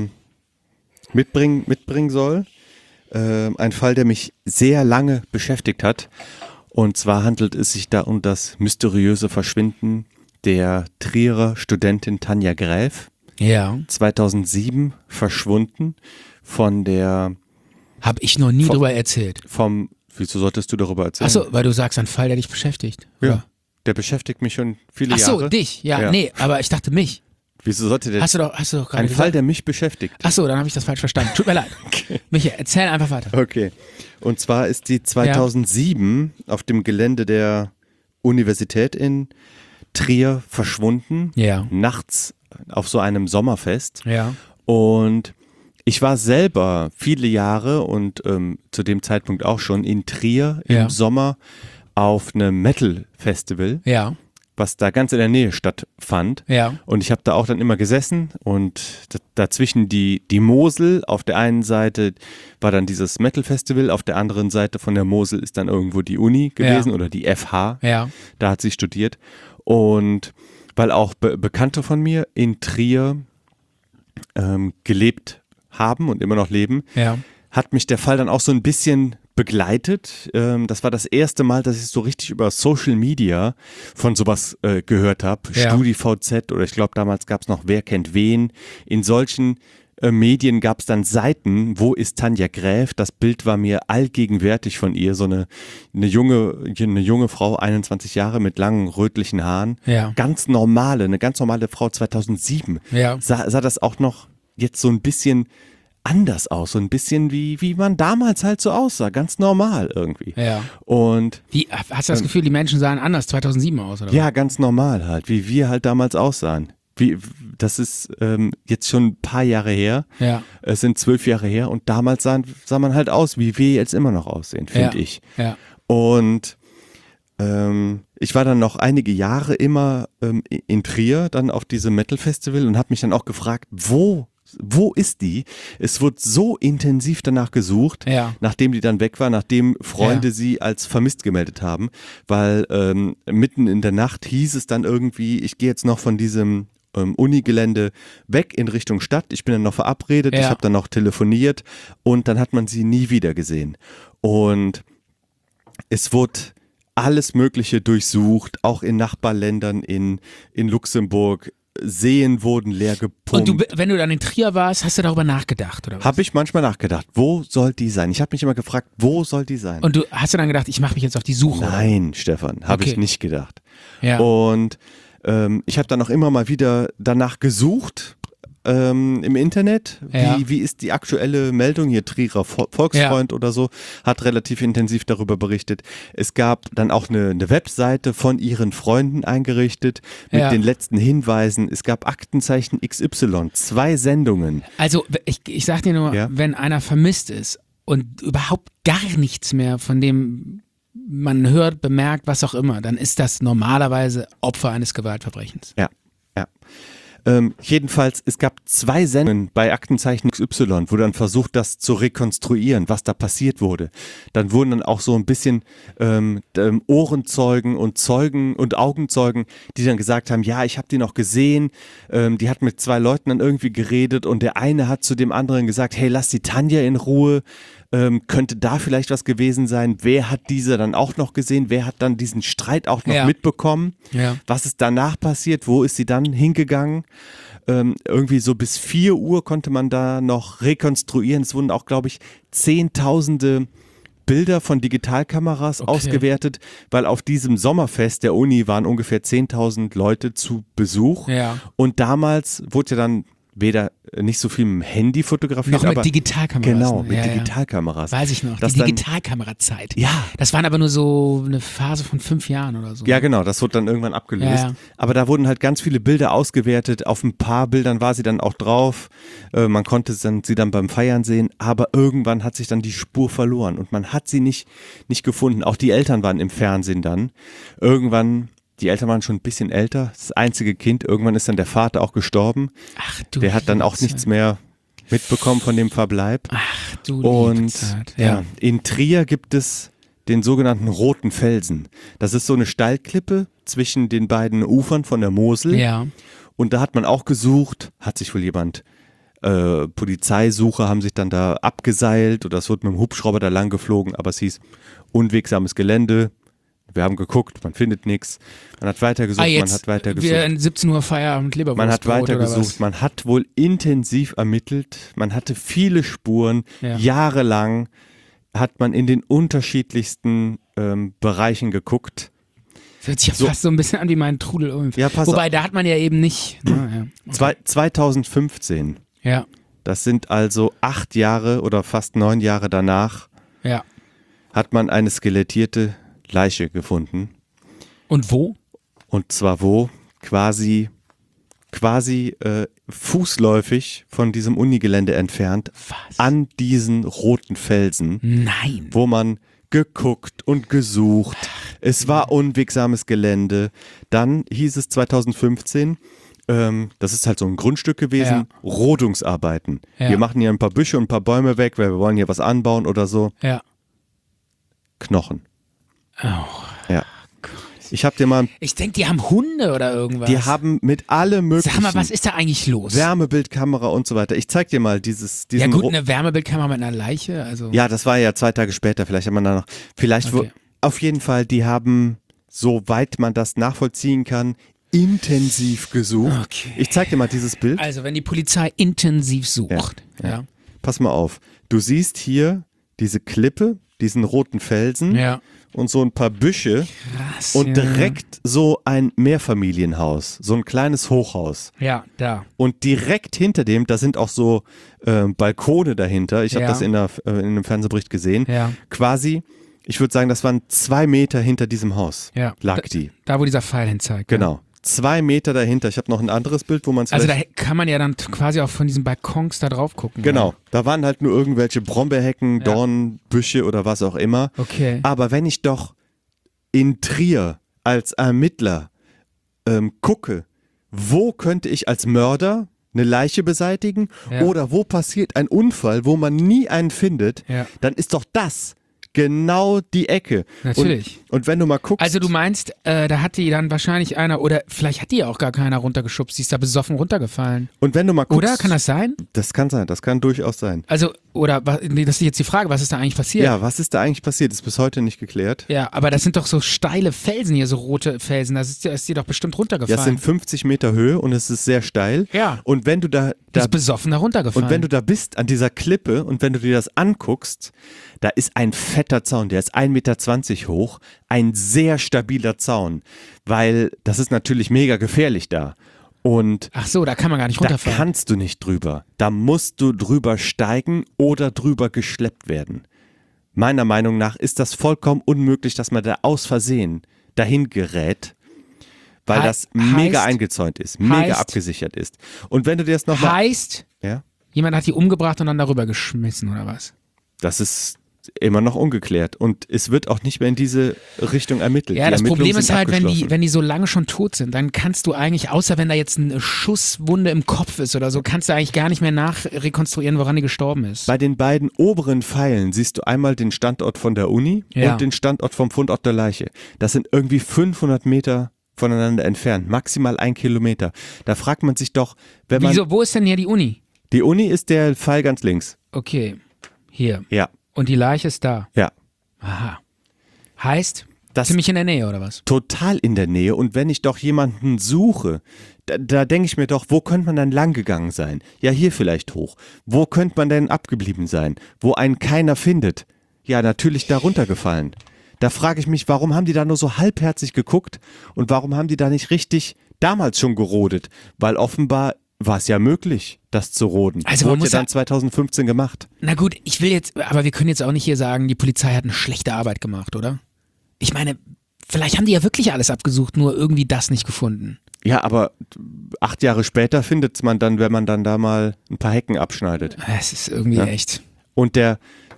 mitbringen soll. Ein Fall, der mich sehr lange beschäftigt hat. Und zwar handelt es sich da um das mysteriöse Verschwinden der Trierer Studentin Tanja Gräf. Ja. 2007 verschwunden von der, Hab ich noch nie drüber erzählt. wieso solltest du darüber erzählen? Achso, weil du sagst, ein Fall, der dich beschäftigt. Ja, der beschäftigt mich schon viele Achso, Jahre. dich, ja, Ja. nee, aber ich dachte mich. Wieso sollte der Hast du doch gerade ein gesagt. Fall, der mich beschäftigt? Achso, dann habe ich das falsch verstanden. Tut mir leid. Micha, erzähl einfach weiter. Okay. Und zwar ist die 2007 auf dem Gelände der Universität in Trier verschwunden. Ja. Nachts auf so einem Sommerfest. Ja. Und ich war selber viele Jahre und zu dem Zeitpunkt auch schon in Trier Ja. im Sommer auf einem Metal-Festival, Ja. was da ganz in der Nähe stattfand. Ja. Und ich habe da auch dann immer gesessen und dazwischen die Mosel. Auf der einen Seite war dann dieses Metal-Festival, auf der anderen Seite von der Mosel ist dann irgendwo die Uni gewesen oder die FH. Ja. Da hat sie studiert. Und weil auch Bekannte von mir in Trier gelebt haben und immer noch leben, Ja. hat mich der Fall dann auch so ein bisschen begleitet. Das war das erste Mal, dass ich so richtig über Social Media von sowas gehört habe. Ja. StudiVZ oder ich glaube damals gab es noch Wer kennt wen. In solchen Medien gab es dann Seiten, wo ist Tanja Gräf? Das Bild war mir allgegenwärtig von ihr, so eine junge Frau, 21 Jahre mit langen rötlichen Haaren. Ja. Eine ganz normale Frau 2007. Ja. Sah das auch noch jetzt so ein bisschen anders aus, so ein bisschen wie man damals halt so aussah, ganz normal irgendwie. Ja. Und Wie, hast du das Gefühl, die Menschen sahen anders 2007 aus, oder? ja, ganz normal halt, wie wir halt damals aussahen. Das ist jetzt schon ein paar Jahre her. Ja. Es sind 12 Jahre her und damals sah man halt aus, wie wir jetzt immer noch aussehen, finde ich. Ja. Und ich war dann noch einige Jahre immer in Trier, dann auf diesem Metal-Festival und habe mich dann auch gefragt, wo ist die? Es wurde so intensiv danach gesucht, Ja. nachdem die dann weg war, nachdem Freunde Ja. sie als vermisst gemeldet haben, weil mitten in der Nacht hieß es dann irgendwie, ich gehe jetzt noch von diesem Unigelände weg in Richtung Stadt. Ich bin dann noch verabredet, Ja. ich habe dann noch telefoniert und dann hat man sie nie wieder gesehen. Und es wurde alles Mögliche durchsucht, auch in Nachbarländern, in Luxemburg. Seen wurden leer gepumpt. Und wenn du dann in Trier warst, hast du darüber nachgedacht, oder was? Habe ich manchmal nachgedacht, wo soll die sein? Ich habe mich immer gefragt, wo soll die sein? Und hast du dann gedacht, ich mache mich jetzt auf die Suche? oder? Nein, Stefan, habe Okay. ich nicht gedacht. Ja. Und ich habe dann auch immer mal wieder danach gesucht im Internet. Ja. Wie ist die aktuelle Meldung? Hier Trierer Volksfreund oder so hat relativ intensiv darüber berichtet. Es gab dann auch eine Webseite von ihren Freunden eingerichtet mit Ja. den letzten Hinweisen. Es gab Aktenzeichen XY, 2 Sendungen. Also ich sag dir nur, Ja. wenn einer vermisst ist und überhaupt gar nichts mehr von dem man hört, bemerkt, was auch immer, dann ist das normalerweise Opfer eines Gewaltverbrechens. Ja, ja. Jedenfalls, es gab 2 Sendungen bei Aktenzeichen XY, wo dann versucht, das zu rekonstruieren, was da passiert wurde. Dann wurden dann auch so ein bisschen Ohrenzeugen und Zeugen und Augenzeugen, die dann gesagt haben, ja, ich habe die noch gesehen, die hat mit 2 Leuten dann irgendwie geredet und der eine hat zu dem anderen gesagt, hey, lass die Tanja in Ruhe, könnte da vielleicht was gewesen sein, wer hat diese dann auch noch gesehen, wer hat dann diesen Streit auch noch Ja. mitbekommen, Ja. was ist danach passiert, wo ist sie dann hingegangen, irgendwie so bis 4 Uhr konnte man da noch rekonstruieren, es wurden auch, glaube ich, Zehntausende Bilder von Digitalkameras ausgewertet, weil auf diesem Sommerfest der Uni waren ungefähr 10.000 Leute zu Besuch Ja. und damals wurde ja dann weder nicht so viel mit dem Handy fotografiert, Noch mit aber Digitalkameras. genau, ne? mit Ja, ja. Digitalkameras. Weiß ich noch, Dass die dann- Digitalkamerazeit. Ja. Das waren aber nur so eine Phase von 5 Jahren oder so. Ja, genau, das wurde dann irgendwann abgelöst. Ja, ja. Aber da wurden halt ganz viele Bilder ausgewertet. Auf ein paar Bildern war sie dann auch drauf. Man konnte sie dann beim Feiern sehen. Aber irgendwann hat sich dann die Spur verloren und man hat sie nicht gefunden. Auch die Eltern waren im Fernsehen dann. Irgendwann, die Eltern waren schon ein bisschen älter. Das einzige Kind. Irgendwann ist dann der Vater auch gestorben. Ach du. Der hat dann auch Scheiße. nichts mehr mitbekommen von dem Verbleib. Ach du Und liebe Zeit. ja, in Trier gibt es den sogenannten Roten Felsen. Das ist so eine Steilklippe zwischen den beiden Ufern von der Mosel. Ja. Und da hat man auch gesucht, hat sich wohl jemand, Polizeisucher haben sich dann da abgeseilt oder es wurde mit dem Hubschrauber da lang geflogen, aber es hieß unwegsames Gelände. Wir haben geguckt, man findet nichts. Man hat weitergesucht, man hat weitergesucht. Wir in 17 Uhr Feierabend Leberwurst. Man hat oder weitergesucht, was? man hat wohl intensiv ermittelt, man hatte viele Spuren, Ja. jahrelang hat man in den unterschiedlichsten Bereichen geguckt. Das hört sich ja fast so ein bisschen an wie mein Trudel. Ja, pass Wobei, auf. da hat man ja eben nicht. Ja. 2015, Ja. das sind also 8 Jahre oder fast 9 Jahre danach, Ja. hat man eine skelettierte Leiche gefunden. Und wo? Und zwar wo? Quasi fußläufig von diesem Unigelände entfernt, Was? an diesen roten Felsen, Nein. wo man geguckt und gesucht. Es war unwegsames Gelände. Dann hieß es 2015, das ist halt so ein Grundstück gewesen, Rodungsarbeiten. Ja. Wir machen hier ein paar Büsche und ein paar Bäume weg, weil wir wollen hier was anbauen oder so. Ja. Knochen. Oh. Ja. Ich habe dir mal, Ich denke, die haben Hunde oder irgendwas. die haben mit allem möglichen Sag mal, was ist da eigentlich los? Wärmebildkamera und so weiter. Ich zeig dir mal diesen Ja gut, Ro- eine Wärmebildkamera mit einer Leiche, also. Ja, das war ja 2 Tage später. Vielleicht hat man da noch. Okay. Auf jeden Fall, die haben, soweit man das nachvollziehen kann, intensiv gesucht. Okay. Ich zeig dir mal dieses Bild. Also, wenn die Polizei intensiv sucht. Ja. Pass mal auf. Du siehst hier diese Klippe, diesen roten Felsen Ja. und so ein paar Büsche Krass. und ja. direkt so ein Mehrfamilienhaus, so ein kleines Hochhaus. Ja, da. Und direkt hinter dem, da sind auch so Balkone dahinter. Ich habe Ja. das in einem Fernsehbericht gesehen. Ja. Quasi, ich würde sagen, das waren 2 Meter hinter diesem Haus. Ja. Lag die. Da, wo dieser Pfeil hin zeigt. Genau. 2 Meter dahinter. Ich habe noch ein anderes Bild, wo man es Also da vielleicht... kann man ja dann quasi auch von diesen Balkons da drauf gucken. Genau. Da waren halt nur irgendwelche Brombeerhecken, Ja. Dornbüsche oder was auch immer. Okay. Aber wenn ich doch in Trier als Ermittler gucke, wo könnte ich als Mörder eine Leiche beseitigen Ja. oder wo passiert ein Unfall, wo man nie einen findet, Ja. dann ist doch das genau die Ecke. Natürlich. Und wenn du mal guckst, Also du meinst, da hat die dann wahrscheinlich einer, oder vielleicht hat die ja auch gar keiner runtergeschubst, die ist da besoffen runtergefallen. und wenn du mal guckst, Oder? Kann das sein? Das kann sein, das kann durchaus sein. Also, oder, nee, das ist jetzt die Frage, was ist da eigentlich passiert? Ja, was ist da eigentlich passiert? Ist bis heute nicht geklärt. Ja, aber das sind doch so steile Felsen hier, so rote Felsen, das ist dir doch bestimmt Ja, runtergefallen. es sind 50 Meter Höhe und es ist sehr steil. Ja. Und wenn du die ist besoffen da runtergefallen. Und wenn du da bist an dieser Klippe und wenn du dir das anguckst, da ist ein fetter Zaun, der ist 1,20 Meter hoch, ein sehr stabiler Zaun, weil das ist natürlich mega gefährlich da. Und Ach so, da kann man gar nicht da runterfallen. kannst du nicht drüber. Da musst du drüber steigen oder drüber geschleppt werden. Meiner Meinung nach ist das vollkommen unmöglich, dass man da aus Versehen dahin gerät, weil das mega heißt- eingezäunt ist, mega heißt- abgesichert ist. Und wenn du dir das nochmal... Heißt, Ja? jemand hat die umgebracht und dann darüber geschmissen, oder was? Das ist immer noch ungeklärt und es wird auch nicht mehr in diese Richtung ermittelt. Ja, Die das Ermittlungen Problem ist sind halt, abgeschlossen. wenn die so lange schon tot sind, dann kannst du eigentlich, außer wenn da jetzt eine Schusswunde im Kopf ist oder so, kannst du eigentlich gar nicht mehr nachrekonstruieren, woran die gestorben ist. Bei den beiden oberen Pfeilen siehst du einmal den Standort von der Uni Ja. und den Standort vom Fundort der Leiche. Das sind irgendwie 500 Meter voneinander entfernt, maximal 1 Kilometer. Da fragt man sich doch, wenn man... Wieso, wo ist denn hier die Uni? Die Uni ist der Pfeil ganz links. Okay, hier. Ja, Und die Leiche ist da. ja. Aha. Heißt, Das ziemlich in der Nähe, oder was? total in der Nähe und wenn ich doch jemanden suche, da denke ich mir doch, wo könnte man dann lang gegangen sein? Ja, hier vielleicht hoch. Wo könnte man denn abgeblieben sein? Wo einen keiner findet? Ja, natürlich da runtergefallen. Da frage ich mich, warum haben die da nur so halbherzig geguckt und warum haben die da nicht richtig damals schon gerodet? Weil offenbar war es ja möglich, das zu roden. Also man Wurde muss ja dann ja- 2015 gemacht. Na gut, aber wir können jetzt auch nicht hier sagen, die Polizei hat eine schlechte Arbeit gemacht, oder? Ich meine, vielleicht haben die ja wirklich alles abgesucht, nur irgendwie das nicht gefunden. Ja, aber 8 Jahre später findet man dann, wenn man dann da mal ein paar Hecken abschneidet. Es ist irgendwie Ja. echt. Und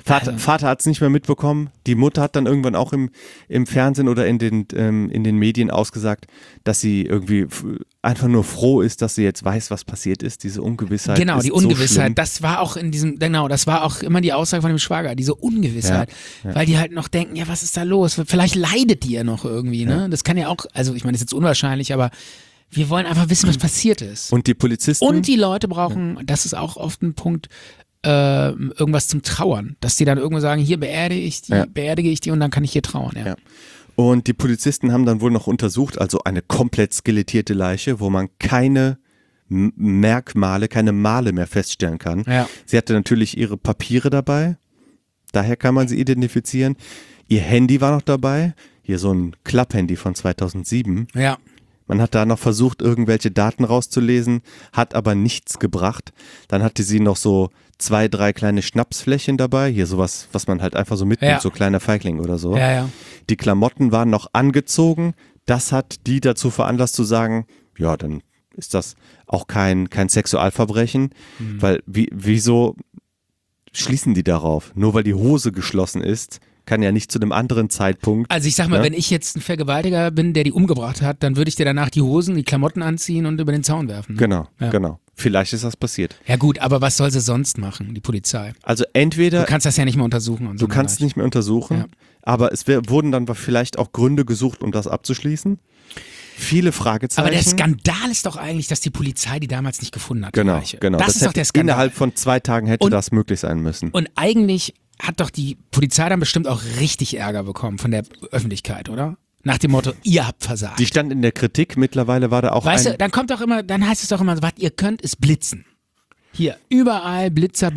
Vater hat es nicht mehr mitbekommen. Die Mutter hat dann irgendwann auch im Fernsehen oder in den Medien ausgesagt, dass sie irgendwie einfach nur froh ist, dass sie jetzt weiß, was passiert ist. Diese Ungewissheit. Genau, ist die so Ungewissheit, schlimm. das war auch das war auch immer die Aussage von dem Schwager, diese Ungewissheit, weil die halt noch denken, ja, was ist da los? Vielleicht leidet die ja noch irgendwie, ne? Das kann ja auch, also ich meine, das ist jetzt unwahrscheinlich, aber wir wollen einfach wissen, was passiert ist. Und die Polizisten. Und die Leute brauchen, das ist auch oft ein Punkt, irgendwas zum Trauern, dass die dann irgendwo sagen, hier beerdige ich die und dann kann ich hier trauern. Ja. Und die Polizisten haben dann wohl noch untersucht, also eine komplett skelettierte Leiche, wo man keine Merkmale, keine Male mehr feststellen kann. Ja. Sie hatte natürlich ihre Papiere dabei, daher kann man sie identifizieren. Ihr Handy war noch dabei, hier so ein Klapphandy von 2007. Ja. Man hat da noch versucht, irgendwelche Daten rauszulesen, hat aber nichts gebracht. Dann hatte sie noch so 2, 3 kleine Schnapsfläschchen dabei, hier sowas, was man halt einfach so mitnimmt, so kleiner Feigling oder so. Ja. Die Klamotten waren noch angezogen. Das hat die dazu veranlasst zu sagen, ja, dann ist das auch kein Sexualverbrechen, weil wieso schließen die darauf? Nur weil die Hose geschlossen ist, kann ja nicht zu einem anderen Zeitpunkt. Also ich sag mal, wenn ich jetzt ein Vergewaltiger bin, der die umgebracht hat, dann würde ich dir danach die Hosen, die Klamotten anziehen und über den Zaun werfen. Ne? Genau. Vielleicht ist das passiert. Ja gut, aber was soll sie sonst machen, die Polizei? Also entweder... Du kannst das ja nicht mehr untersuchen. Und so Du kannst es nicht mehr untersuchen, Ja. aber es wurden dann vielleicht auch Gründe gesucht, um das abzuschließen. Viele Fragezeichen. Aber der Skandal ist doch eigentlich, dass die Polizei die damals nicht gefunden hat. die Genau. Leiche. Das ist doch hätte der Skandal. Innerhalb von 2 Tagen hätte Und- das möglich sein müssen. Und eigentlich hat doch die Polizei dann bestimmt auch richtig Ärger bekommen von der Öffentlichkeit, oder? Nach dem Motto, ihr habt versagt. Die stand in der Kritik, mittlerweile war da auch Weißt du, dann kommt doch immer, dann heißt es doch immer, was ihr könnt, ist blitzen. Hier, überall Blitzer,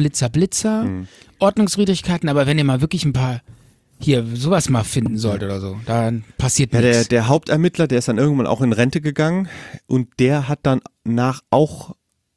Ordnungswidrigkeiten, aber wenn ihr mal wirklich ein paar, hier, sowas mal finden sollt oder so, dann passiert Ja, nichts. der Hauptermittler, der ist dann irgendwann auch in Rente gegangen und der hat dann auch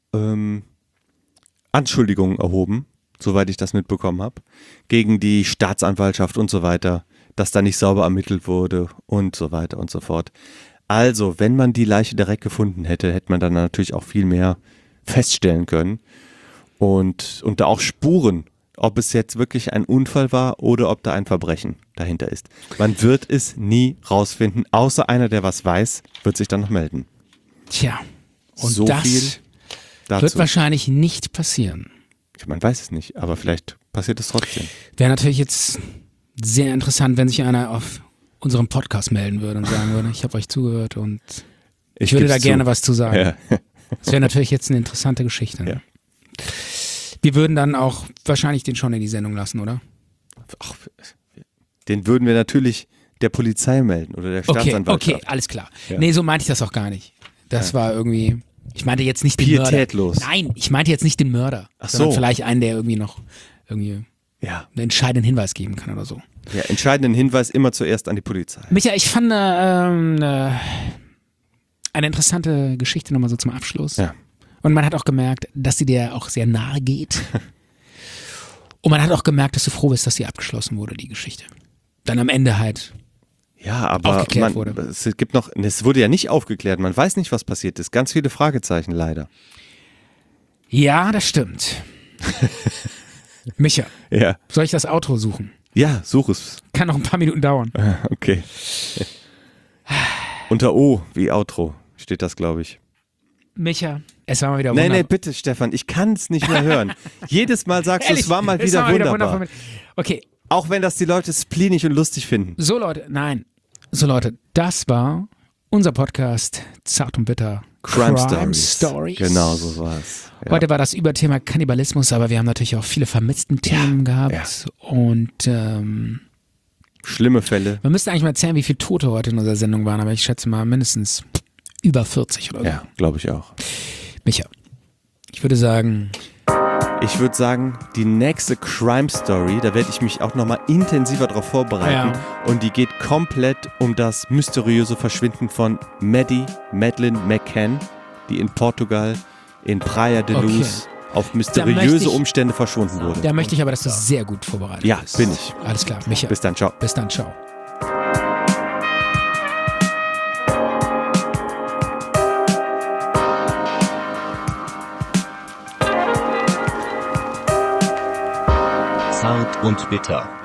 Anschuldigungen erhoben, soweit ich das mitbekommen habe, gegen die Staatsanwaltschaft und so weiter, dass da nicht sauber ermittelt wurde und so weiter und so fort. Also, wenn man die Leiche direkt gefunden hätte, hätte man dann natürlich auch viel mehr feststellen können und da auch Spuren, ob es jetzt wirklich ein Unfall war oder ob da ein Verbrechen dahinter ist. Man wird es nie rausfinden, außer einer, der was weiß, wird sich dann noch melden. Tja, und So das viel dazu. wird wahrscheinlich nicht passieren. Man weiß es nicht, aber vielleicht passiert es trotzdem. Wäre natürlich jetzt sehr interessant, wenn sich einer auf unserem Podcast melden würde und sagen würde, ich habe euch zugehört und ich würde da gerne was zu sagen. Ja. Das wäre natürlich jetzt eine interessante Geschichte. Ne? Ja. Wir würden dann auch wahrscheinlich den schon in die Sendung lassen, oder? Ach, den würden wir natürlich der Polizei melden oder der Staatsanwaltschaft. Okay, alles klar. Ja. Nee, so meinte ich das auch gar nicht. Das war irgendwie, ich meinte jetzt nicht den Mörder. Pietätlos. Nein, ich meinte jetzt nicht den Mörder. Ach sondern so. vielleicht einen, der irgendwie noch einen Ja. entscheidenden Hinweis geben kann oder so. Ja, entscheidenden Hinweis immer zuerst an die Polizei. Micha, ich fand eine interessante Geschichte nochmal so zum Abschluss. Ja. Und man hat auch gemerkt, dass sie dir auch sehr nahe geht. Und man hat auch gemerkt, dass du froh bist, dass sie abgeschlossen wurde, die Geschichte. Dann am Ende halt. Ja, aber Aufgeklärt wurde. Es wurde ja nicht aufgeklärt. Man weiß nicht, was passiert ist. Ganz viele Fragezeichen leider. Ja, das stimmt. Micha, Ja. soll ich das Outro suchen? Ja, such es. Kann noch ein paar Minuten dauern. Okay. Unter O wie Outro steht das, glaube ich. Micha, es war mal wieder Nee, wunderbar. bitte, Stefan, ich kann es nicht mehr hören. Jedes Mal sagst du, Ehrlich, es war mal es wieder war wunderbar. wundervoll. Okay, Auch wenn das die Leute spleenig und lustig finden. so Leute, das war unser Podcast Zart und Bitter. Crime Stories. Genau, so war es. Ja. Heute war das Überthema Kannibalismus, aber wir haben natürlich auch viele vermissten Themen gehabt. Und Schlimme Fälle. wir müssten eigentlich mal erzählen, wie viele Tote heute in unserer Sendung waren, aber ich schätze mal mindestens über 40 oder so. Ja, glaube ich auch. Micha, ich würde sagen, Ich würde sagen, die nächste Crime Story, da werde ich mich auch nochmal intensiver darauf vorbereiten. Ja. Und die geht komplett um das mysteriöse Verschwinden von Madeleine McCann, die in Portugal, in Praia de Luz, auf Da möchte mysteriöse ich- Umstände verschwunden wurde. da möchte ich aber, dass du sehr gut vorbereitet Ja, bist. bin ich. Alles klar, Micha. Bis dann, ciao. Bis dann, ciao. Zart und bitter.